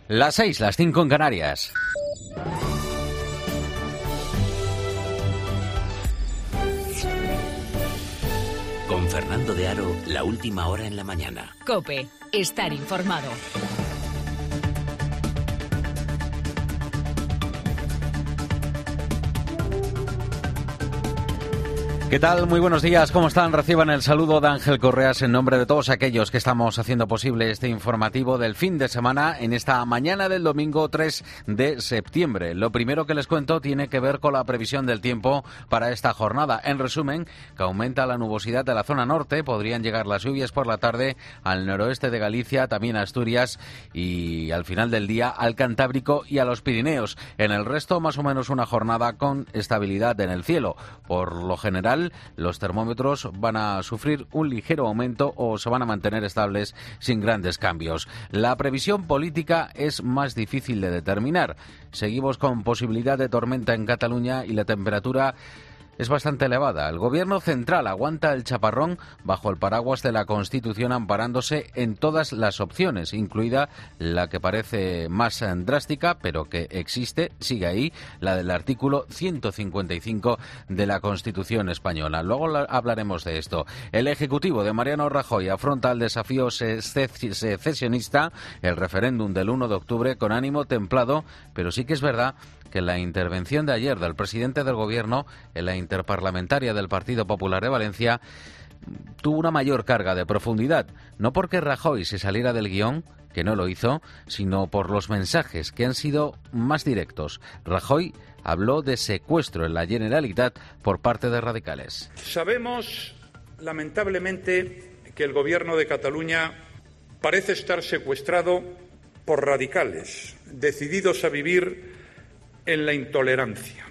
Las 6, las 5 en Canarias. Con Fernando de Aro, la última hora en la mañana. COPE, estar informado. ¿Qué tal? Muy buenos días, ¿cómo están? Reciban el saludo de Ángel Correas en nombre de todos aquellos que estamos haciendo posible este informativo del fin de semana en esta mañana del domingo 3 de septiembre. Lo primero que les cuento tiene que ver con la previsión del tiempo para esta jornada. En resumen, que aumenta la nubosidad de la zona norte, podrían llegar las lluvias por la tarde al noroeste de Galicia, también a Asturias y al final del día al Cantábrico y a los Pirineos. En el resto, más o menos una jornada con estabilidad en el cielo. Por lo general, los termómetros van a sufrir un ligero aumento o se van a mantener estables sin grandes cambios. La previsión política es más difícil de determinar. Seguimos con posibilidad de tormenta en Cataluña y la temperatura es bastante elevada. El gobierno central aguanta el chaparrón bajo el paraguas de la Constitución, amparándose en todas las opciones, incluida la que parece más drástica, pero que existe, sigue ahí, la del artículo 155 de la Constitución española. Luego hablaremos de esto. El Ejecutivo de Mariano Rajoy afronta el desafío secesionista, el referéndum del 1 de octubre, con ánimo templado, pero sí que es verdad que la intervención de ayer del presidente del Gobierno en la interparlamentaria del Partido Popular de Valencia tuvo una mayor carga de profundidad, no porque Rajoy se saliera del guión, que no lo hizo, sino por los mensajes que han sido más directos. Rajoy habló de secuestro en la Generalitat por parte de radicales. Sabemos, lamentablemente, que el Gobierno de Cataluña parece estar secuestrado por radicales, decididos a vivir en la intolerancia.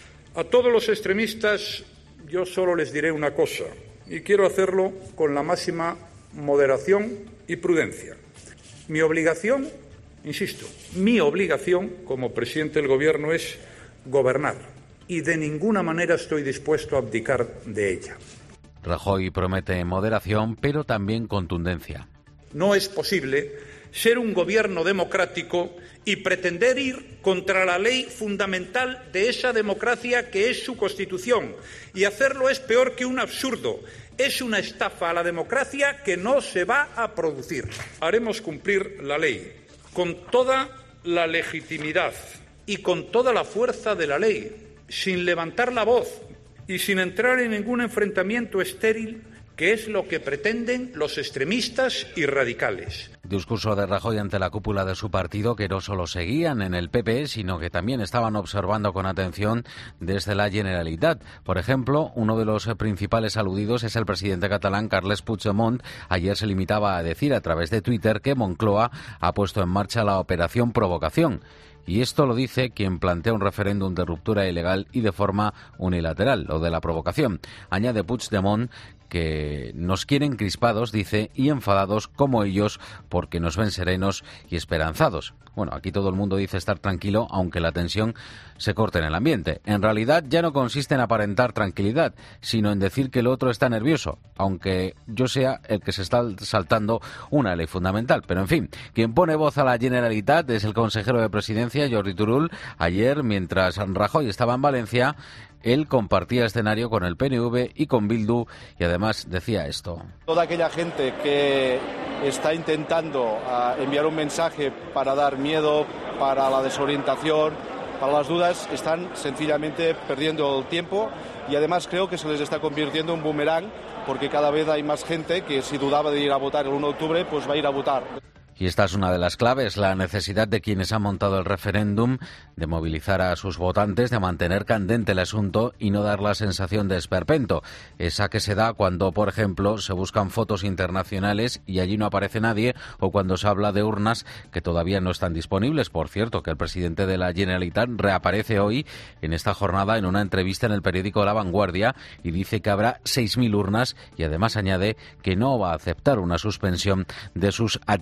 A todos los extremistas yo solo les diré una cosa, y quiero hacerlo con la máxima moderación y prudencia. Mi obligación, insisto, mi obligación como presidente del Gobierno es gobernar, y de ninguna manera estoy dispuesto a abdicar de ella. Rajoy promete moderación, pero también contundencia. No es posible ser un gobierno democrático y pretender ir contra la ley fundamental de esa democracia que es su Constitución. Y hacerlo es peor que un absurdo. Es una estafa a la democracia que no se va a producir. Haremos cumplir la ley con toda la legitimidad y con toda la fuerza de la ley, sin levantar la voz y sin entrar en ningún enfrentamiento estéril, que es lo que pretenden los extremistas y radicales. Discurso de Rajoy ante la cúpula de su partido, que no solo seguían en el PP, sino que también estaban observando con atención desde la Generalitat. Por ejemplo, uno de los principales aludidos es el presidente catalán, Carles Puigdemont. Ayer se limitaba a decir a través de Twitter que Moncloa ha puesto en marcha la operación Provocación. Y esto lo dice quien plantea un referéndum de ruptura ilegal y de forma unilateral, lo de la provocación. Añade Puigdemont que nos quieren crispados, dice, y enfadados como ellos porque nos ven serenos y esperanzados. Bueno, aquí todo el mundo dice estar tranquilo, aunque la tensión se corte en el ambiente. En realidad ya no consiste en aparentar tranquilidad, sino en decir que el otro está nervioso, aunque yo sea el que se está saltando una ley fundamental. Pero en fin, quien pone voz a la Generalitat es el consejero de Presidencia, Jordi Turull. Ayer, mientras Rajoy estaba en Valencia, él compartía escenario con el PNV y con Bildu y además decía esto. Toda aquella gente que está intentando enviar un mensaje para dar miedo, para la desorientación, para las dudas, están sencillamente perdiendo el tiempo y además creo que se les está convirtiendo en boomerang porque cada vez hay más gente que si dudaba de ir a votar el 1 de octubre, pues va a ir a votar. Y esta es una de las claves, la necesidad de quienes han montado el referéndum de movilizar a sus votantes, de mantener candente el asunto y no dar la sensación de esperpento. Esa que se da cuando, por ejemplo, se buscan fotos internacionales y allí no aparece nadie, o cuando se habla de urnas que todavía no están disponibles. Por cierto, que el presidente de la Generalitat reaparece hoy en esta jornada en una entrevista en el periódico La Vanguardia y dice que habrá 6.000 urnas y además añade que no va a aceptar una suspensión de sus atribuciones.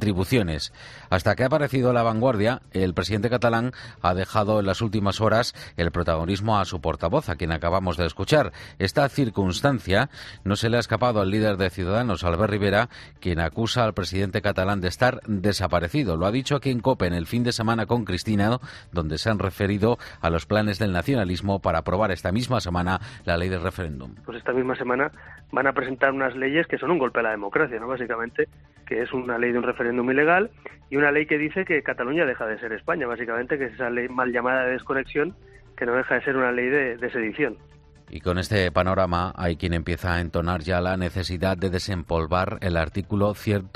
elecciones. Hasta que ha aparecido La Vanguardia, el presidente catalán ha dejado en las últimas horas el protagonismo a su portavoz, a quien acabamos de escuchar. Esta circunstancia no se le ha escapado al líder de Ciudadanos, Albert Rivera, quien acusa al presidente catalán de estar desaparecido. Lo ha dicho aquí en COPE en el fin de semana con Cristina, donde se han referido a los planes del nacionalismo para aprobar esta misma semana la ley del referéndum. Pues esta misma semana van a presentar unas leyes que son un golpe a la democracia, ¿no? Básicamente, que es una ley de un referéndum ilegal y una ley que dice que Cataluña deja de ser España, básicamente, que es esa ley mal llamada de desconexión, que no deja de ser una ley de sedición. Y con este panorama hay quien empieza a entonar ya la necesidad de desempolvar el artículo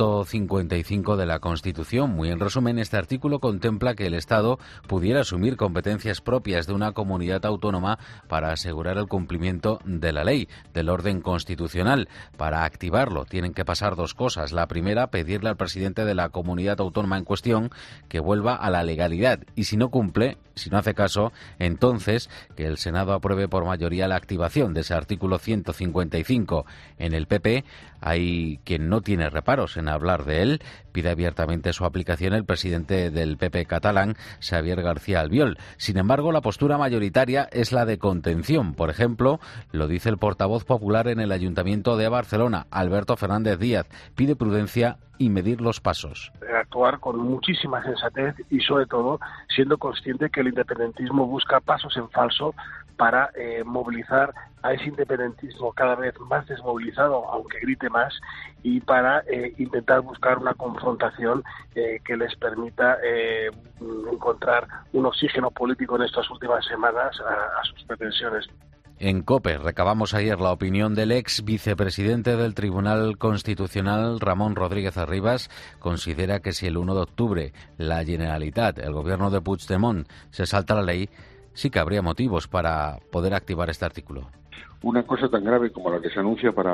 155 de la Constitución. Muy en resumen, este artículo contempla que el Estado pudiera asumir competencias propias de una comunidad autónoma para asegurar el cumplimiento de la ley, del orden constitucional. Para activarlo tienen que pasar dos cosas. La primera, pedirle al presidente de la comunidad autónoma en cuestión que vuelva a la legalidad. Y si no cumple, si no hace caso, entonces que el Senado apruebe por mayoría la activación de ese artículo 155. En el PP hay quien no tiene reparos en hablar de él. Pide abiertamente su aplicación el presidente del PP catalán, Xavier García Albiol. Sin embargo, la postura mayoritaria es la de contención. Por ejemplo, lo dice el portavoz popular en el Ayuntamiento de Barcelona, Alberto Fernández Díaz. Pide prudencia y medir los pasos. Actuar con muchísima sensatez y, sobre todo, siendo consciente que el independentismo busca pasos en falso para movilizar a ese independentismo cada vez más desmovilizado, aunque grite más, y para intentar buscar una confrontación que les permita encontrar un oxígeno político en estas últimas semanas a sus pretensiones. En COPE recabamos ayer la opinión del ex vicepresidente del Tribunal Constitucional, Ramón Rodríguez Arribas. Considera que si el 1 de octubre la Generalitat, el gobierno de Puigdemont, se salta la ley, sí que habría motivos para poder activar este artículo. Una cosa tan grave como la que se anuncia para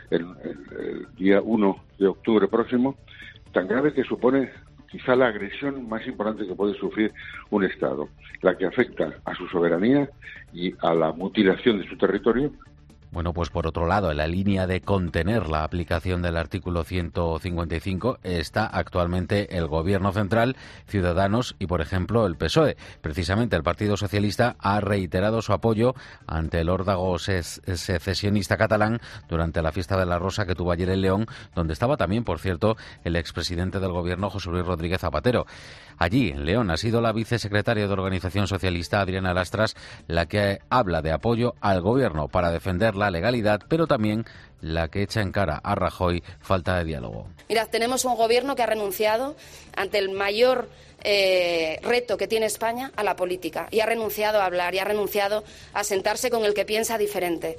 el día 1 de octubre próximo, tan grave que supone quizá la agresión más importante que puede sufrir un Estado, la que afecta a su soberanía y a la mutilación de su territorio. Bueno, pues por otro lado, en la línea de contener la aplicación del artículo 155 está actualmente el Gobierno central, Ciudadanos y, por ejemplo, el PSOE. Precisamente el Partido Socialista ha reiterado su apoyo ante el órdago secesionista catalán durante la fiesta de la Rosa que tuvo ayer en León, donde estaba también, por cierto, el expresidente del Gobierno, José Luis Rodríguez Zapatero. Allí, en León, ha sido la vicesecretaria de Organización Socialista, Adriana Lastras, la que habla de apoyo al Gobierno para defender la legalidad, pero también la que echa en cara a Rajoy falta de diálogo. Mirad, tenemos un Gobierno que ha renunciado ante el mayor reto que tiene España a la política, y ha renunciado a hablar, y ha renunciado a sentarse con el que piensa diferente.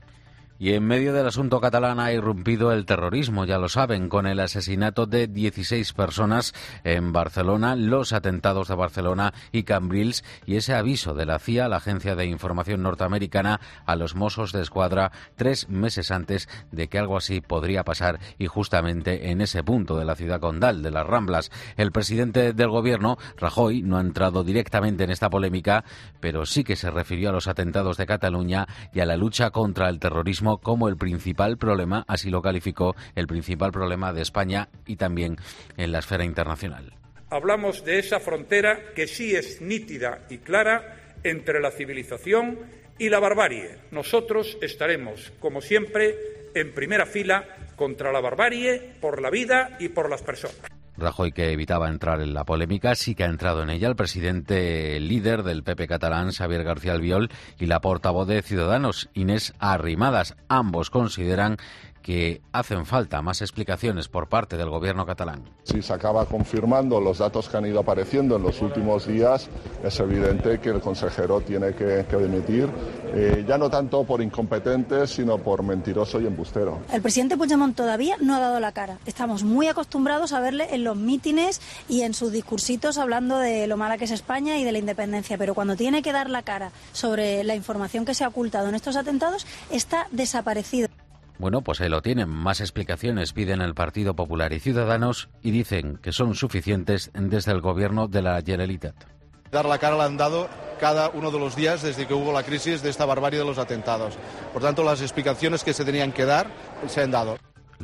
Y en medio del asunto catalán ha irrumpido el terrorismo, ya lo saben, con el asesinato de 16 personas en Barcelona, los atentados de Barcelona y Cambrils y ese aviso de la CIA, la agencia de información norteamericana, a los Mossos de Escuadra 3 meses antes de que algo así podría pasar y justamente en ese punto de la ciudad condal, de las Ramblas. El presidente del Gobierno, Rajoy, no ha entrado directamente en esta polémica, pero sí que se refirió a los atentados de Cataluña y a la lucha contra el terrorismo como el principal problema, así lo calificó, el principal problema de España y también en la esfera internacional. Hablamos de esa frontera que sí es nítida y clara entre la civilización y la barbarie. Nosotros estaremos, como siempre, en primera fila contra la barbarie, por la vida y por las personas. Rajoy, que evitaba entrar en la polémica, sí que ha entrado en ella el presidente líder del PP catalán, Xavier García Albiol, y la portavoz de Ciudadanos, Inés Arrimadas. Ambos consideran que hacen falta más explicaciones por parte del Gobierno catalán. Si se acaba confirmando los datos que han ido apareciendo en los últimos días, es evidente que el consejero tiene que dimitir, ya no tanto por incompetente, sino por mentiroso y embustero. El presidente Puigdemont todavía no ha dado la cara. Estamos muy acostumbrados a verle en los mítines y en sus discursitos hablando de lo mala que es España y de la independencia, pero cuando tiene que dar la cara sobre la información que se ha ocultado en estos atentados, está desaparecido. Bueno, pues ahí lo tienen. Más explicaciones piden el Partido Popular y Ciudadanos y dicen que son suficientes desde el Gobierno de la Generalitat. Dar la cara la han dado cada uno de los días desde que hubo la crisis de esta barbarie de los atentados. Por tanto, las explicaciones que se tenían que dar se han dado.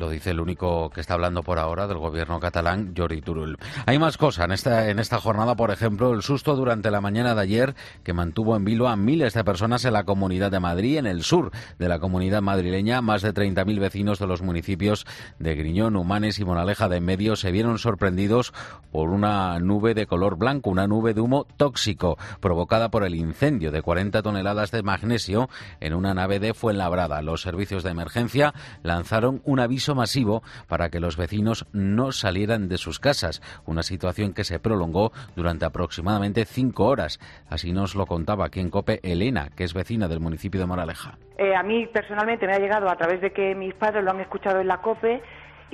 Lo dice el único que está hablando por ahora del gobierno catalán, Jordi Turull. Hay más cosas en esta jornada, por ejemplo, el susto durante la mañana de ayer que mantuvo en vilo a miles de personas en la Comunidad de Madrid, en el sur de la Comunidad madrileña. Más de 30.000 vecinos de los municipios de Griñón, Humanes y Moraleja de Enmedio se vieron sorprendidos por una nube de color blanco, una nube de humo tóxico provocada por el incendio de 40 toneladas de magnesio en una nave de Fuenlabrada. Los servicios de emergencia lanzaron un aviso masivo para que los vecinos no salieran de sus casas, una situación que se prolongó durante aproximadamente 5 horas. Así nos lo contaba aquí en COPE Elena, que es vecina del municipio de Moraleja. A mí personalmente me ha llegado a través de que mis padres lo han escuchado en la COPE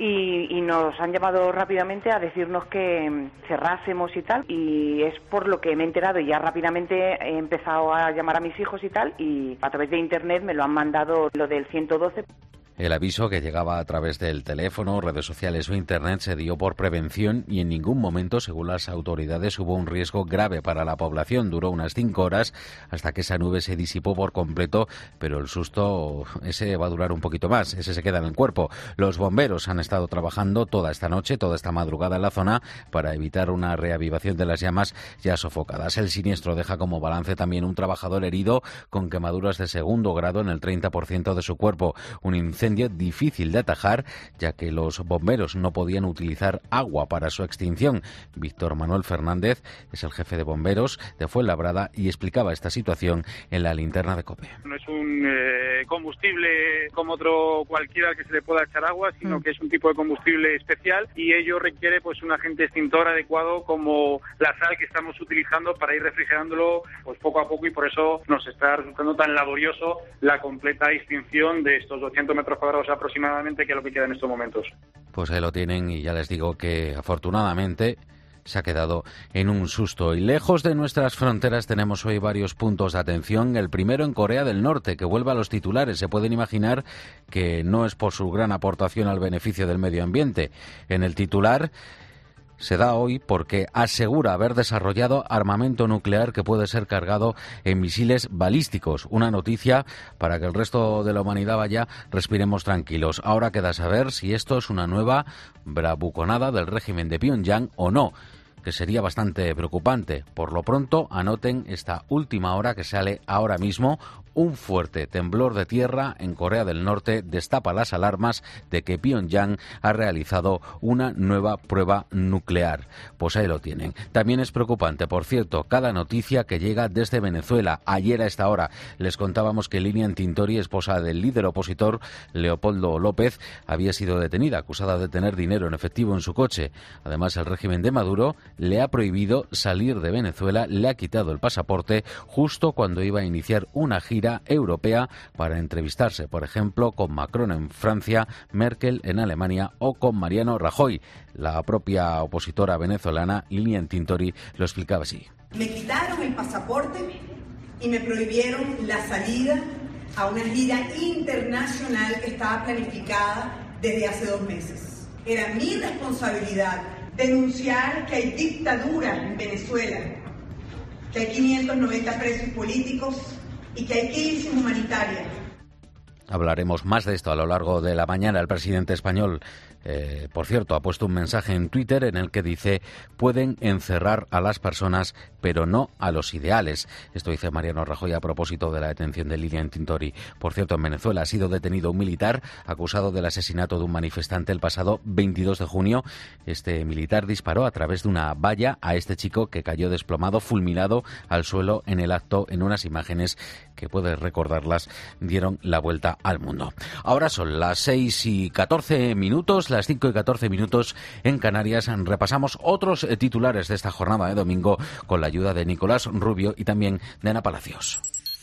y nos han llamado rápidamente a decirnos que cerrásemos y tal, y es por lo que me he enterado y ya rápidamente he empezado a llamar a mis hijos y tal, y a través de internet me lo han mandado lo del 112. El aviso, que llegaba a través del teléfono, redes sociales o internet, se dio por prevención y en ningún momento, según las autoridades, hubo un riesgo grave para la población. Duró unas 5 horas hasta que esa nube se disipó por completo, pero el susto ese va a durar un poquito más, ese se queda en el cuerpo. Los bomberos han estado trabajando toda esta noche, toda esta madrugada en la zona para evitar una reavivación de las llamas ya sofocadas. El siniestro deja como balance también un trabajador herido con quemaduras de 2º grado en el 30% de su cuerpo. Un incendio difícil de atajar, ya que los bomberos no podían utilizar agua para su extinción. Víctor Manuel Fernández es el jefe de bomberos de Fuenlabrada y explicaba esta situación en la linterna de COPE. No es un combustible como otro cualquiera que se le pueda echar agua, sino que es un tipo de combustible especial y ello requiere pues un agente extintor adecuado como la sal que estamos utilizando para ir refrigerándolo pues poco a poco, y por eso nos está resultando tan laborioso la completa extinción de estos 200 metros cuadrados aproximadamente, que es lo que queda en estos momentos. Pues ahí lo tienen, y ya les digo que afortunadamente se ha quedado en un susto. Y lejos de nuestras fronteras tenemos hoy varios puntos de atención. El primero en Corea del Norte, que vuelve a los titulares. Se pueden imaginar que no es por su gran aportación al beneficio del medio ambiente. En el titular se da hoy porque asegura haber desarrollado armamento nuclear que puede ser cargado en misiles balísticos. Una noticia para que el resto de la humanidad vaya, respiremos tranquilos. Ahora queda saber si esto es una nueva bravuconada del régimen de Pyongyang o no, que sería bastante preocupante. Por lo pronto, anoten esta última hora que sale ahora mismo. Un fuerte temblor de tierra en Corea del Norte destapa las alarmas de que Pyongyang ha realizado una nueva prueba nuclear. Pues ahí lo tienen. También es preocupante, por cierto, cada noticia que llega desde Venezuela. Ayer a esta hora les contábamos que Lilian Tintori, esposa del líder opositor Leopoldo López, había sido detenida, acusada de tener dinero en efectivo en su coche. Además, el régimen de Maduro le ha prohibido salir de Venezuela, le ha quitado el pasaporte justo cuando iba a iniciar una gira europea para entrevistarse, por ejemplo, con Macron en Francia, Merkel en Alemania o con Mariano Rajoy. La propia opositora venezolana, Lilian Tintori, lo explicaba así. Me quitaron el pasaporte y me prohibieron la salida a una gira internacional que estaba planificada desde hace 2 meses. Era mi responsabilidad denunciar que hay dictadura en Venezuela, que hay 590 presos políticos y que hay crisis humanitaria. Hablaremos más de esto a lo largo de la mañana. El presidente español, por cierto, ha puesto un mensaje en Twitter en el que dice: pueden encerrar a las personas, pero no a los ideales. Esto dice Mariano Rajoy a propósito de la detención de Lilian Tintori. Por cierto, en Venezuela ha sido detenido un militar acusado del asesinato de un manifestante el pasado 22 de junio. Este militar disparó a través de una valla a este chico, que cayó desplomado, fulminado al suelo en el acto, en unas imágenes que, puedes recordarlas, dieron la vuelta al mundo. Ahora son las 6:14, las 5:14 en Canarias. Repasamos otros titulares de esta jornada de domingo con la ayuda de Nicolás Rubio y también de Ana Palacios.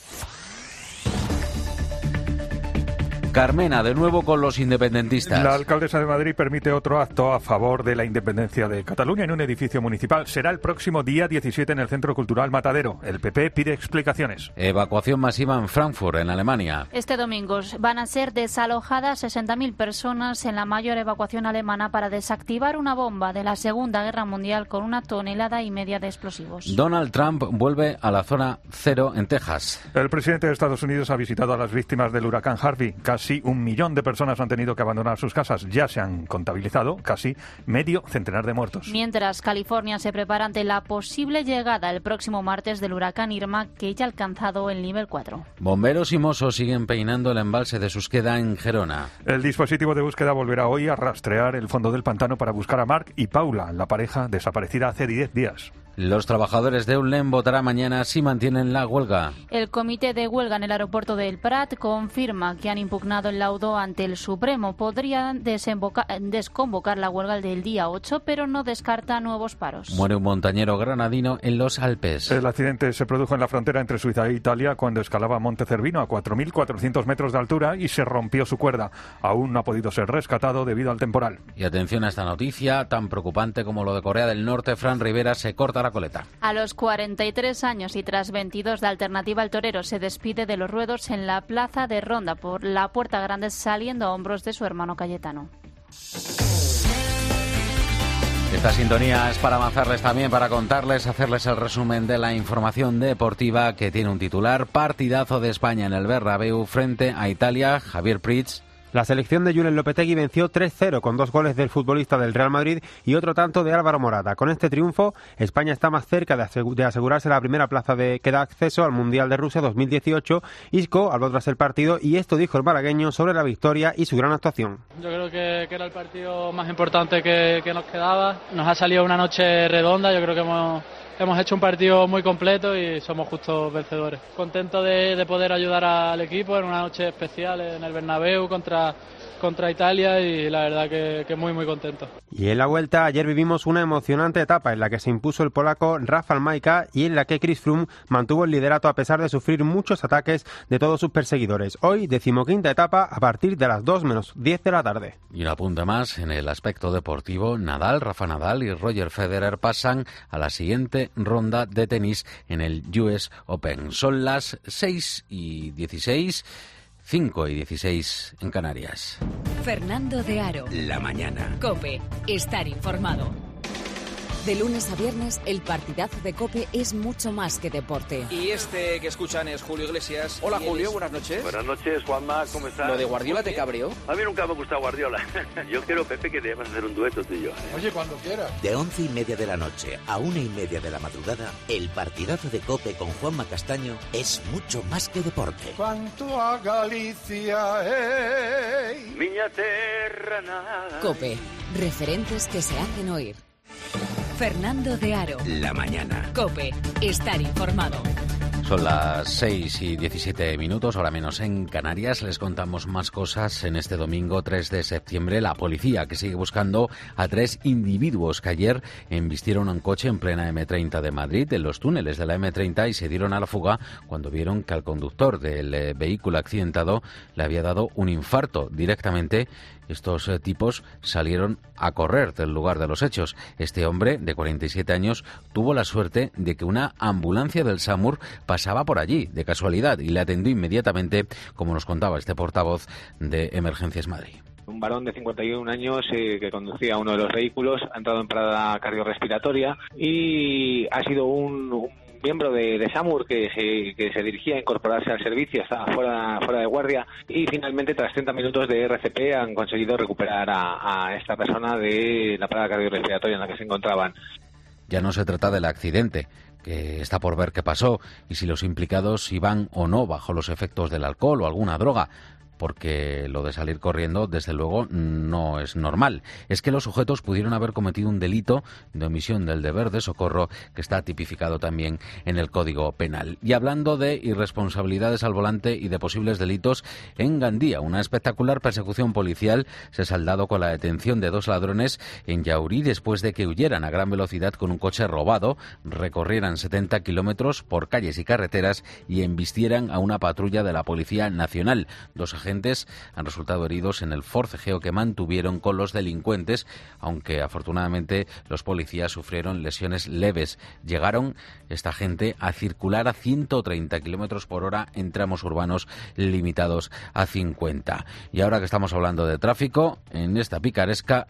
Carmena, de nuevo con los independentistas. La alcaldesa de Madrid permite otro acto a favor de la independencia de Cataluña en un edificio municipal. Será el próximo día 17 en el Centro Cultural Matadero. El PP pide explicaciones. Evacuación masiva en Frankfurt, en Alemania. Este domingo van a ser desalojadas 60.000 personas en la mayor evacuación alemana para desactivar una bomba de la Segunda Guerra Mundial con 1,5 toneladas de explosivos. Donald Trump vuelve a la zona cero en Texas. El presidente de Estados Unidos ha visitado a las víctimas del huracán Harvey. Casi Casi 1 millón de personas han tenido que abandonar sus casas. Ya se han contabilizado casi medio centenar de muertos. Mientras California se prepara ante la posible llegada el próximo martes del huracán Irma, que ya ha alcanzado el nivel 4. Bomberos y mozos siguen peinando el embalse de Susqueda en Gerona. El dispositivo de búsqueda volverá hoy a rastrear el fondo del pantano para buscar a Marc y Paula, la pareja desaparecida hace 10 días. Los trabajadores de Eulen votarán mañana si mantienen la huelga. El comité de huelga en el aeropuerto del Prat confirma que han impugnado el laudo ante el Supremo. Podrían desconvocar la huelga del día 8, pero no descarta nuevos paros. Muere un montañero granadino en los Alpes. El accidente se produjo en la frontera entre Suiza e Italia cuando escalaba Monte Cervino a 4.400 metros de altura y se rompió su cuerda. Aún no ha podido ser rescatado debido al temporal. Y atención a esta noticia, tan preocupante como lo de Corea del Norte. Fran Rivera se corta la coleta. A los 43 años y tras 22 de Alternativa al Torero, se despide de los ruedos en la plaza de Ronda por la Puerta Grande, saliendo a hombros de su hermano Cayetano. Esta sintonía es para avanzarles también, para contarles, hacerles el resumen de la información deportiva, que tiene un titular: partidazo de España en el Bernabéu frente a Italia. Javier Prits. La selección de Julen Lopetegui venció 3-0 con 2 goles del futbolista del Real Madrid y otro tanto de Álvaro Morata. Con este triunfo, España está más cerca de asegurarse la primera plaza que da acceso al Mundial de Rusia 2018. Isco habló tras el partido y esto dijo el malagueño sobre la victoria y su gran actuación. Yo creo que era el partido más importante que nos quedaba. Nos ha salido una noche redonda, yo creo que hemos hecho un partido muy completo y somos justos vencedores. Contento de poder ayudar al equipo en una noche especial en el Bernabéu contra Italia, y la verdad que muy muy contento. Y en la vuelta ayer vivimos una emocionante etapa en la que se impuso el polaco Rafał Majka y en la que Chris Froome mantuvo el liderato a pesar de sufrir muchos ataques de todos sus perseguidores. Hoy, 15ª etapa a partir de las 2:10 de la tarde. Y un apunte más en el aspecto deportivo: Rafa Nadal y Roger Federer pasan a la siguiente ronda de tenis en el US Open. Son las 6:16. 5:16 en Canarias. Fernando de Aro. La mañana. COPE. Estar informado. De lunes a viernes, el partidazo de COPE es mucho más que deporte. Y este que escuchan es Julio Iglesias. Hola Julio, buenas noches. Buenas noches, Juanma, ¿cómo estás? ¿Lo de Guardiola te cabreó? A mí nunca me ha gustado Guardiola. Yo creo, Pepe, que debemos hacer un dueto tú y yo. Oye, cuando quieras. De 11:30 de la noche a 1:30 de la madrugada, el partidazo de COPE con Juanma Castaño es mucho más que deporte. Cuanto a Galicia, Miña terra nada. COPE. Referentes que se hacen oír. Fernando de Aro. La mañana. COPE. Estar informado. Son las 6:17, ahora menos en Canarias. Les contamos más cosas en este domingo 3 de septiembre. La policía, que sigue buscando a 3 individuos que ayer embistieron un coche en plena M30 de Madrid, en los túneles de la M30, y se dieron a la fuga cuando vieron que al conductor del vehículo accidentado le había dado un infarto. Directamente estos tipos salieron a correr del lugar de los hechos. Este hombre, de 47 años, tuvo la suerte de que una ambulancia del SAMUR pasaba por allí, de casualidad, y le atendió inmediatamente, como nos contaba este portavoz de Emergencias Madrid. Un varón de 51 años que conducía uno de los vehículos ha entrado en parada cardiorrespiratoria y ha sido un miembro de SAMUR que se dirigía a incorporarse al servicio, estaba fuera de guardia, y finalmente tras 30 minutos de RCP han conseguido recuperar a esta persona de la parada cardiorrespiratoria en la que se encontraban. Ya no se trata del accidente, que está por ver qué pasó y si los implicados iban o no bajo los efectos del alcohol o alguna droga, porque lo de salir corriendo, desde luego, no es normal. Es que los sujetos pudieron haber cometido un delito de omisión del deber de socorro, que está tipificado también en el Código Penal. Y hablando de irresponsabilidades al volante y de posibles delitos, en Gandía, una espectacular persecución policial se ha saldado con la detención de 2 ladrones en Yaurí después de que huyeran a gran velocidad con un coche robado, recorrieran 70 kilómetros por calles y carreteras y embistieran a una patrulla de la Policía Nacional. 2 agentes han resultado heridos en el forcejeo que mantuvieron con los delincuentes, aunque afortunadamente los policías sufrieron lesiones leves. Llegaron esta gente a circular a 130 kilómetros por hora en tramos urbanos limitados a 50. Y ahora que estamos hablando de tráfico, en esta picaresca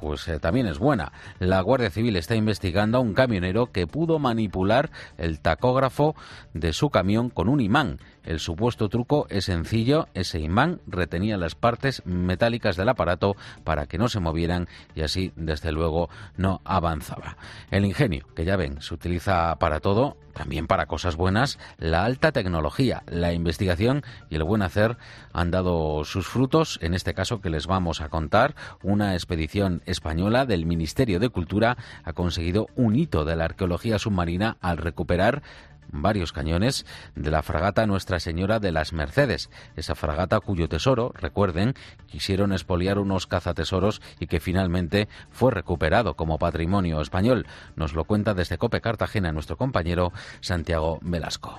pues también es buena. La Guardia Civil está investigando a un camionero que pudo manipular el tacógrafo de su camión con un imán. El supuesto truco es sencillo, ese imán retenía las partes metálicas del aparato para que no se movieran y así, desde luego, no avanzaba. El ingenio, que ya ven, se utiliza para todo, también para cosas buenas. La alta tecnología, la investigación y el buen hacer han dado sus frutos, en este caso que les vamos a contar. Una expedición española del Ministerio de Cultura ha conseguido un hito de la arqueología submarina al recuperar varios cañones de la fragata Nuestra Señora de las Mercedes, esa fragata cuyo tesoro, recuerden, quisieron expoliar unos cazatesoros y que finalmente fue recuperado como patrimonio español. Nos lo cuenta desde COPE Cartagena nuestro compañero Santiago Velasco.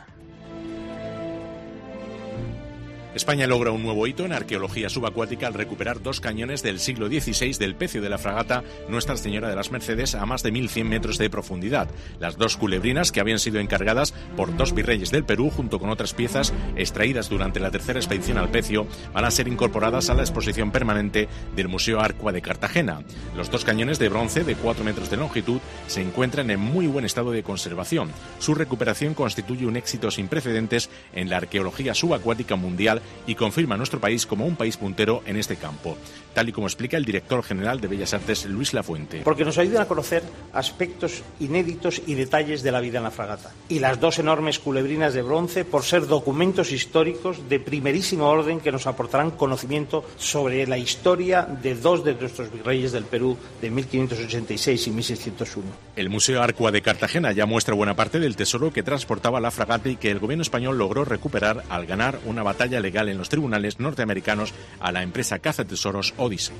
España logra un nuevo hito en arqueología subacuática al recuperar 2 cañones del siglo XVI del pecio de la fragata Nuestra Señora de las Mercedes a más de 1.100 metros de profundidad. Las 2 culebrinas, que habían sido encargadas por 2 virreyes del Perú, junto con otras piezas extraídas durante la tercera expedición al pecio, van a ser incorporadas a la exposición permanente del Museo Arcua de Cartagena. Los 2 cañones de bronce de 4 metros de longitud se encuentran en muy buen estado de conservación. Su recuperación constituye un éxito sin precedentes en la arqueología subacuática mundial y confirma a nuestro país como un país puntero en este campo, tal y como explica el director general de Bellas Artes, Luis Lafuente. Porque nos ayudan a conocer aspectos inéditos y detalles de la vida en la fragata. Y las 2 enormes culebrinas de bronce por ser documentos históricos de primerísimo orden que nos aportarán conocimiento sobre la historia de 2 de nuestros virreyes del Perú de 1586 y 1601. El Museo Arcua de Cartagena ya muestra buena parte del tesoro que transportaba la fragata y que el gobierno español logró recuperar al ganar una batalla legal en los tribunales norteamericanos a la empresa cazatesoros Odyssey.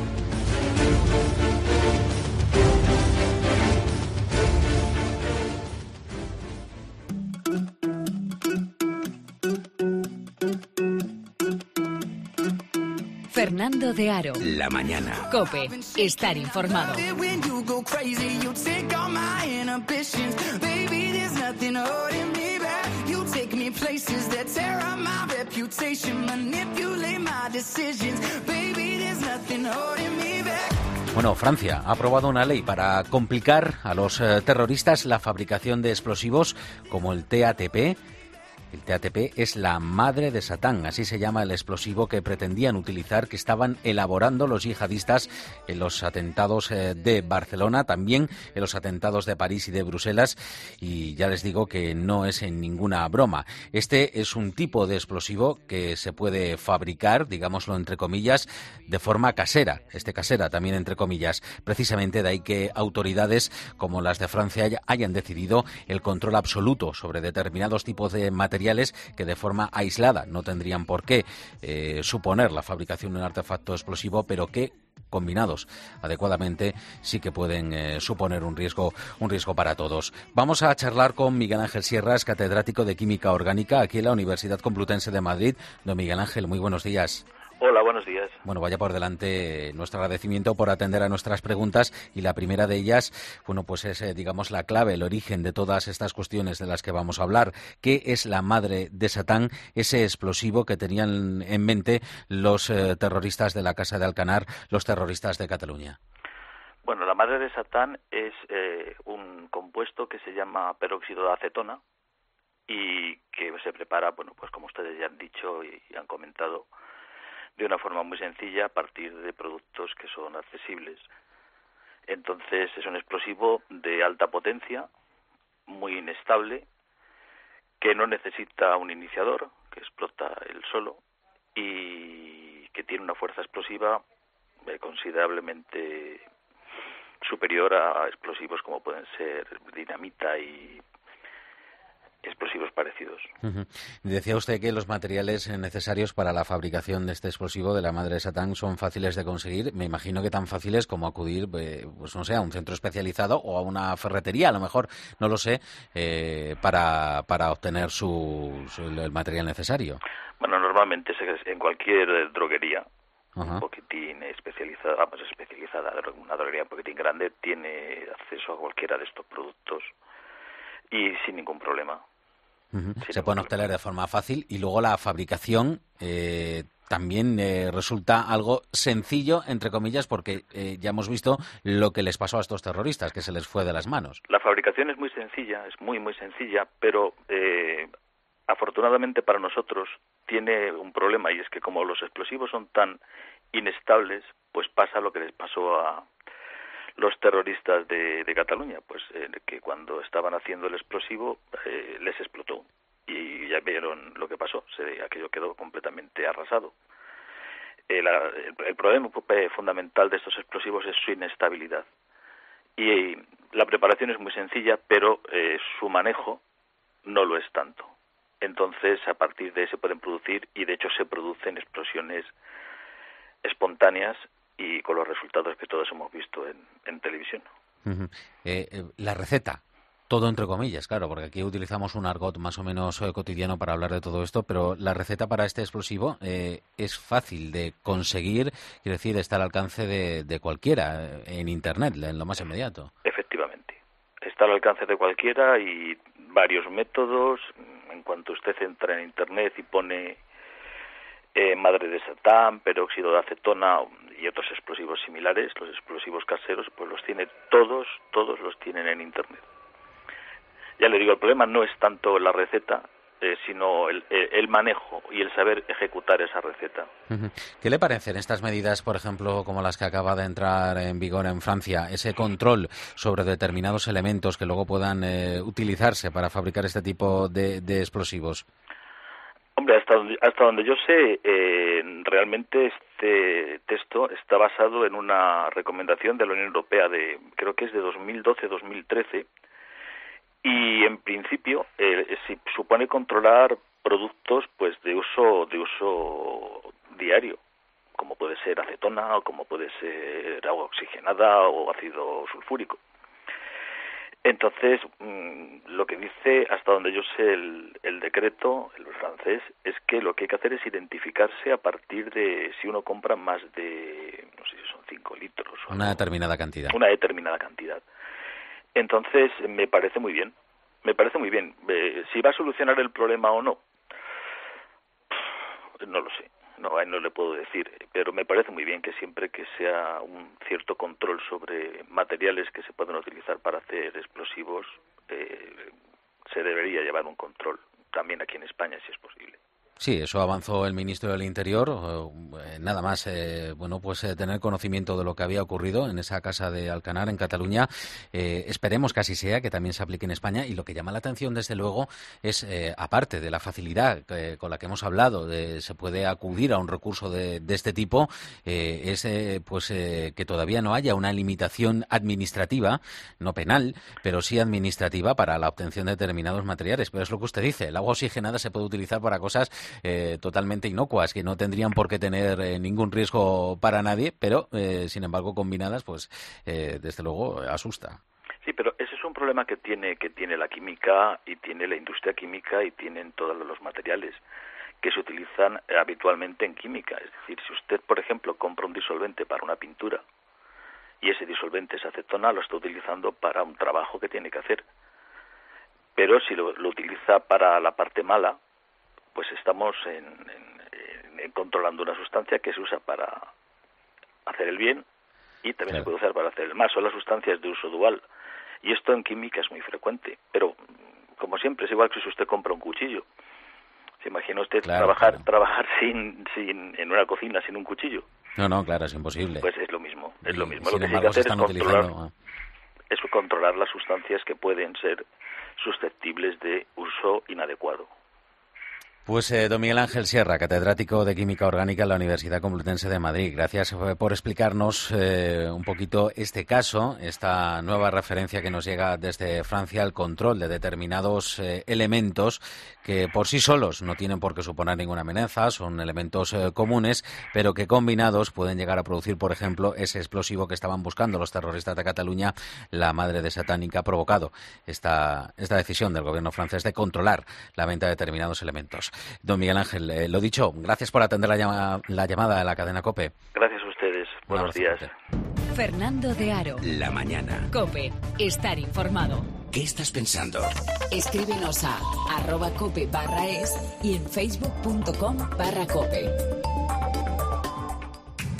Fernando de Aro. La mañana. COPE. Estar informado. Bueno, Francia ha aprobado una ley para complicar a los terroristas la fabricación de explosivos como el TATP. El TATP es la madre de Satán, así se llama el explosivo que pretendían utilizar, que estaban elaborando los yihadistas en los atentados de Barcelona, también en los atentados de París y de Bruselas, y ya les digo que no es en ninguna broma. Este es un tipo de explosivo que se puede fabricar, digámoslo entre comillas, de forma casera, casera también entre comillas, precisamente de ahí que autoridades como las de Francia hayan decidido el control absoluto sobre determinados tipos de materiales que de forma aislada no tendrían por qué suponer la fabricación de un artefacto explosivo, pero que combinados adecuadamente sí que pueden suponer un riesgo para todos. Vamos a charlar con Miguel Ángel Sierras, catedrático de Química Orgánica aquí en la Universidad Complutense de Madrid. Don Miguel Ángel, muy buenos días. Hola, buenos días. Bueno, vaya por delante nuestro agradecimiento por atender a nuestras preguntas, y la primera de ellas, bueno, pues es, digamos, la clave, el origen de todas estas cuestiones de las que vamos a hablar. ¿Qué es la madre de Satán, ese explosivo que tenían en mente los terroristas de la Casa de Alcanar, los terroristas de Cataluña? Bueno, la madre de Satán es un compuesto que se llama peróxido de acetona y que se prepara, bueno, pues como ustedes ya han dicho y han comentado, de una forma muy sencilla a partir de productos que son accesibles. Entonces es un explosivo de alta potencia, muy inestable, que no necesita un iniciador, que explota él solo, y que tiene una fuerza explosiva considerablemente superior a explosivos como pueden ser dinamita y explosivos parecidos. Decía usted que los materiales necesarios para la fabricación de este explosivo de la madre de Satán son fáciles de conseguir. Me imagino que tan fáciles como acudir, pues no sé, a un centro especializado o a una ferretería, a lo mejor, no lo sé, para obtener el material necesario. Bueno, normalmente en cualquier droguería, un poquitín especializada, una droguería un poquitín grande, tiene acceso a cualquiera de estos productos y sin ningún problema. Se pueden obtener de forma fácil, y luego la fabricación también resulta algo sencillo, entre comillas, porque ya hemos visto lo que les pasó a estos terroristas, que se les fue de las manos. La fabricación es muy sencilla, es muy, muy sencilla, pero afortunadamente para nosotros tiene un problema, y es que como los explosivos son tan inestables, pues pasa lo que les pasó a los terroristas de Cataluña, pues que cuando estaban haciendo el explosivo les explotó y ya vieron lo que pasó, aquello quedó completamente arrasado. El problema fundamental de estos explosivos es su inestabilidad, y la preparación es muy sencilla, pero su manejo no lo es tanto. Entonces, a partir de ahí se pueden producir, y de hecho se producen explosiones espontáneas, y con los resultados que todos hemos visto en televisión. La receta, todo entre comillas, claro, porque aquí utilizamos un argot más o menos cotidiano para hablar de todo esto, pero la receta para este explosivo es fácil de conseguir, quiero decir, está al alcance de cualquiera en Internet, en lo más inmediato. Efectivamente, está al alcance de cualquiera, y varios métodos. En cuanto usted entra en Internet y pone madre de Satán, peróxido de acetona y otros explosivos similares, los explosivos caseros, pues los tiene todos los tienen en Internet. Ya le digo, el problema no es tanto la receta, sino el manejo y el saber ejecutar esa receta. ¿Qué le parecen estas medidas, por ejemplo, como las que acaba de entrar en vigor en Francia, ese control sobre determinados elementos que luego puedan utilizarse para fabricar este tipo de explosivos? Hombre, hasta donde yo sé, realmente este texto está basado en una recomendación de la Unión Europea creo que es de 2012-2013, y en principio se supone controlar productos pues de uso diario, como puede ser acetona, o como puede ser agua oxigenada o ácido sulfúrico. Entonces, lo que dice, hasta donde yo sé, el decreto, el francés, es que lo que hay que hacer es identificarse a partir de si uno compra más de, no sé si son 5 litros. Una determinada cantidad. Una determinada cantidad. Entonces, me parece muy bien. Si va a solucionar el problema o no, no lo sé. No le puedo decir, pero me parece muy bien que siempre que sea un cierto control sobre materiales que se pueden utilizar para hacer explosivos, se debería llevar un control también aquí en España, si es posible. Sí, eso avanzó el ministro del Interior, nada más tener conocimiento de lo que había ocurrido en esa casa de Alcanar, en Cataluña. Esperemos que así sea, que también se aplique en España, y lo que llama la atención, desde luego, es, aparte de la facilidad con la que hemos hablado, se puede acudir a un recurso de este tipo, que todavía no haya una limitación administrativa, no penal, pero sí administrativa, para la obtención de determinados materiales. Pero es lo que usted dice, el agua oxigenada se puede utilizar para cosas totalmente inocuas, que no tendrían por qué tener ningún riesgo para nadie, pero sin embargo combinadas, pues desde luego asusta. Sí, pero ese es un problema que tiene la química, y tiene la industria química, y tienen todos los materiales que se utilizan habitualmente en química. Es decir, si usted, por ejemplo, compra un disolvente para una pintura y ese disolvente es acetona, lo está utilizando para un trabajo que tiene que hacer. Pero si lo utiliza para la parte mala, pues estamos controlando una sustancia que se usa para hacer el bien, y también se puede usar para hacer el mal. Son las sustancias de uso dual, y esto en química es muy frecuente. Pero, como siempre, es igual que si usted compra un cuchillo. ¿Se imagina usted trabajar sin en una cocina sin un cuchillo? No, claro, es imposible. Pues es lo mismo. Lo que se hay que hacer es controlar las sustancias que pueden ser susceptibles de uso inadecuado. Pues don Miguel Ángel Sierra, catedrático de Química Orgánica en la Universidad Complutense de Madrid. Gracias por explicarnos un poquito este caso, esta nueva referencia que nos llega desde Francia al control de determinados elementos que por sí solos no tienen por qué suponer ninguna amenaza, son elementos comunes, pero que combinados pueden llegar a producir, por ejemplo, ese explosivo que estaban buscando los terroristas de Cataluña, la madre de Satán, y que ha provocado esta decisión del gobierno francés de controlar la venta de determinados elementos. Don Miguel Ángel, lo dicho, gracias por atender la llamada de la cadena COPE. Gracias a ustedes. Buenos días. Fernando de Aro. La mañana. COPE. Estar informado. ¿Qué estás pensando? Escríbenos a @cope_es y en facebook.com/cope.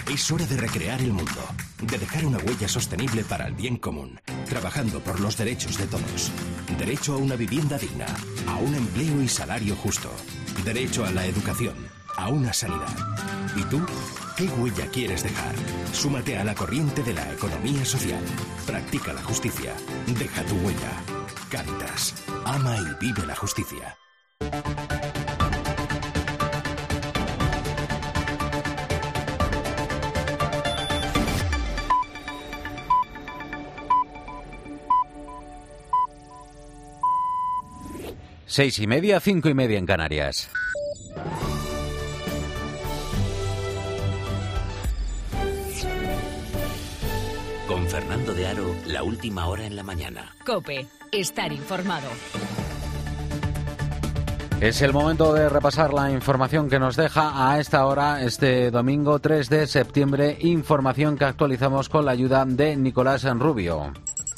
Es hora de recrear el mundo, de dejar una huella sostenible para el bien común, trabajando por los derechos de todos. Derecho a una vivienda digna, a un empleo y salario justo. Derecho a la educación, a una sanidad. ¿Y tú? ¿Qué huella quieres dejar? Súmate a la corriente de la economía social. Practica la justicia. Deja tu huella. Cáritas. Ama y vive la justicia. Seis y media, 5:30 en Canarias. Con Fernando de Aro, la última hora en la mañana. COPE, estar informado. Es el momento de repasar la información que nos deja a esta hora, este domingo 3 de septiembre, información que actualizamos con la ayuda de Nicolás Rubio.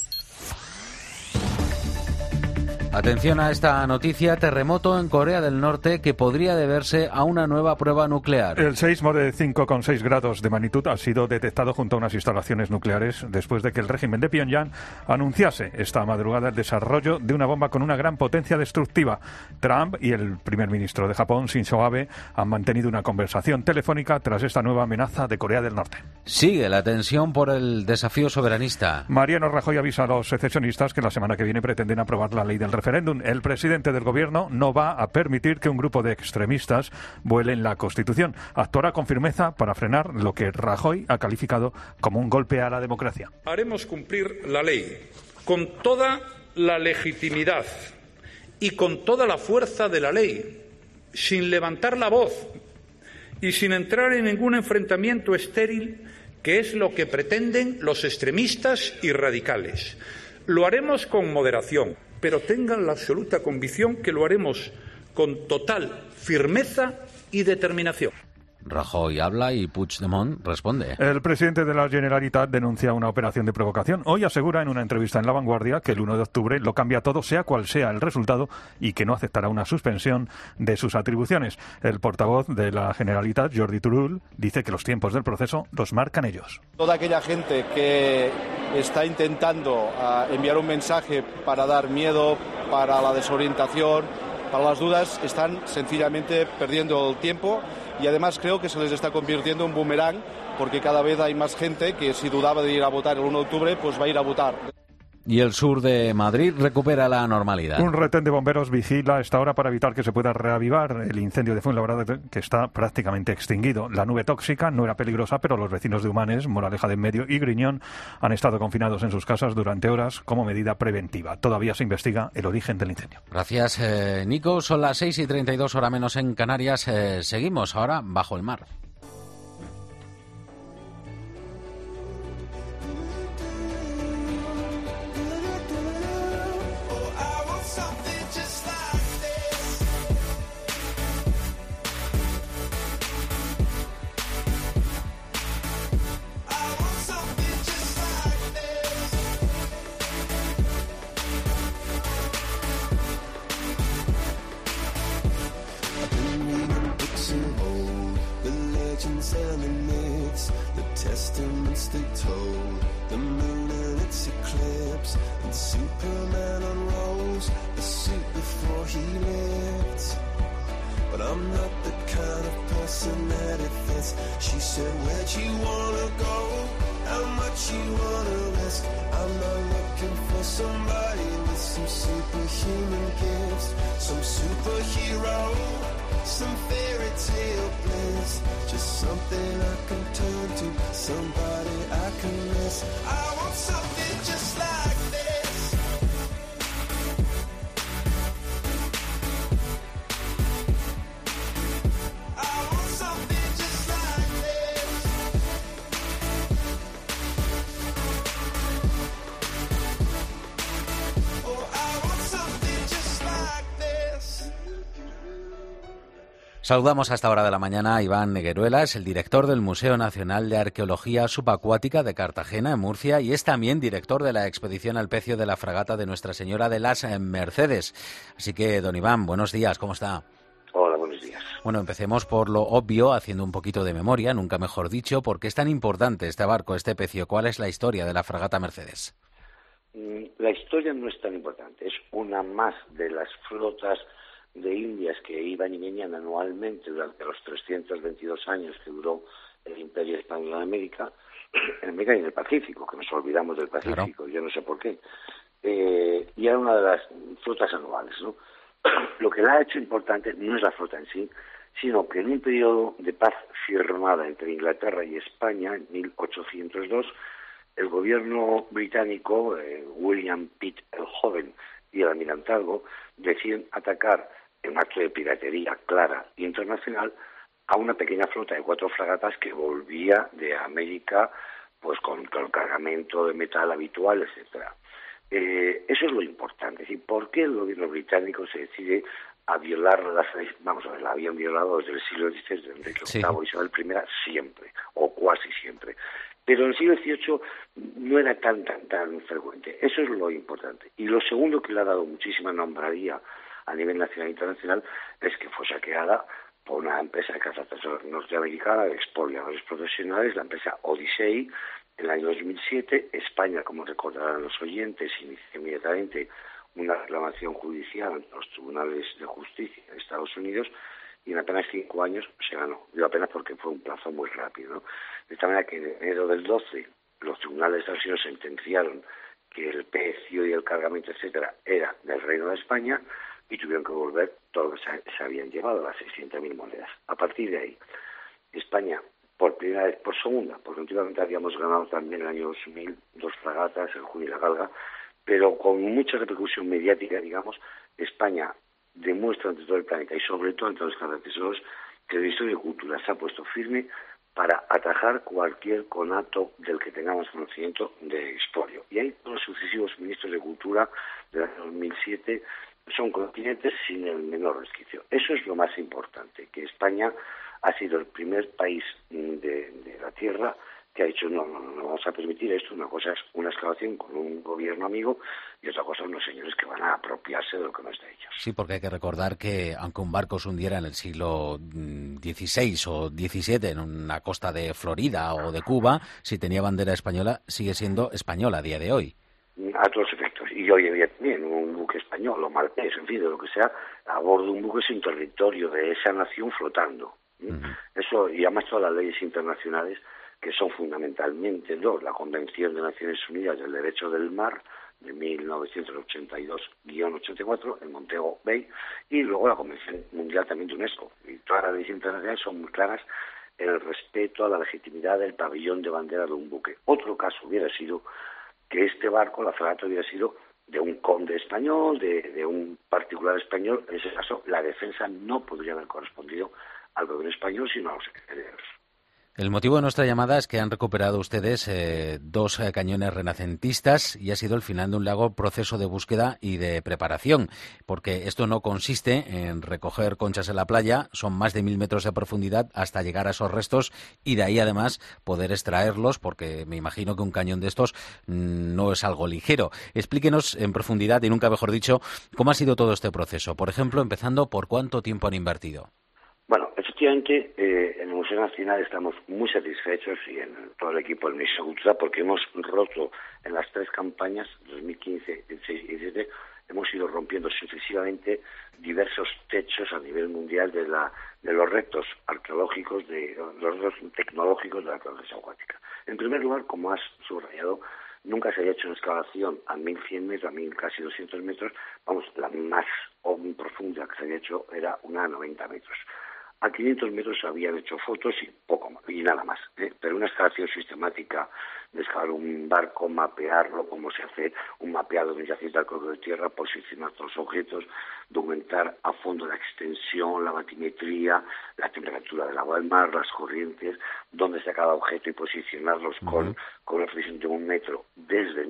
Atención a esta noticia, terremoto en Corea del Norte que podría deberse a una nueva prueba nuclear. El seísmo de 5,6 grados de magnitud ha sido detectado junto a unas instalaciones nucleares después de que el régimen de Pyongyang anunciase esta madrugada el desarrollo de una bomba con una gran potencia destructiva. Trump y el primer ministro de Japón, Shinzo Abe, han mantenido una conversación telefónica tras esta nueva amenaza de Corea del Norte. Sigue la tensión por el desafío soberanista. Mariano Rajoy avisa a los secesionistas que la semana que viene pretenden aprobar la ley del referéndum. El presidente del gobierno no va a permitir que un grupo de extremistas vuelen la Constitución. Actuará con firmeza para frenar lo que Rajoy ha calificado como un golpe a la democracia. Haremos cumplir la ley con toda la legitimidad y con toda la fuerza de la ley, sin levantar la voz y sin entrar en ningún enfrentamiento estéril, que es lo que pretenden los extremistas y radicales. Lo haremos con moderación, pero tengan la absoluta convicción que lo haremos con total firmeza y determinación. Rajoy habla y Puigdemont responde. El presidente de la Generalitat denuncia una operación de provocación. Hoy asegura en una entrevista en La Vanguardia que el 1 de octubre lo cambia todo, sea cual sea el resultado, y que no aceptará una suspensión de sus atribuciones. El portavoz de la Generalitat, Jordi Turull, dice que los tiempos del proceso los marcan ellos. Toda aquella gente que está intentando enviar un mensaje para dar miedo, para la desorientación, para las dudas, están sencillamente perdiendo el tiempo. Y además creo que se les está convirtiendo en boomerang, porque cada vez hay más gente que si dudaba de ir a votar el 1 de octubre, pues va a ir a votar. Y el sur de Madrid recupera la normalidad. Un retén de bomberos vigila a esta hora para evitar que se pueda reavivar el incendio de Fuenlabrada, que está prácticamente extinguido. La nube tóxica no era peligrosa, pero los vecinos de Humanes, Moraleja de Enmedio y Griñón han estado confinados en sus casas durante horas como medida preventiva. Todavía se investiga el origen del incendio. Gracias, Nico. Son las 6:32, hora menos en Canarias. Seguimos ahora bajo el mar. and the myths, the testaments they told, the moon and its eclipse, and Superman unrolls the suit before he lived. But I'm not the kind of person that it fits. She said, where'd you wanna go? How much you wanna risk? I'm not looking for somebody with some superhuman gifts, some superhero, some fairy tale bliss, just something I can turn to, somebody I can miss. I want something just like this. I want something just like this. Oh, I want something just like this. Saludamos a esta hora de la mañana a Iván Negueruela, es el director del Museo Nacional de Arqueología Subacuática de Cartagena, en Murcia, y es también director de la expedición al pecio de la fragata de Nuestra Señora de las Mercedes. Así que, don Iván, buenos días, ¿cómo está? Hola, buenos días. Bueno, empecemos por lo obvio, haciendo un poquito de memoria, nunca mejor dicho. ¿Por qué es tan importante este barco, este pecio? ¿Cuál es la historia de la fragata Mercedes? La historia no es tan importante, es una más de las flotas de indias que iban y venían anualmente durante los 322 años que duró el Imperio Español en América y en el Pacífico, que nos olvidamos del Pacífico, yo no sé por qué. Y era una de las flotas anuales, ¿no? Lo que la ha hecho importante no es la flota en sí, sino que en un periodo de paz firmada entre Inglaterra y España, en 1802, el gobierno británico, William Pitt el Joven y el almirantazgo, deciden atacar en un acto de piratería clara internacional a una pequeña flota de 4 fragatas que volvía de América pues con cargamento de metal habitual, etcétera. Eso es lo importante. ¿Sí? ¿Por qué el gobierno británico se decide a violar las leyes? Vamos a ver, la habían violado desde el siglo XVI, de Enrique VIII y Isabel I, siempre, o casi siempre. Pero en el siglo XVIII no era tan frecuente. Eso es lo importante. Y lo segundo que le ha dado muchísima nombradía a nivel nacional e internacional es que fue saqueada por una empresa de cazatresos norteamericana, de expoliadores profesionales, la empresa Odyssey. En el año 2007, España, como recordarán los oyentes, inició inmediatamente una reclamación judicial ante los tribunales de justicia de Estados Unidos y en apenas 5 años se ganó. Digo apenas porque fue un plazo muy rápido, ¿no? De esta manera que en enero del 12 los tribunales de Estados Unidos sentenciaron que el pecio y el cargamento, etcétera, era del Reino de España y tuvieron que devolver todo lo que se habían llevado, las 600.000 monedas. A partir de ahí, España, por primera vez, por segunda, porque últimamente habíamos ganado también en el año 2000 2 fragatas, el Juno y la Galga, pero con mucha repercusión mediática, digamos, España demuestra ante todo el planeta y sobre todo ante los cazatresoros que el Ministerio de Cultura se ha puesto firme para atajar cualquier conato del que tengamos conocimiento de expolio. Y ahí todos los sucesivos ministros de Cultura del año 2007 son continentes sin el menor resquicio. Eso es lo más importante, que España ha sido el primer país de la Tierra que ha dicho no vamos a permitir esto. Una cosa es una excavación con un gobierno amigo y otra cosa son unos señores que van a apropiarse de lo que no es de ellos. Sí, porque hay que recordar que aunque un barco se hundiera en el siglo XVI o XVII en una costa de Florida o de Cuba, si tenía bandera española, sigue siendo española a día de hoy. A todos efectos. Y hoy había también un buque español o maltés, en fin, de lo que sea, a bordo de un buque sin territorio de esa nación flotando. Eso, y además todas las leyes internacionales, que son fundamentalmente 2, la Convención de Naciones Unidas del Derecho del Mar, de 1982-84, el Montego Bay, y luego la Convención Mundial también de UNESCO. Y todas las leyes internacionales son muy claras en el respeto a la legitimidad del pabellón de bandera de un buque. Otro caso hubiera sido que este barco, la fragata, hubiera sido de un conde español, de un particular español. En ese caso, la defensa no podría haber correspondido al gobierno español, sino a los herederos. El motivo de nuestra llamada es que han recuperado ustedes 2 cañones renacentistas y ha sido el final de un largo proceso de búsqueda y de preparación, porque esto no consiste en recoger conchas en la playa, son más de 1.000 metros de profundidad hasta llegar a esos restos y de ahí además poder extraerlos, porque me imagino que un cañón de estos no es algo ligero. Explíquenos en profundidad y nunca mejor dicho, ¿cómo ha sido todo este proceso? Por ejemplo, empezando por cuánto tiempo han invertido. Bueno, efectivamente, en el Museo Nacional estamos muy satisfechos y en todo el equipo del Ministerio de Cultura porque hemos roto en las 3 campañas, 2015, 2016 y 2017, hemos ido rompiendo sucesivamente diversos techos a nivel mundial de los retos arqueológicos, de los retos tecnológicos de la arqueología acuática. En primer lugar, como has subrayado, nunca se había hecho una excavación a 1.100 metros, a casi 200 metros. Vamos, la más profunda que se había hecho era una a 90 metros. A 500 metros se habían hecho fotos y poco más, y nada más. Pero una excavación sistemática de excavar un barco, mapearlo, como se hace un mapeado de yacimiento arqueológico de tierra, posicionar todos los objetos, documentar a fondo la extensión, la batimetría, la temperatura del agua del mar, las corrientes, dónde está cada objeto y posicionarlos con una precisión de 1 metro desde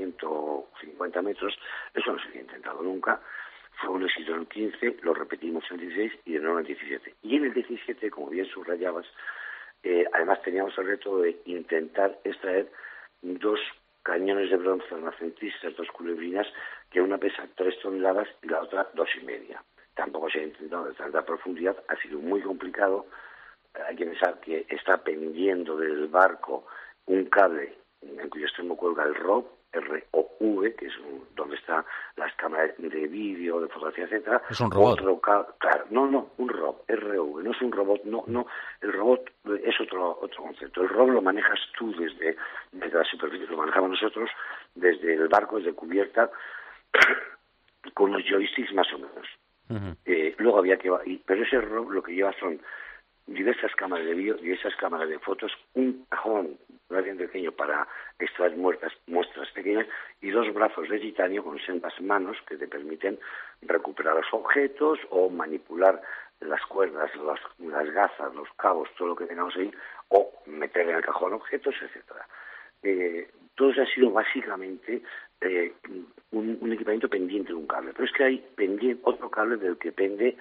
1.150 metros. Eso no se había intentado nunca. Fue un éxito en el 15, lo repetimos en el 16 y de nuevo en el 17. Y en el 17, como bien subrayabas, además teníamos el reto de intentar extraer 2 cañones de bronce renacentistas, 2 culebrinas, que una pesa 3 toneladas y la otra 2,5. tampoco se ha intentado de tanta profundidad, ha sido muy complicado. Hay que pensar que está pendiendo del barco un cable en cuyo extremo cuelga el ROV, R-O-V, que es donde están las cámaras de vídeo, de fotografía, etcétera. Es un robot. Un ROV, R-O-V, no es un robot, no, el robot es otro concepto. El ROV lo manejas tú desde la superficie, lo manejamos nosotros desde el barco, desde cubierta, con los joysticks más o menos. Luego había que... Pero ese ROV lo que lleva son diversas cámaras de vídeo, diversas cámaras de fotos, un cajón relativamente pequeño para extraer muestras pequeñas y 2 brazos de titanio con sendas manos que te permiten recuperar los objetos o manipular las cuerdas, las gafas, los cabos, todo lo que tengamos ahí, o meter en el cajón objetos, etcétera. Todo eso ha sido básicamente un equipamiento pendiente de un cable, pero es que hay otro cable del que pende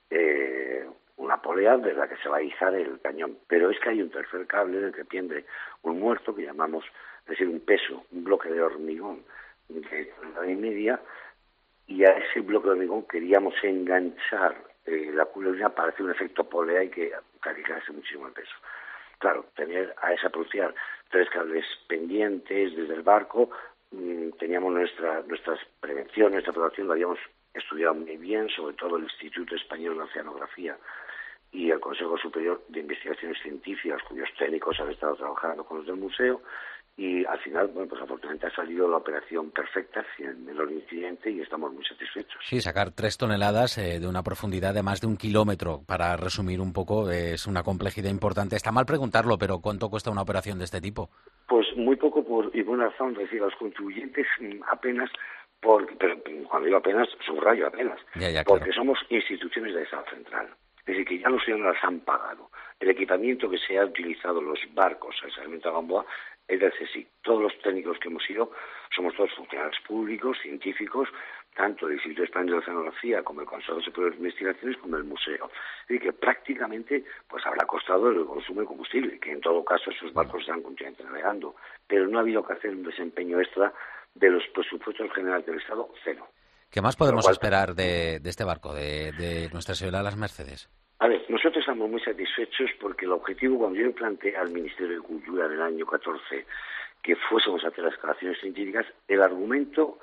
una polea de la que se va a izar el cañón, pero es que hay un tercer cable del que pende un muerto que llamamos, es decir, un peso, un bloque de hormigón de tonelada y media, y a ese bloque de hormigón queríamos enganchar la culebrina para hacer un efecto polea y que calificase muchísimo el peso. Claro, tener a esa producción 3 cables pendientes desde el barco, teníamos nuestras prevenciones, nuestra preparación, lo habíamos estudiado muy bien, sobre todo el Instituto Español de Oceanografía y el Consejo Superior de Investigaciones Científicas, cuyos técnicos han estado trabajando con los del museo, y al final, bueno, pues afortunadamente ha salido la operación perfecta, sin el menor incidente, y estamos muy satisfechos. Sí, sacar 3 toneladas de una profundidad de más de 1 kilómetro, para resumir un poco, es una complejidad importante. Está mal preguntarlo, pero ¿cuánto cuesta una operación de este tipo? Pues muy poco, y por una razón, es decir, a los contribuyentes apenas, pero cuando digo apenas, subrayo apenas, porque claro. Somos instituciones de Estado central. Es decir, que ya los ciudadanos las han pagado. El equipamiento que se ha utilizado en los barcos, el Sarmiento de Gamboa, es del CSIC. Todos los técnicos que hemos ido somos todos funcionarios públicos, científicos, tanto del Instituto Español de Oceanografía como el Consejo Superior de Investigaciones como el museo. Es decir, que prácticamente pues habrá costado el consumo de combustible, que en todo caso esos barcos están continuamente navegando. Pero no ha habido que hacer un desempeño extra de los presupuestos generales del Estado, 0. ¿Qué más podemos esperar de este barco, de Nuestra Señora de las Mercedes? A ver, nosotros estamos muy satisfechos porque el objetivo, cuando yo planteé al Ministerio de Cultura en el año 14 que fuésemos a hacer las excavaciones científicas, el argumento,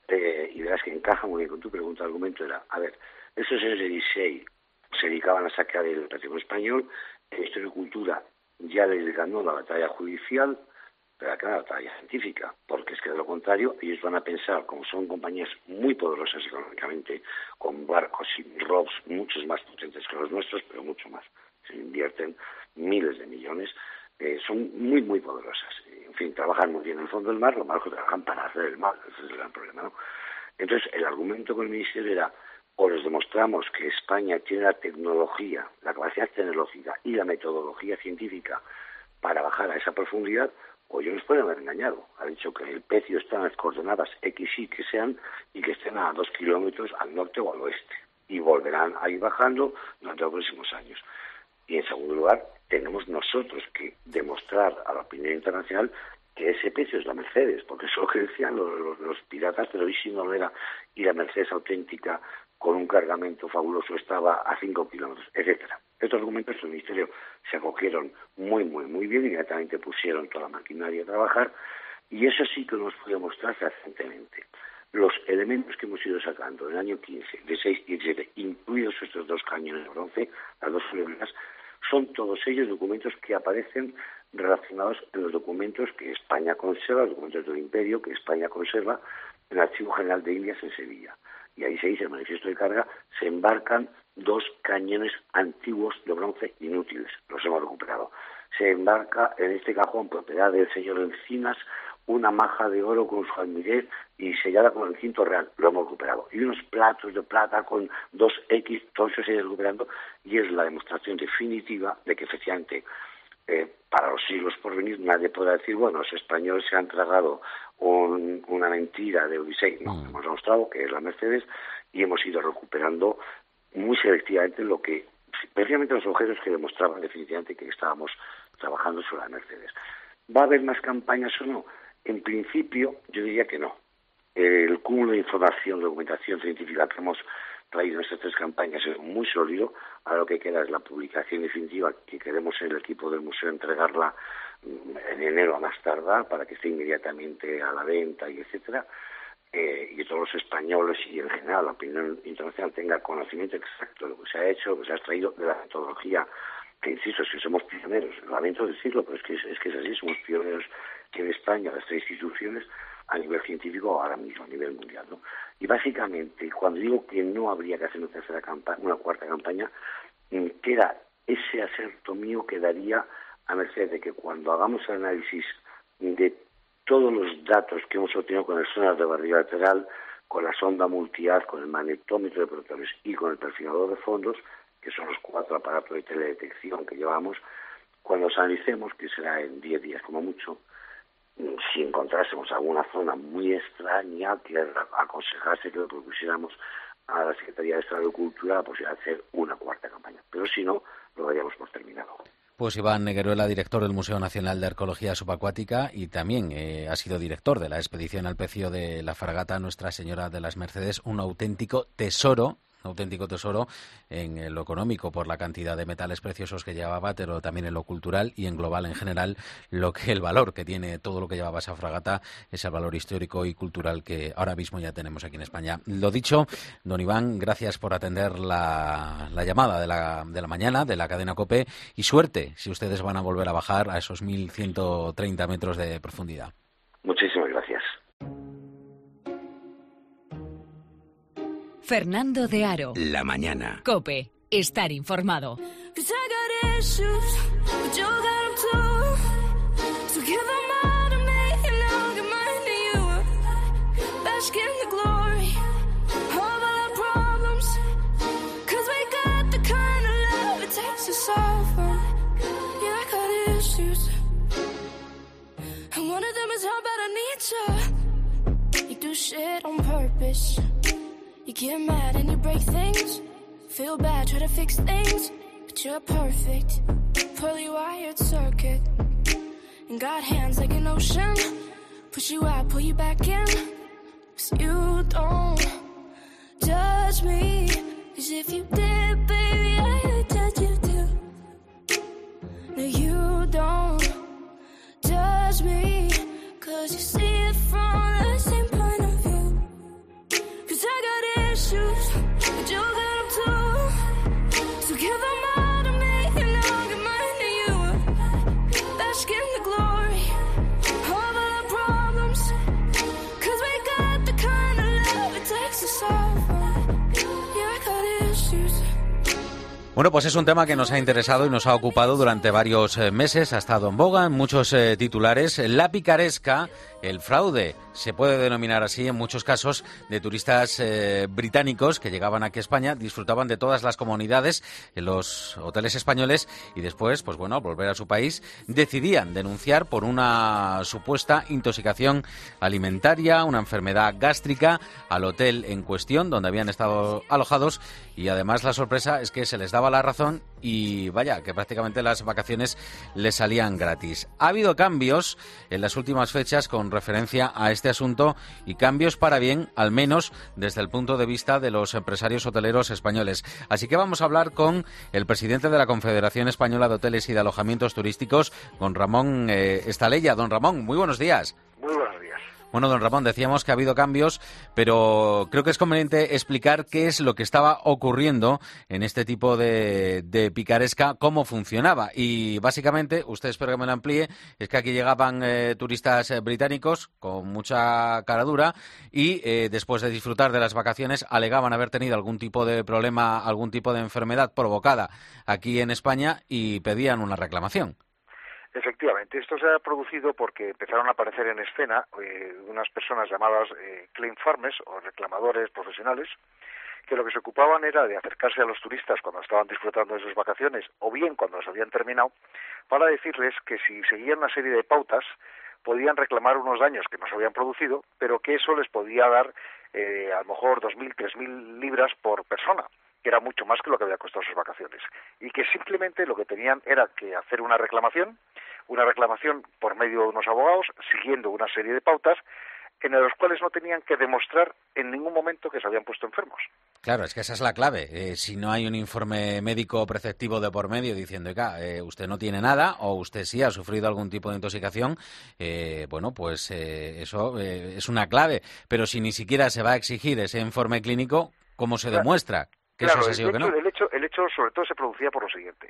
y verás que encaja muy bien con tu pregunta, el argumento era, a ver, esos señores de DISEI se dedicaban a sacar el patrimonio español, el Ministerio de Cultura ya les ganó la batalla judicial, pero acá la batalla científica, porque es que de lo contrario ellos van a pensar, como son compañías muy poderosas económicamente, con barcos y ROVs muchos más potentes que los nuestros, pero mucho más, se invierten miles de millones, son muy, muy poderosas. En fin, trabajan muy bien en el fondo del mar, lo malo es que trabajan para hacer el mal, ese es el gran problema, ¿no? Entonces, el argumento con el Ministerio era, o les demostramos que España tiene la tecnología, la capacidad tecnológica y la metodología científica para bajar a esa profundidad, o ellos nos pueden haber engañado. Ha dicho que el pecio está en las coordenadas X y que sean, y que estén a 2 kilómetros al norte o al oeste. Y volverán a ir bajando durante los próximos años. Y en segundo lugar, tenemos nosotros que demostrar a la opinión internacional que ese pecio es la Mercedes, porque eso es lo que decían los piratas, pero hoy sí no lo era, y la Mercedes auténtica con un cargamento fabuloso estaba a 5 kilómetros, etcétera. Estos argumentos el Ministerio se acogieron muy, muy, muy bien, inmediatamente pusieron toda la maquinaria a trabajar, y eso sí que nos puede mostrar fehacientemente. Los elementos que hemos ido sacando en el año 15, 16 y 17, incluidos estos 2 cañones de bronce, las 2 culebrinas, son todos ellos documentos que aparecen relacionados en los documentos que España conserva, los documentos del Imperio que España conserva en el Archivo General de Indias en Sevilla. Y ahí se dice, el manifiesto de carga, se embarcan 2 cañones antiguos de bronce inútiles, los hemos recuperado. Se embarca en este cajón, propiedad del señor Encinas, una maja de oro con su almirez y sellada con el cinto real, lo hemos recuperado. Y unos platos de plata con 2X, todo eso se ha ido recuperando, y es la demostración definitiva de que efectivamente para los siglos por venir nadie podrá decir, bueno, los españoles se han tragado una mentira de Odisei. No, hemos demostrado que es la Mercedes y hemos ido recuperando muy selectivamente lo que, precisamente los objetos que demostraban definitivamente que estábamos trabajando sobre la Mercedes. ¿Va a haber más campañas o no? En principio, yo diría que no. El cúmulo de información, documentación científica que hemos traído en estas 3 campañas es muy sólido. Ahora lo que queda es la publicación definitiva, que queremos en el equipo del museo entregarla en enero a más tardar para que esté inmediatamente a la venta y etcétera. Y todos los españoles y en general la opinión internacional tenga conocimiento exacto de lo que se ha hecho, lo que se ha extraído de la metodología, que insisto, es que somos pioneros, lamento decirlo, pero es que es así, somos pioneros en España, las 3 instituciones, a nivel científico ahora mismo, a nivel mundial, ¿no? Y básicamente, cuando digo que no habría que hacer una cuarta campaña, queda ese aserto mío quedaría a merced de que cuando hagamos el análisis de todos los datos que hemos obtenido con el sonar de barriga lateral, con la sonda multi-haz, con el magnetómetro de protones y con el perfilador de fondos, que son los 4 aparatos de teledetección que llevamos, cuando los analicemos, que será en 10 días como mucho, si encontrásemos alguna zona muy extraña, que aconsejase que lo propusiéramos a la Secretaría de Estado de Cultura la posibilidad de hacer una cuarta campaña. Pero si no, lo daríamos por terminado. Pues Iván Negueruela, director del Museo Nacional de Arqueología Subacuática y también ha sido director de la expedición al pecio de la fragata Nuestra Señora de las Mercedes, un auténtico tesoro en lo económico por la cantidad de metales preciosos que llevaba, pero también en lo cultural y en global en general, el valor que tiene todo lo que llevaba esa fragata, ese valor histórico y cultural que ahora mismo ya tenemos aquí en España. Lo dicho, don Iván, gracias por atender la llamada de la mañana de la cadena COPE y suerte si ustedes van a volver a bajar a esos 1.130 metros de profundidad. Muchísimas gracias. Fernando de Aro. La mañana. COPE. Estar informado. You get mad and you break things. Feel bad, try to fix things. But you're perfect, poorly wired circuit. And got hands like an ocean. Push you out, pull you back in. 'Cause you don't judge me. 'Cause if you did, baby, I would judge you too. No, you don't judge me. 'Cause you see it from the same point of view. 'Cause I got issues, but you got them too. So give them all to me and I'll give mine to you. Bask in the glory of all our problems. 'Cause we got the kind of love it takes to solve them. Yeah, I got issues. Bueno, pues es un tema que nos ha interesado y nos ha ocupado durante varios meses, ha estado en boga en muchos titulares. La picaresca, el fraude, se puede denominar así en muchos casos, de turistas británicos que llegaban aquí a España, disfrutaban de todas las comodidades en los hoteles españoles y después, pues bueno, al volver a su país, decidían denunciar por una supuesta intoxicación alimentaria, una enfermedad gástrica al hotel en cuestión donde habían estado alojados y además la sorpresa es que se les daba la razón y vaya, que prácticamente las vacaciones les salían gratis. Ha habido cambios en las últimas fechas con referencia a este asunto y cambios para bien, al menos desde el punto de vista de los empresarios hoteleros españoles. Así que vamos a hablar con el presidente de la Confederación Española de Hoteles y de Alojamientos Turísticos, con Ramón Estalella. Don Ramón, muy buenos días. Muy buenos días. Bueno, don Ramón, decíamos que ha habido cambios, pero creo que es conveniente explicar qué es lo que estaba ocurriendo en este tipo de picaresca, cómo funcionaba. Y básicamente, usted espero que me lo amplíe, es que aquí llegaban turistas británicos con mucha cara dura y después de disfrutar de las vacaciones alegaban haber tenido algún tipo de problema, algún tipo de enfermedad provocada aquí en España y pedían una reclamación. Efectivamente, esto se ha producido porque empezaron a aparecer en escena unas personas llamadas claim farmers o reclamadores profesionales que lo que se ocupaban era de acercarse a los turistas cuando estaban disfrutando de sus vacaciones o bien cuando las habían terminado para decirles que si seguían una serie de pautas podían reclamar unos daños que no se habían producido, pero que eso les podía dar a lo mejor 2.000, 3.000 libras por persona, que era mucho más que lo que había costado sus vacaciones, y que simplemente lo que tenían era que hacer una reclamación por medio de unos abogados, siguiendo una serie de pautas, en los cuales no tenían que demostrar en ningún momento que se habían puesto enfermos. Claro, es que esa es la clave. Si no hay un informe médico preceptivo de por medio diciendo que usted no tiene nada o usted sí ha sufrido algún tipo de intoxicación, bueno, pues eso es una clave. Pero si ni siquiera se va a exigir ese informe clínico, ¿cómo se demuestra que eso es así o que no? El hecho sobre todo se producía por lo siguiente.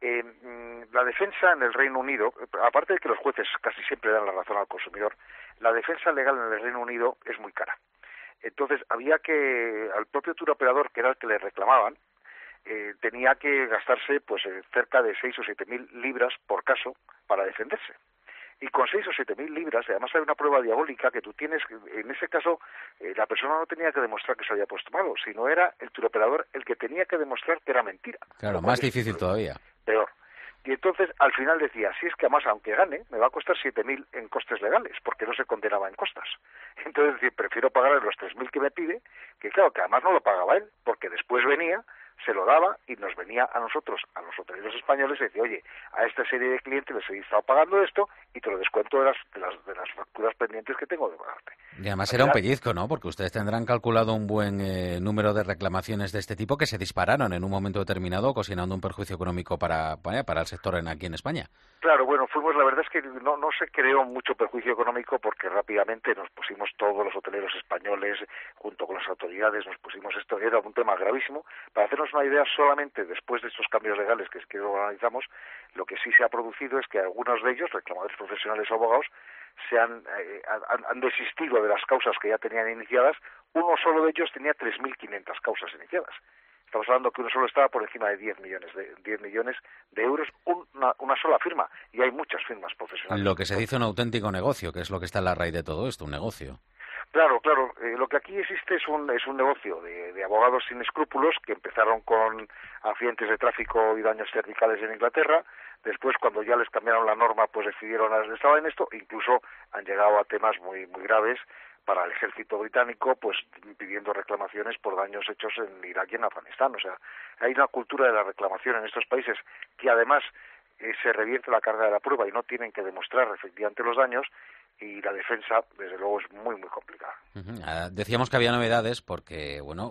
La defensa en el Reino Unido, aparte de que los jueces casi siempre dan la razón al consumidor, la defensa legal en el Reino Unido es muy cara. Entonces había que, al propio turoperador, que era el que le reclamaban, tenía que gastarse pues cerca de 6 o 7 mil libras por caso para defenderse. Y con 6 o 7 mil libras, además hay una prueba diabólica que tú tienes, en ese caso la persona no tenía que demostrar que se había puesto malo, sino era el turoperador el que tenía que demostrar que era mentira. Claro, más difícil todavía. Peor. Y entonces, al final decía, si es que además, aunque gane, me va a costar 7.000 en costes legales, porque no se condenaba en costas. Entonces, decir, prefiero pagarle los 3.000 que me pide, que claro, que además no lo pagaba él, porque después venía, se lo daba y nos venía a nosotros, a los hoteleros españoles, y decía, oye, a esta serie de clientes les he estado pagando esto y te lo descuento de las facturas pendientes que tengo de pagarte. Y además era un pellizco, ¿no? Porque ustedes tendrán calculado un buen número de reclamaciones de este tipo que se dispararon en un momento determinado, ocasionando un perjuicio económico para el sector aquí en España. Claro, bueno, la verdad es que no se creó mucho perjuicio económico porque rápidamente nos pusimos todos los hoteleros españoles, junto con las autoridades, esto era un tema gravísimo. Para hacernos una idea, solamente después de estos cambios legales que analizamos, lo que sí se ha producido es que algunos de ellos, reclamadores profesionales o abogados, han desistido de las causas que ya tenían iniciadas. Uno solo de ellos tenía 3.500 causas iniciadas. Estamos hablando que uno solo estaba por encima de 10 millones de euros, una sola firma, y hay muchas firmas profesionales. Lo que se dice un auténtico negocio, que es lo que está en la raíz de todo esto, un negocio. Claro, lo que aquí existe es un negocio de abogados sin escrúpulos que empezaron con accidentes de tráfico y daños cervicales en Inglaterra. Después, cuando ya les cambiaron la norma, pues decidieron estar en esto, incluso han llegado a temas muy muy graves para el ejército británico, pues pidiendo reclamaciones por daños hechos en Irak y en Afganistán. O sea, hay una cultura de la reclamación en estos países que además se revierte la carga de la prueba y no tienen que demostrar efectivamente los daños, y la defensa, desde luego, es muy, muy complicada. Decíamos que había novedades porque, bueno,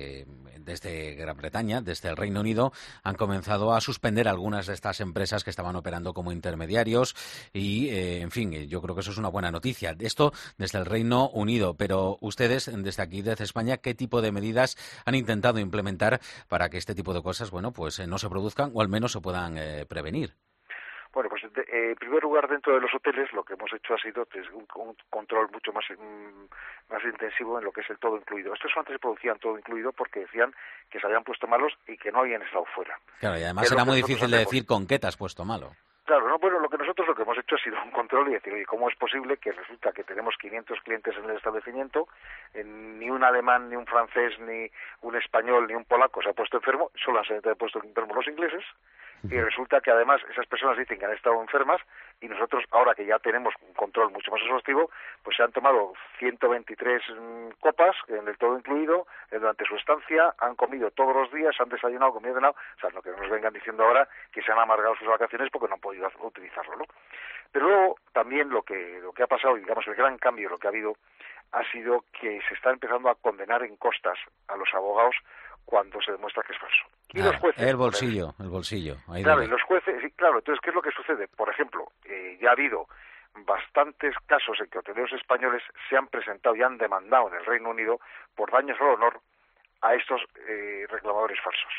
desde Gran Bretaña, desde el Reino Unido, han comenzado a suspender algunas de estas empresas que estaban operando como intermediarios y, en fin, yo creo que eso es una buena noticia. Esto desde el Reino Unido, pero ustedes, desde aquí, desde España, ¿qué tipo de medidas han intentado implementar para que este tipo de cosas, bueno, pues no se produzcan o al menos se puedan prevenir? Bueno, pues en primer lugar, dentro de los hoteles lo que hemos hecho ha sido un control mucho más intensivo en lo que es el todo incluido. Estos antes se producían todo incluido porque decían que se habían puesto malos y que no habían estado fuera. Claro, y además era muy difícil de decir con qué te has puesto malo. Claro, no, bueno, lo que hemos hecho ha sido un control y decir, oye, ¿cómo es posible que resulta que tenemos 500 clientes en el establecimiento, ni un alemán, ni un francés, ni un español, ni un polaco se ha puesto enfermo, solo se han puesto enfermos los ingleses? Y resulta que además esas personas dicen que han estado enfermas y nosotros, ahora que ya tenemos un control mucho más exhaustivo, pues se han tomado 123 copas en el todo incluido durante su estancia, han comido todos los días, han desayunado, comido, cenado, o sea, no que nos vengan diciendo ahora que se han amargado sus vacaciones porque no han podido utilizarlo, ¿no? Pero luego también lo que ha pasado, digamos, el gran cambio, lo que ha habido, ha sido que se está empezando a condenar en costas a los abogados cuando se demuestra que es falso. Y los jueces, el bolsillo. Ahí claro, y los jueces, sí, claro, entonces, ¿qué es lo que sucede? Por ejemplo, ya ha habido bastantes casos en que hoteleros españoles se han presentado y han demandado en el Reino Unido por daños al honor a estos reclamadores falsos.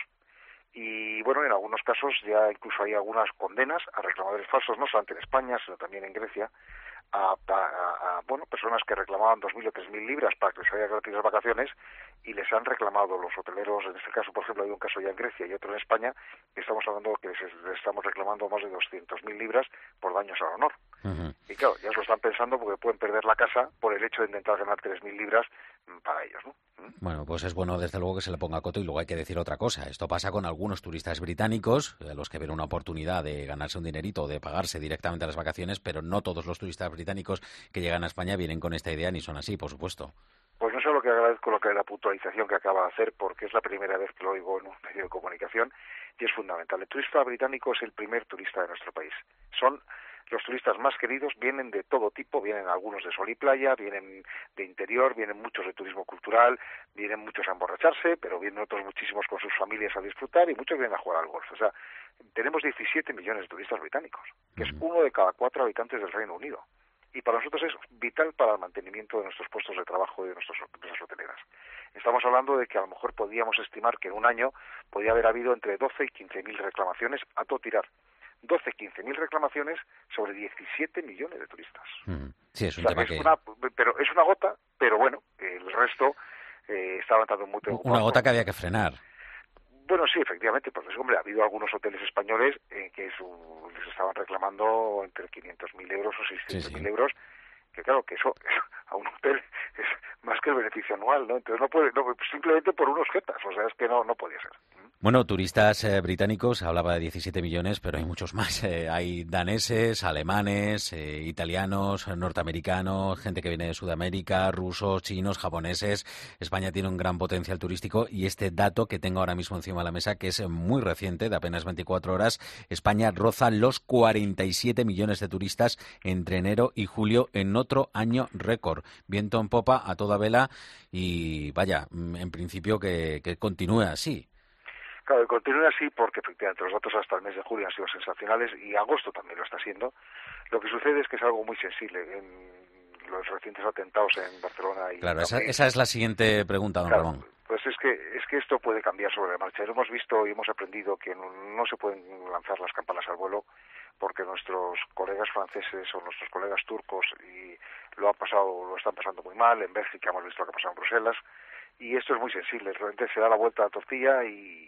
Y bueno, en algunos casos ya incluso hay algunas condenas a reclamadores falsos, no solamente en España, sino también en Grecia, a personas que reclamaban 2.000 o 3.000 libras para que les haya gratis las vacaciones y les han reclamado los hoteleros. En este caso, por ejemplo, hay un caso ya en Grecia y otro en España, que estamos hablando que les estamos reclamando más de 200.000 libras por daños al honor. Y claro, ya se lo están pensando porque pueden perder la casa por el hecho de intentar ganar 3.000 libras para ellos, ¿no? Bueno, pues es bueno desde luego que se le ponga coto y luego hay que decir otra cosa. Esto pasa con algunos turistas británicos, a los que ven una oportunidad de ganarse un dinerito o de pagarse directamente a las vacaciones, pero no todos los turistas británicos que llegan a España vienen con esta idea ni son así, por supuesto. Pues no sé lo que agradezco la puntualización que acaba de hacer, porque es la primera vez que lo oigo en un medio de comunicación y es fundamental. El turista británico es el primer turista de nuestro país. Son los turistas más queridos vienen de todo tipo, vienen algunos de sol y playa, vienen de interior, vienen muchos de turismo cultural, vienen muchos a emborracharse, pero vienen otros muchísimos con sus familias a disfrutar y muchos vienen a jugar al golf. O sea, tenemos 17 millones de turistas británicos, que es 1 de cada 4 habitantes del Reino Unido. Y para nosotros es vital para el mantenimiento de nuestros puestos de trabajo y de nuestras empresas hoteleras. Estamos hablando de que a lo mejor podíamos estimar que en un año podía haber habido entre 12 y 15.000 reclamaciones a todo tirar. 12-15.000 reclamaciones sobre 17 millones de turistas. Sí, es un tema pero es una gota, pero bueno, el resto está avanzando muy preocupado. Una gota que había que frenar. Bueno, sí, efectivamente, porque hombre, ha habido algunos hoteles españoles que les estaban reclamando entre 500.000 euros o 600.000 euros, que claro, que eso a un hotel es más que el beneficio anual, ¿no? Entonces simplemente por unos jetas, o sea, es que no podía ser. Bueno, turistas británicos, hablaba de 17 millones, pero hay muchos más. Hay daneses, alemanes, italianos, norteamericanos, gente que viene de Sudamérica, rusos, chinos, japoneses. España tiene un gran potencial turístico y este dato que tengo ahora mismo encima de la mesa, que es muy reciente, de apenas 24 horas, España roza los 47 millones de turistas entre enero y julio en otro año récord. Viento en popa, a toda vela y vaya, en principio que continúe así. Claro, continúa así porque efectivamente los datos hasta el mes de julio han sido sensacionales y agosto también lo está siendo. Lo que sucede es que es algo muy sensible. En los recientes atentados en Barcelona y claro, esa es la siguiente pregunta, don Ramón. Pues es que esto puede cambiar sobre la marcha. Lo hemos visto y hemos aprendido que no se pueden lanzar las campanas al vuelo porque nuestros colegas franceses o nuestros colegas turcos lo están pasando muy mal. En Bélgica hemos visto lo que ha pasado en Bruselas y esto es muy sensible. Realmente se da la vuelta a la tortilla y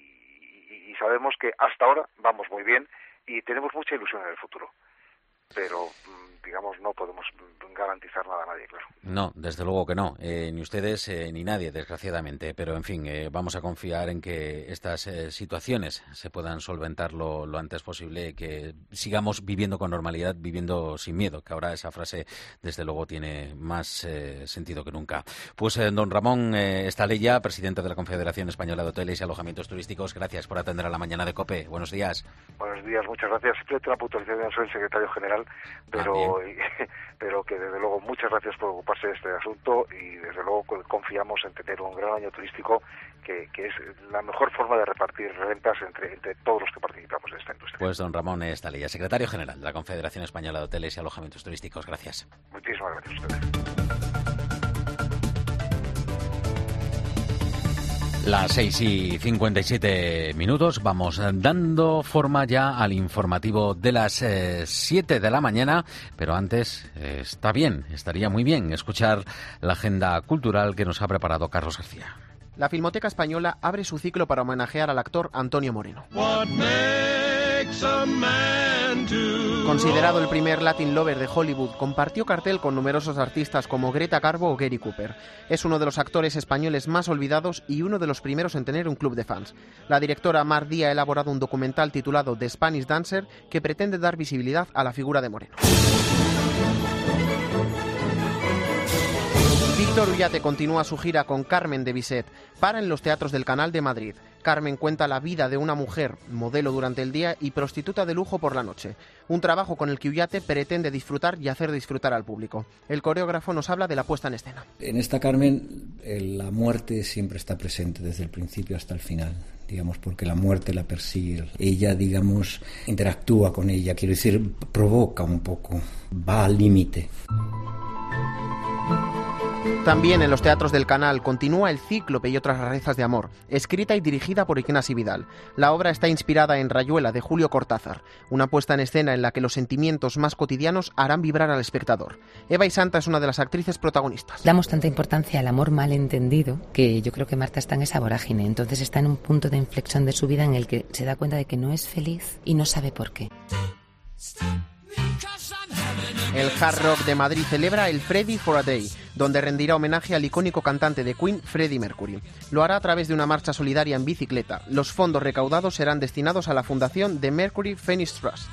sabemos que hasta ahora vamos muy bien y tenemos mucha ilusión en el futuro. Pero, digamos, no podemos garantizar nada a nadie, claro. No, desde luego que no. Ni ustedes ni nadie, desgraciadamente. Pero, en fin, vamos a confiar en que estas situaciones se puedan solventar lo antes posible y que sigamos viviendo con normalidad, viviendo sin miedo, que ahora esa frase, desde luego, tiene más sentido que nunca. Pues, don Ramón Estaleya, presidente de la Confederación Española de Hoteles y Alojamientos Turísticos, gracias por atender a la mañana de COPE. Buenos días. Buenos días, muchas gracias. Simplemente una puntualización, soy el secretario general, pero que desde luego muchas gracias por ocuparse de este asunto y desde luego confiamos en tener un gran año turístico que es la mejor forma de repartir rentas entre todos los que participamos en esta industria. Pues don Ramón Estaleya, secretario general de la Confederación Española de Hoteles y Alojamientos Turísticos. Gracias. Muchísimas gracias a ustedes. Las 6:57, vamos dando forma ya al informativo de las 7 de la mañana, pero antes estaría muy bien escuchar la agenda cultural que nos ha preparado Carlos García. La Filmoteca Española abre su ciclo para homenajear al actor Antonio Moreno. Considerado el primer Latin Lover de Hollywood, compartió cartel con numerosos artistas como Greta Garbo o Gary Cooper. Es uno de los actores españoles más olvidados y uno de los primeros en tener un club de fans. La directora Mar Día ha elaborado un documental titulado The Spanish Dancer que pretende dar visibilidad a la figura de Moreno. Víctor Ullate continúa su gira con Carmen de Bizet. Para en los teatros del Canal de Madrid. Carmen cuenta la vida de una mujer, modelo durante el día y prostituta de lujo por la noche. Un trabajo con el que Ullate pretende disfrutar y hacer disfrutar al público. El coreógrafo nos habla de la puesta en escena. En esta Carmen, la muerte siempre está presente desde el principio hasta el final. Digamos, porque la muerte la persigue. Ella, digamos, interactúa con ella, quiero decir, provoca un poco, va al límite. También en los teatros del Canal continúa El Cíclope y otras rarezas de amor, escrita y dirigida por Ignacio Vidal. La obra está inspirada en Rayuela, de Julio Cortázar, una puesta en escena en la que los sentimientos más cotidianos harán vibrar al espectador. Eva Isanta es una de las actrices protagonistas. Damos tanta importancia al amor malentendido que yo creo que Marta está en esa vorágine, entonces está en un punto de inflexión de su vida en el que se da cuenta de que no es feliz y no sabe por qué. El Hard Rock de Madrid celebra el Freddie for a Day, donde rendirá homenaje al icónico cantante de Queen, Freddie Mercury. Lo hará a través de una marcha solidaria en bicicleta. Los fondos recaudados serán destinados a la fundación The Mercury Phoenix Trust.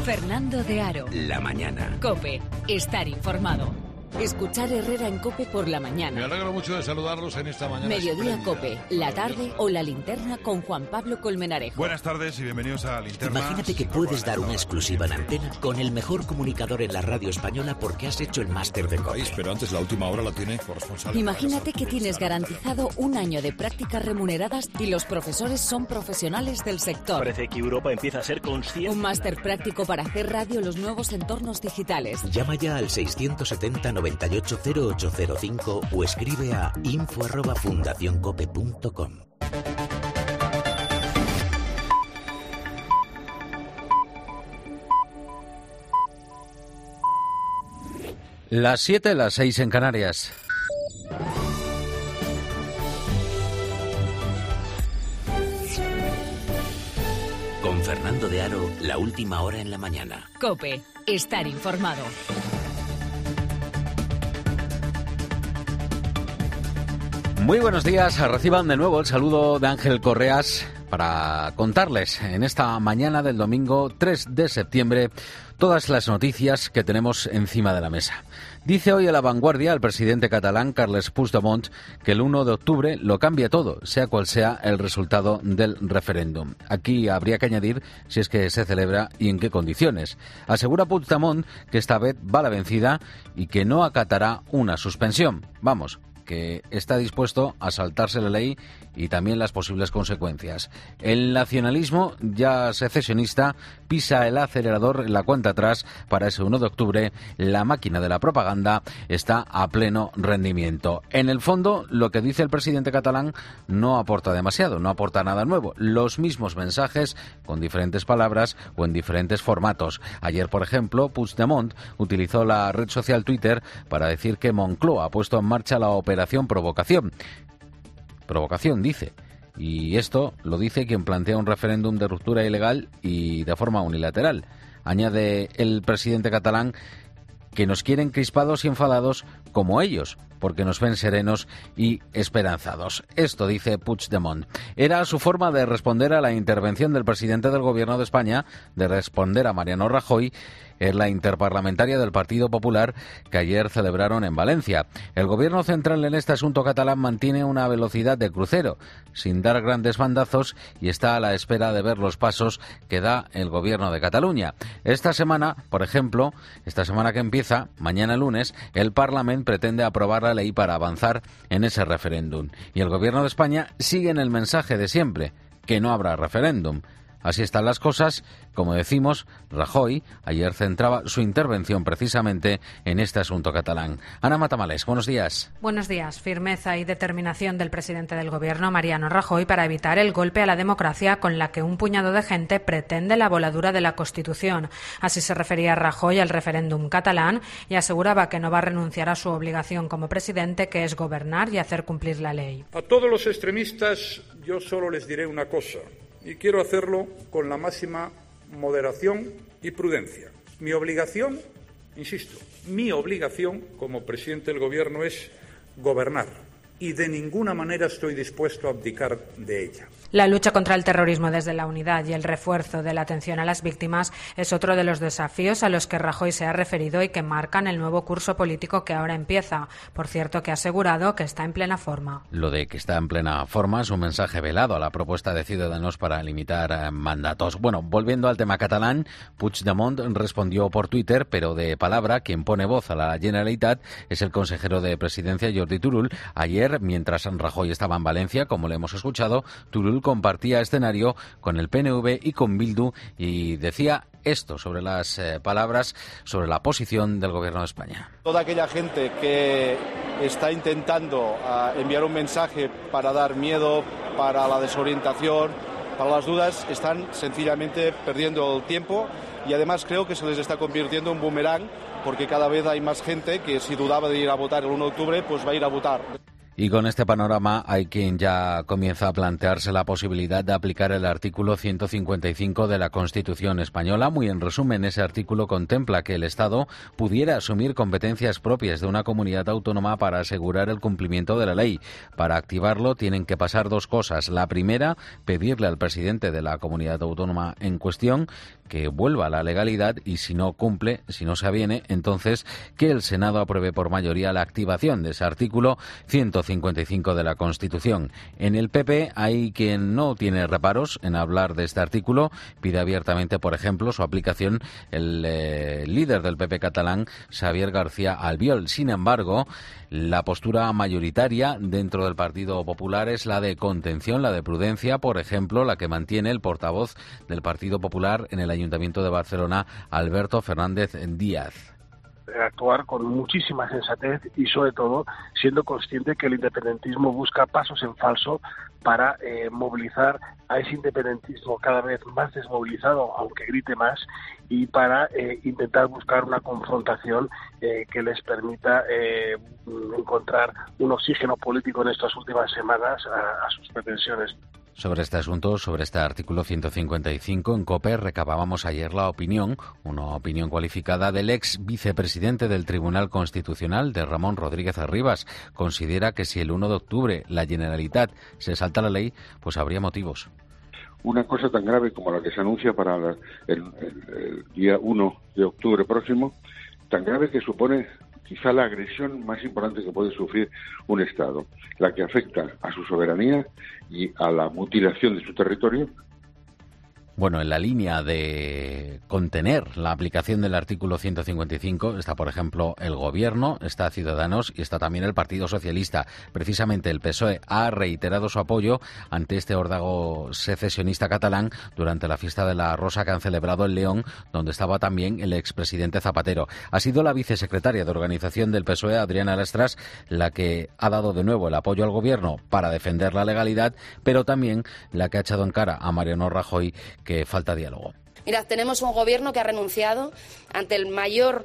Fernando de Aro. La mañana. COPE. Estar informado. Escuchar Herrera en COPE por la mañana. Me alegro mucho de saludarlos en esta mañana. Mediodía espléndida. COPE, la tarde o la linterna con Juan Pablo Colmenarejo. Buenas tardes y bienvenidos a Linterna. Imagínate que puedes dar una exclusiva en antena con el mejor comunicador en la radio española porque has hecho el máster de COPE. Pero antes la última hora la tiene corresponsal. Imagínate que tienes garantizado un año de prácticas remuneradas y los profesores son profesionales del sector. Parece que Europa empieza a ser consciente. Un máster práctico para hacer radio en los nuevos entornos digitales. Llama ya al 670 98 0805 o escribe a info@fundacioncope.com. Las 7, las 6 en Canarias. Con Fernando de Aro, la última hora en la mañana. COPE. Estar informado. Muy buenos días, reciban de nuevo el saludo de Ángel Correas para contarles en esta mañana del domingo 3 de septiembre todas las noticias que tenemos encima de la mesa. Dice hoy a La Vanguardia el presidente catalán Carles Puigdemont que el 1 de octubre lo cambia todo, sea cual sea el resultado del referéndum. Aquí habría que añadir si es que se celebra y en qué condiciones. Asegura Puigdemont que esta vez va la vencida y que no acatará una suspensión. Vamos, que está dispuesto a saltarse la ley y también las posibles consecuencias. El nacionalismo, ya secesionista, pisa el acelerador en la cuenta atrás para ese 1 de octubre. La máquina de la propaganda está a pleno rendimiento. En el fondo, lo que dice el presidente catalán no aporta demasiado, no aporta nada nuevo. Los mismos mensajes con diferentes palabras o en diferentes formatos. Ayer, por ejemplo, Puigdemont utilizó la red social Twitter para decir que Moncloa ha puesto en marcha la operación Provocación. Provocación, dice. Y esto lo dice quien plantea un referéndum de ruptura ilegal y de forma unilateral. Añade el presidente catalán que nos quieren crispados y enfadados como ellos, porque nos ven serenos y esperanzados. Esto dice Puigdemont. Era su forma de responder a la intervención del presidente del Gobierno de España, de responder a Mariano Rajoy, en la interparlamentaria del Partido Popular que ayer celebraron en Valencia. El Gobierno central en este asunto catalán mantiene una velocidad de crucero, sin dar grandes bandazos, y está a la espera de ver los pasos que da el Gobierno de Cataluña. Esta semana, por ejemplo, esta semana que empieza, mañana lunes, el Parlamento pretende aprobar la ley para avanzar en ese referéndum. Y el Gobierno de España sigue en el mensaje de siempre, que no habrá referéndum. Así están las cosas. Como decimos, Rajoy ayer centraba su intervención precisamente en este asunto catalán. Ana Matamales, buenos días. Buenos días. Firmeza y determinación del presidente del Gobierno, Mariano Rajoy, para evitar el golpe a la democracia con la que un puñado de gente pretende la voladura de la Constitución. Así se refería Rajoy al referéndum catalán y aseguraba que no va a renunciar a su obligación como presidente, que es gobernar y hacer cumplir la ley. A todos los extremistas yo solo les diré una cosa. Y quiero hacerlo con la máxima moderación y prudencia. Mi obligación, insisto, mi obligación como presidente del Gobierno es gobernar y de ninguna manera estoy dispuesto a abdicar de ella. La lucha contra el terrorismo desde la unidad y el refuerzo de la atención a las víctimas es otro de los desafíos a los que Rajoy se ha referido y que marcan el nuevo curso político que ahora empieza. Por cierto, que ha asegurado que está en plena forma. Lo de que está en plena forma es un mensaje velado a la propuesta de Ciudadanos para limitar mandatos. Bueno, volviendo al tema catalán, Puigdemont respondió por Twitter, pero de palabra. Quien pone voz a la Generalitat es el consejero de Presidencia, Jordi Turull. Ayer, mientras Rajoy estaba en Valencia, como le hemos escuchado, Turull compartía escenario con el PNV y con Bildu y decía esto sobre las palabras, sobre la posición del Gobierno de España. Toda aquella gente que está intentando enviar un mensaje para dar miedo, para la desorientación, para las dudas, están sencillamente perdiendo el tiempo y además creo que se les está convirtiendo en boomerang porque cada vez hay más gente que si dudaba de ir a votar el 1 de octubre, pues va a ir a votar. Y con este panorama hay quien ya comienza a plantearse la posibilidad de aplicar el artículo 155 de la Constitución española. Muy en resumen, ese artículo contempla que el Estado pudiera asumir competencias propias de una comunidad autónoma para asegurar el cumplimiento de la ley. Para activarlo tienen que pasar dos cosas. La primera, pedirle al presidente de la comunidad autónoma en cuestión que vuelva a la legalidad y si no cumple, si no se aviene, entonces que el Senado apruebe por mayoría la activación de ese artículo 155 de la Constitución. En el PP hay quien no tiene reparos en hablar de este artículo, pide abiertamente, por ejemplo, su aplicación el líder del PP catalán, Xavier García Albiol. Sin embargo, la postura mayoritaria dentro del Partido Popular es la de contención, la de prudencia, por ejemplo, la que mantiene el portavoz del Partido Popular en el Ayuntamiento de Barcelona, Alberto Fernández Díaz. Actuar con muchísima sensatez y, sobre todo, siendo consciente que el independentismo busca pasos en falso para movilizar a ese independentismo cada vez más desmovilizado, aunque grite más, y para intentar buscar una confrontación que les permita encontrar un oxígeno político en estas últimas semanas a sus pretensiones. Sobre este asunto, sobre este artículo 155, en COPE recabábamos ayer la opinión, una opinión cualificada del ex vicepresidente del Tribunal Constitucional, de Ramón Rodríguez Arribas. Considera que si el 1 de octubre la Generalitat se salta la ley, pues habría motivos. Una cosa tan grave como la que se anuncia para el día 1 de octubre próximo, tan grave que supone quizá la agresión más importante que puede sufrir un Estado, la que afecta a su soberanía y a la mutilación de su territorio. Bueno, en la línea de contener la aplicación del artículo 155 está, por ejemplo, el Gobierno, está Ciudadanos y está también el Partido Socialista. Precisamente el PSOE ha reiterado su apoyo ante este órdago secesionista catalán durante la fiesta de la Rosa que han celebrado en León, donde estaba también el expresidente Zapatero. Ha sido la vicesecretaria de organización del PSOE, Adriana Lastras, la que ha dado de nuevo el apoyo al Gobierno para defender la legalidad, pero también la que ha echado en cara a Mariano Rajoy que falta diálogo. Mirad, tenemos un gobierno que ha renunciado ante el mayor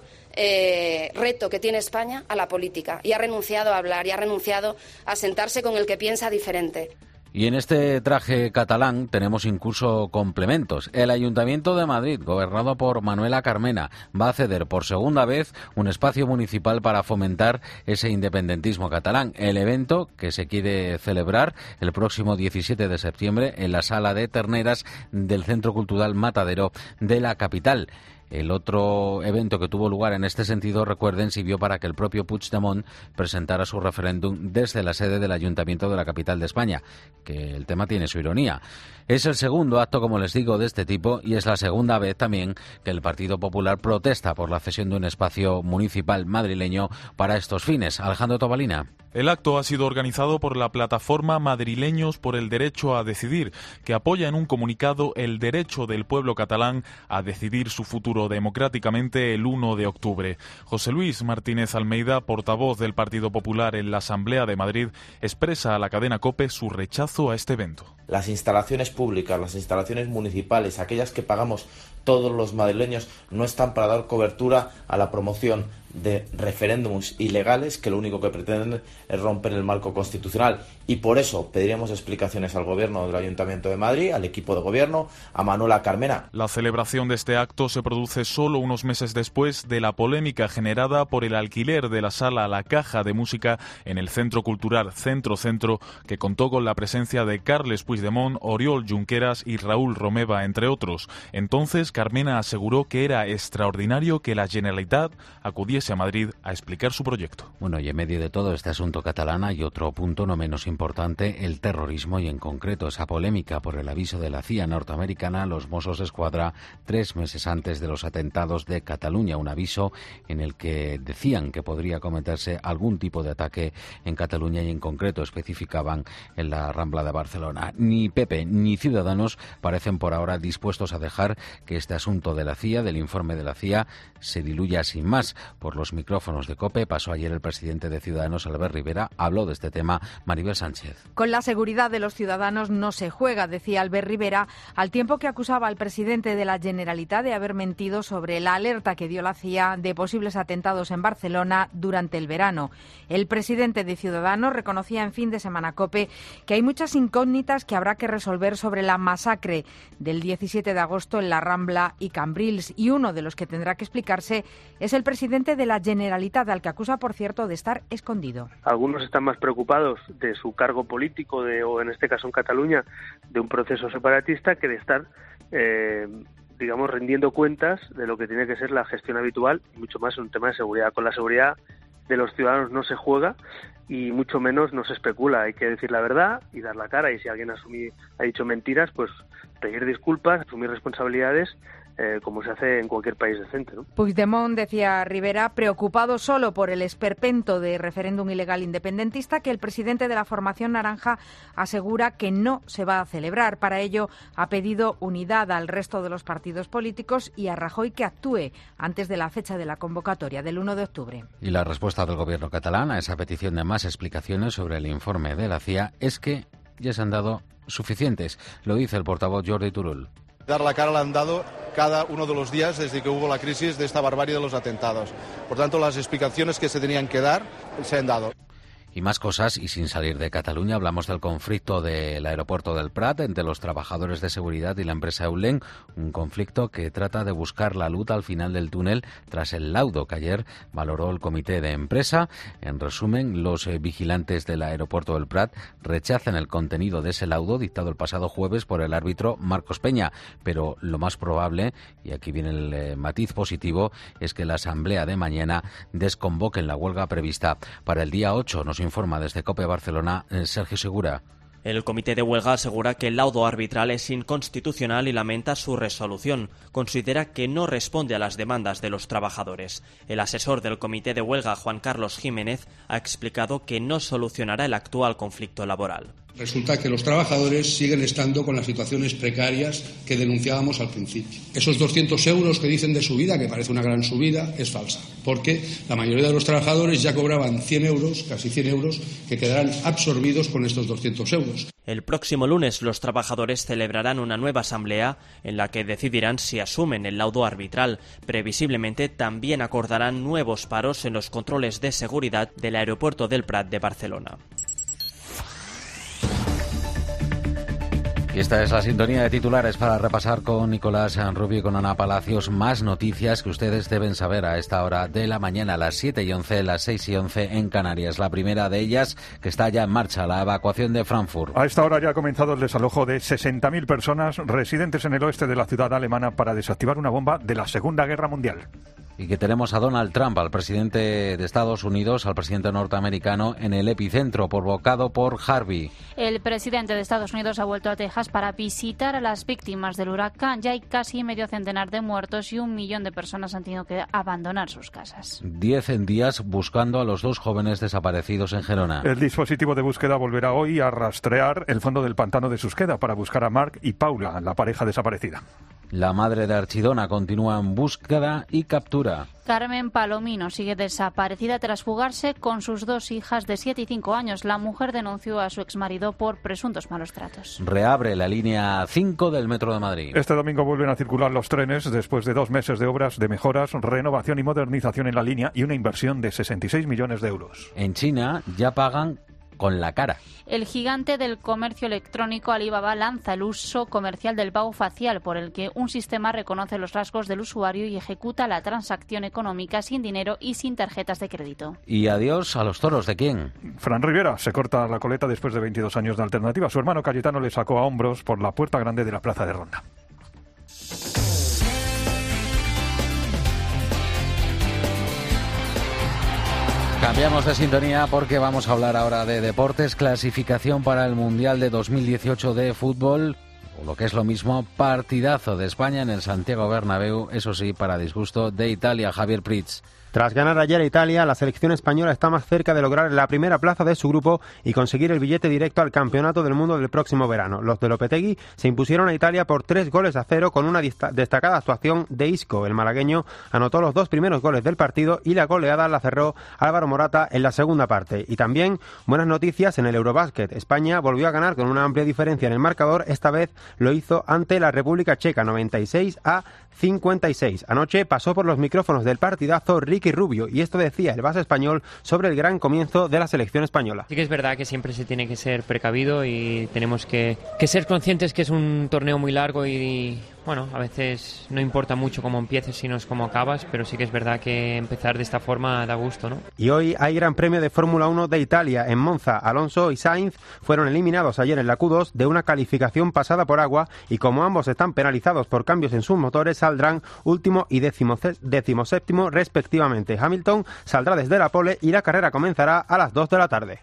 reto que tiene España a la política y ha renunciado a hablar y ha renunciado a sentarse con el que piensa diferente. Y en este traje catalán tenemos incluso complementos. El Ayuntamiento de Madrid, gobernado por Manuela Carmena, va a ceder por segunda vez un espacio municipal para fomentar ese independentismo catalán. El evento, que se quiere celebrar el próximo 17 de septiembre en la Sala de Terneras del Centro Cultural Matadero de la capital. El otro evento que tuvo lugar en este sentido, recuerden, sirvió para que el propio Puigdemont presentara su referéndum desde la sede del Ayuntamiento de la capital de España, que el tema tiene su ironía. Es el segundo acto, como les digo, de este tipo y es la segunda vez también que el Partido Popular protesta por la cesión de un espacio municipal madrileño para estos fines. Alejandro Tobalina. El acto ha sido organizado por la plataforma Madrileños por el Derecho a Decidir, que apoya en un comunicado el derecho del pueblo catalán a decidir su futuro democráticamente el 1 de octubre. José Luis Martínez Almeida, portavoz del Partido Popular en la Asamblea de Madrid, expresa a la cadena COPE su rechazo a este evento. Las instalaciones públicas, las instalaciones municipales, aquellas que pagamos todos los madrileños, no están para dar cobertura a la promoción de referéndums ilegales que lo único que pretenden es romper el marco constitucional. Y por eso pediríamos explicaciones al Gobierno del Ayuntamiento de Madrid, al equipo de Gobierno, a Manuela Carmena. La celebración de este acto se produce solo unos meses después de la polémica generada por el alquiler de la sala La Caja de Música en el Centro Cultural Centro, que contó con la presencia de Carles Puigdemont, Oriol Junqueras y Raúl Romeva, entre otros. Entonces, Carmena aseguró que era extraordinario que la Generalitat acudiese a Madrid a explicar su proyecto. Bueno, y en medio de todo este asunto catalán hay otro punto no menos importante, el terrorismo y en concreto esa polémica por el aviso de la CIA norteamericana a los Mossos d'Esquadra 3 meses antes de los atentados de Cataluña, un aviso en el que decían que podría cometerse algún tipo de ataque en Cataluña y en concreto especificaban en la Rambla de Barcelona. Ni PP ni Ciudadanos parecen por ahora dispuestos a dejar que este asunto de la CIA, del informe de la CIA, se diluya sin más, por por los micrófonos de COPE. Pasó ayer el presidente de Ciudadanos, Albert Rivera. Habló de este tema Maribel Sánchez. Con la seguridad de los ciudadanos no se juega, decía Albert Rivera, al tiempo que acusaba al presidente de la Generalitat de haber mentido sobre la alerta que dio la CIA de posibles atentados en Barcelona durante el verano. El presidente de Ciudadanos reconocía en Fin de Semana COPE que hay muchas incógnitas que habrá que resolver sobre la masacre del 17 de agosto en la Rambla y Cambrils, y uno de los que tendrá que explicarse es el presidente de la Generalitat, al que acusa, por cierto, de estar escondido. Algunos están más preocupados de su cargo político, o en este caso en Cataluña, de un proceso separatista, que de estar, rendiendo cuentas de lo que tiene que ser la gestión habitual, y mucho más en un tema de seguridad. Con la seguridad de los ciudadanos no se juega y mucho menos no se especula. Hay que decir la verdad y dar la cara, y si alguien ha dicho mentiras, pues pedir disculpas, asumir responsabilidades, como se hace en cualquier país decente, ¿no? Puigdemont, decía Rivera, preocupado solo por el esperpento de referéndum ilegal independentista, que el presidente de la formación naranja asegura que no se va a celebrar. Para ello ha pedido unidad al resto de los partidos políticos y a Rajoy que actúe antes de la fecha de la convocatoria del 1 de octubre. Y la respuesta del gobierno catalán a esa petición de más explicaciones sobre el informe de la CIA es que ya se han dado suficientes. Lo dice el portavoz Jordi Turull. Dar la cara la han dado cada uno de los días desde que hubo la crisis de esta barbarie de los atentados. Por tanto, las explicaciones que se tenían que dar se han dado. Y más cosas, y sin salir de Cataluña, hablamos del conflicto del aeropuerto del Prat entre los trabajadores de seguridad y la empresa Eulen, un conflicto que trata de buscar la luz al final del túnel tras el laudo que ayer valoró el comité de empresa. En resumen, los vigilantes del aeropuerto del Prat rechazan el contenido de ese laudo dictado el pasado jueves por el árbitro Marcos Peña, pero lo más probable, y aquí viene el matiz positivo, es que la asamblea de mañana desconvoque la huelga prevista para el día 8. Nos informa desde COPE Barcelona Sergio Segura. El comité de huelga asegura que el laudo arbitral es inconstitucional y lamenta su resolución. Considera que no responde a las demandas de los trabajadores. El asesor del comité de huelga, Juan Carlos Jiménez, ha explicado que no solucionará el actual conflicto laboral. Resulta que los trabajadores siguen estando con las situaciones precarias que denunciábamos al principio. Esos 200 euros que dicen de subida, que parece una gran subida, es falsa, porque la mayoría de los trabajadores ya cobraban 100 euros, casi 100 euros, que quedarán absorbidos con estos 200 euros. El próximo lunes los trabajadores celebrarán una nueva asamblea en la que decidirán si asumen el laudo arbitral. Previsiblemente también acordarán nuevos paros en los controles de seguridad del aeropuerto del Prat de Barcelona. Y esta es la sintonía de titulares para repasar con Nicolás Rubio y con Ana Palacios más noticias que ustedes deben saber a esta hora de la mañana, a las 7:11, las 6:11 en Canarias. La primera de ellas, que está ya en marcha, la evacuación de Frankfurt. A esta hora ya ha comenzado el desalojo de 60.000 personas residentes en el oeste de la ciudad alemana para desactivar una bomba de la Segunda Guerra Mundial. Y que tenemos a Donald Trump, al presidente de Estados Unidos, al presidente norteamericano, en el epicentro provocado por Harvey. El presidente de Estados Unidos ha vuelto a Texas para visitar a las víctimas del huracán. Ya hay casi medio centenar de muertos y 1 millón de personas han tenido que abandonar sus casas. 10 días buscando a los 2 jóvenes desaparecidos en Gerona. El dispositivo de búsqueda volverá hoy a rastrear el fondo del pantano de Susqueda para buscar a Mark y Paula, la pareja desaparecida. La madre de Archidona continúa en búsqueda y captura. Carmen Palomino sigue desaparecida tras fugarse con sus 2 hijas de 7 y 5 años. La mujer denunció a su exmarido por presuntos malos tratos. Reabre la línea 5 del Metro de Madrid. Este domingo vuelven a circular los trenes después de 2 meses de obras de mejoras, renovación y modernización en la línea y una inversión de 66 millones de euros. En China ya pagan con la cara. El gigante del comercio electrónico Alibaba lanza el uso comercial del pago facial, por el que un sistema reconoce los rasgos del usuario y ejecuta la transacción económica sin dinero y sin tarjetas de crédito. Y adiós a los toros, ¿de quién? Fran Rivera se corta la coleta después de 22 años de alternativa. Su hermano Cayetano le sacó a hombros por la puerta grande de la plaza de Ronda. Cambiamos de sintonía porque vamos a hablar ahora de deportes, clasificación para el Mundial de 2018 de fútbol, o lo que es lo mismo, partidazo de España en el Santiago Bernabéu, eso sí, para disgusto de Italia. Javier Prits. Tras ganar ayer a Italia, la selección española está más cerca de lograr la primera plaza de su grupo y conseguir el billete directo al Campeonato del Mundo del próximo verano. Los de Lopetegui se impusieron a Italia por 3-0 con una destacada actuación de Isco. El malagueño anotó los 2 primeros goles del partido y la goleada la cerró Álvaro Morata en la segunda parte. Y también buenas noticias en el Eurobásquet. España volvió a ganar con una amplia diferencia en el marcador. Esta vez lo hizo ante la República Checa, 96-56. Anoche pasó por los micrófonos del partidazo Ricky Rubio y esto decía el base español sobre el gran comienzo de la selección española. Sí que es verdad que siempre se tiene que ser precavido y tenemos que ser conscientes que es un torneo muy largo y bueno, a veces no importa mucho cómo empieces, sino es cómo acabas, pero sí que es verdad que empezar de esta forma da gusto, ¿no? Y hoy hay Gran Premio de Fórmula 1 de Italia. En Monza, Alonso y Sainz fueron eliminados ayer en la Q2 de una calificación pasada por agua y como ambos están penalizados por cambios en sus motores, saldrán último y decimoséptimo respectivamente. Hamilton saldrá desde la pole y la carrera comenzará a las 2 de la tarde.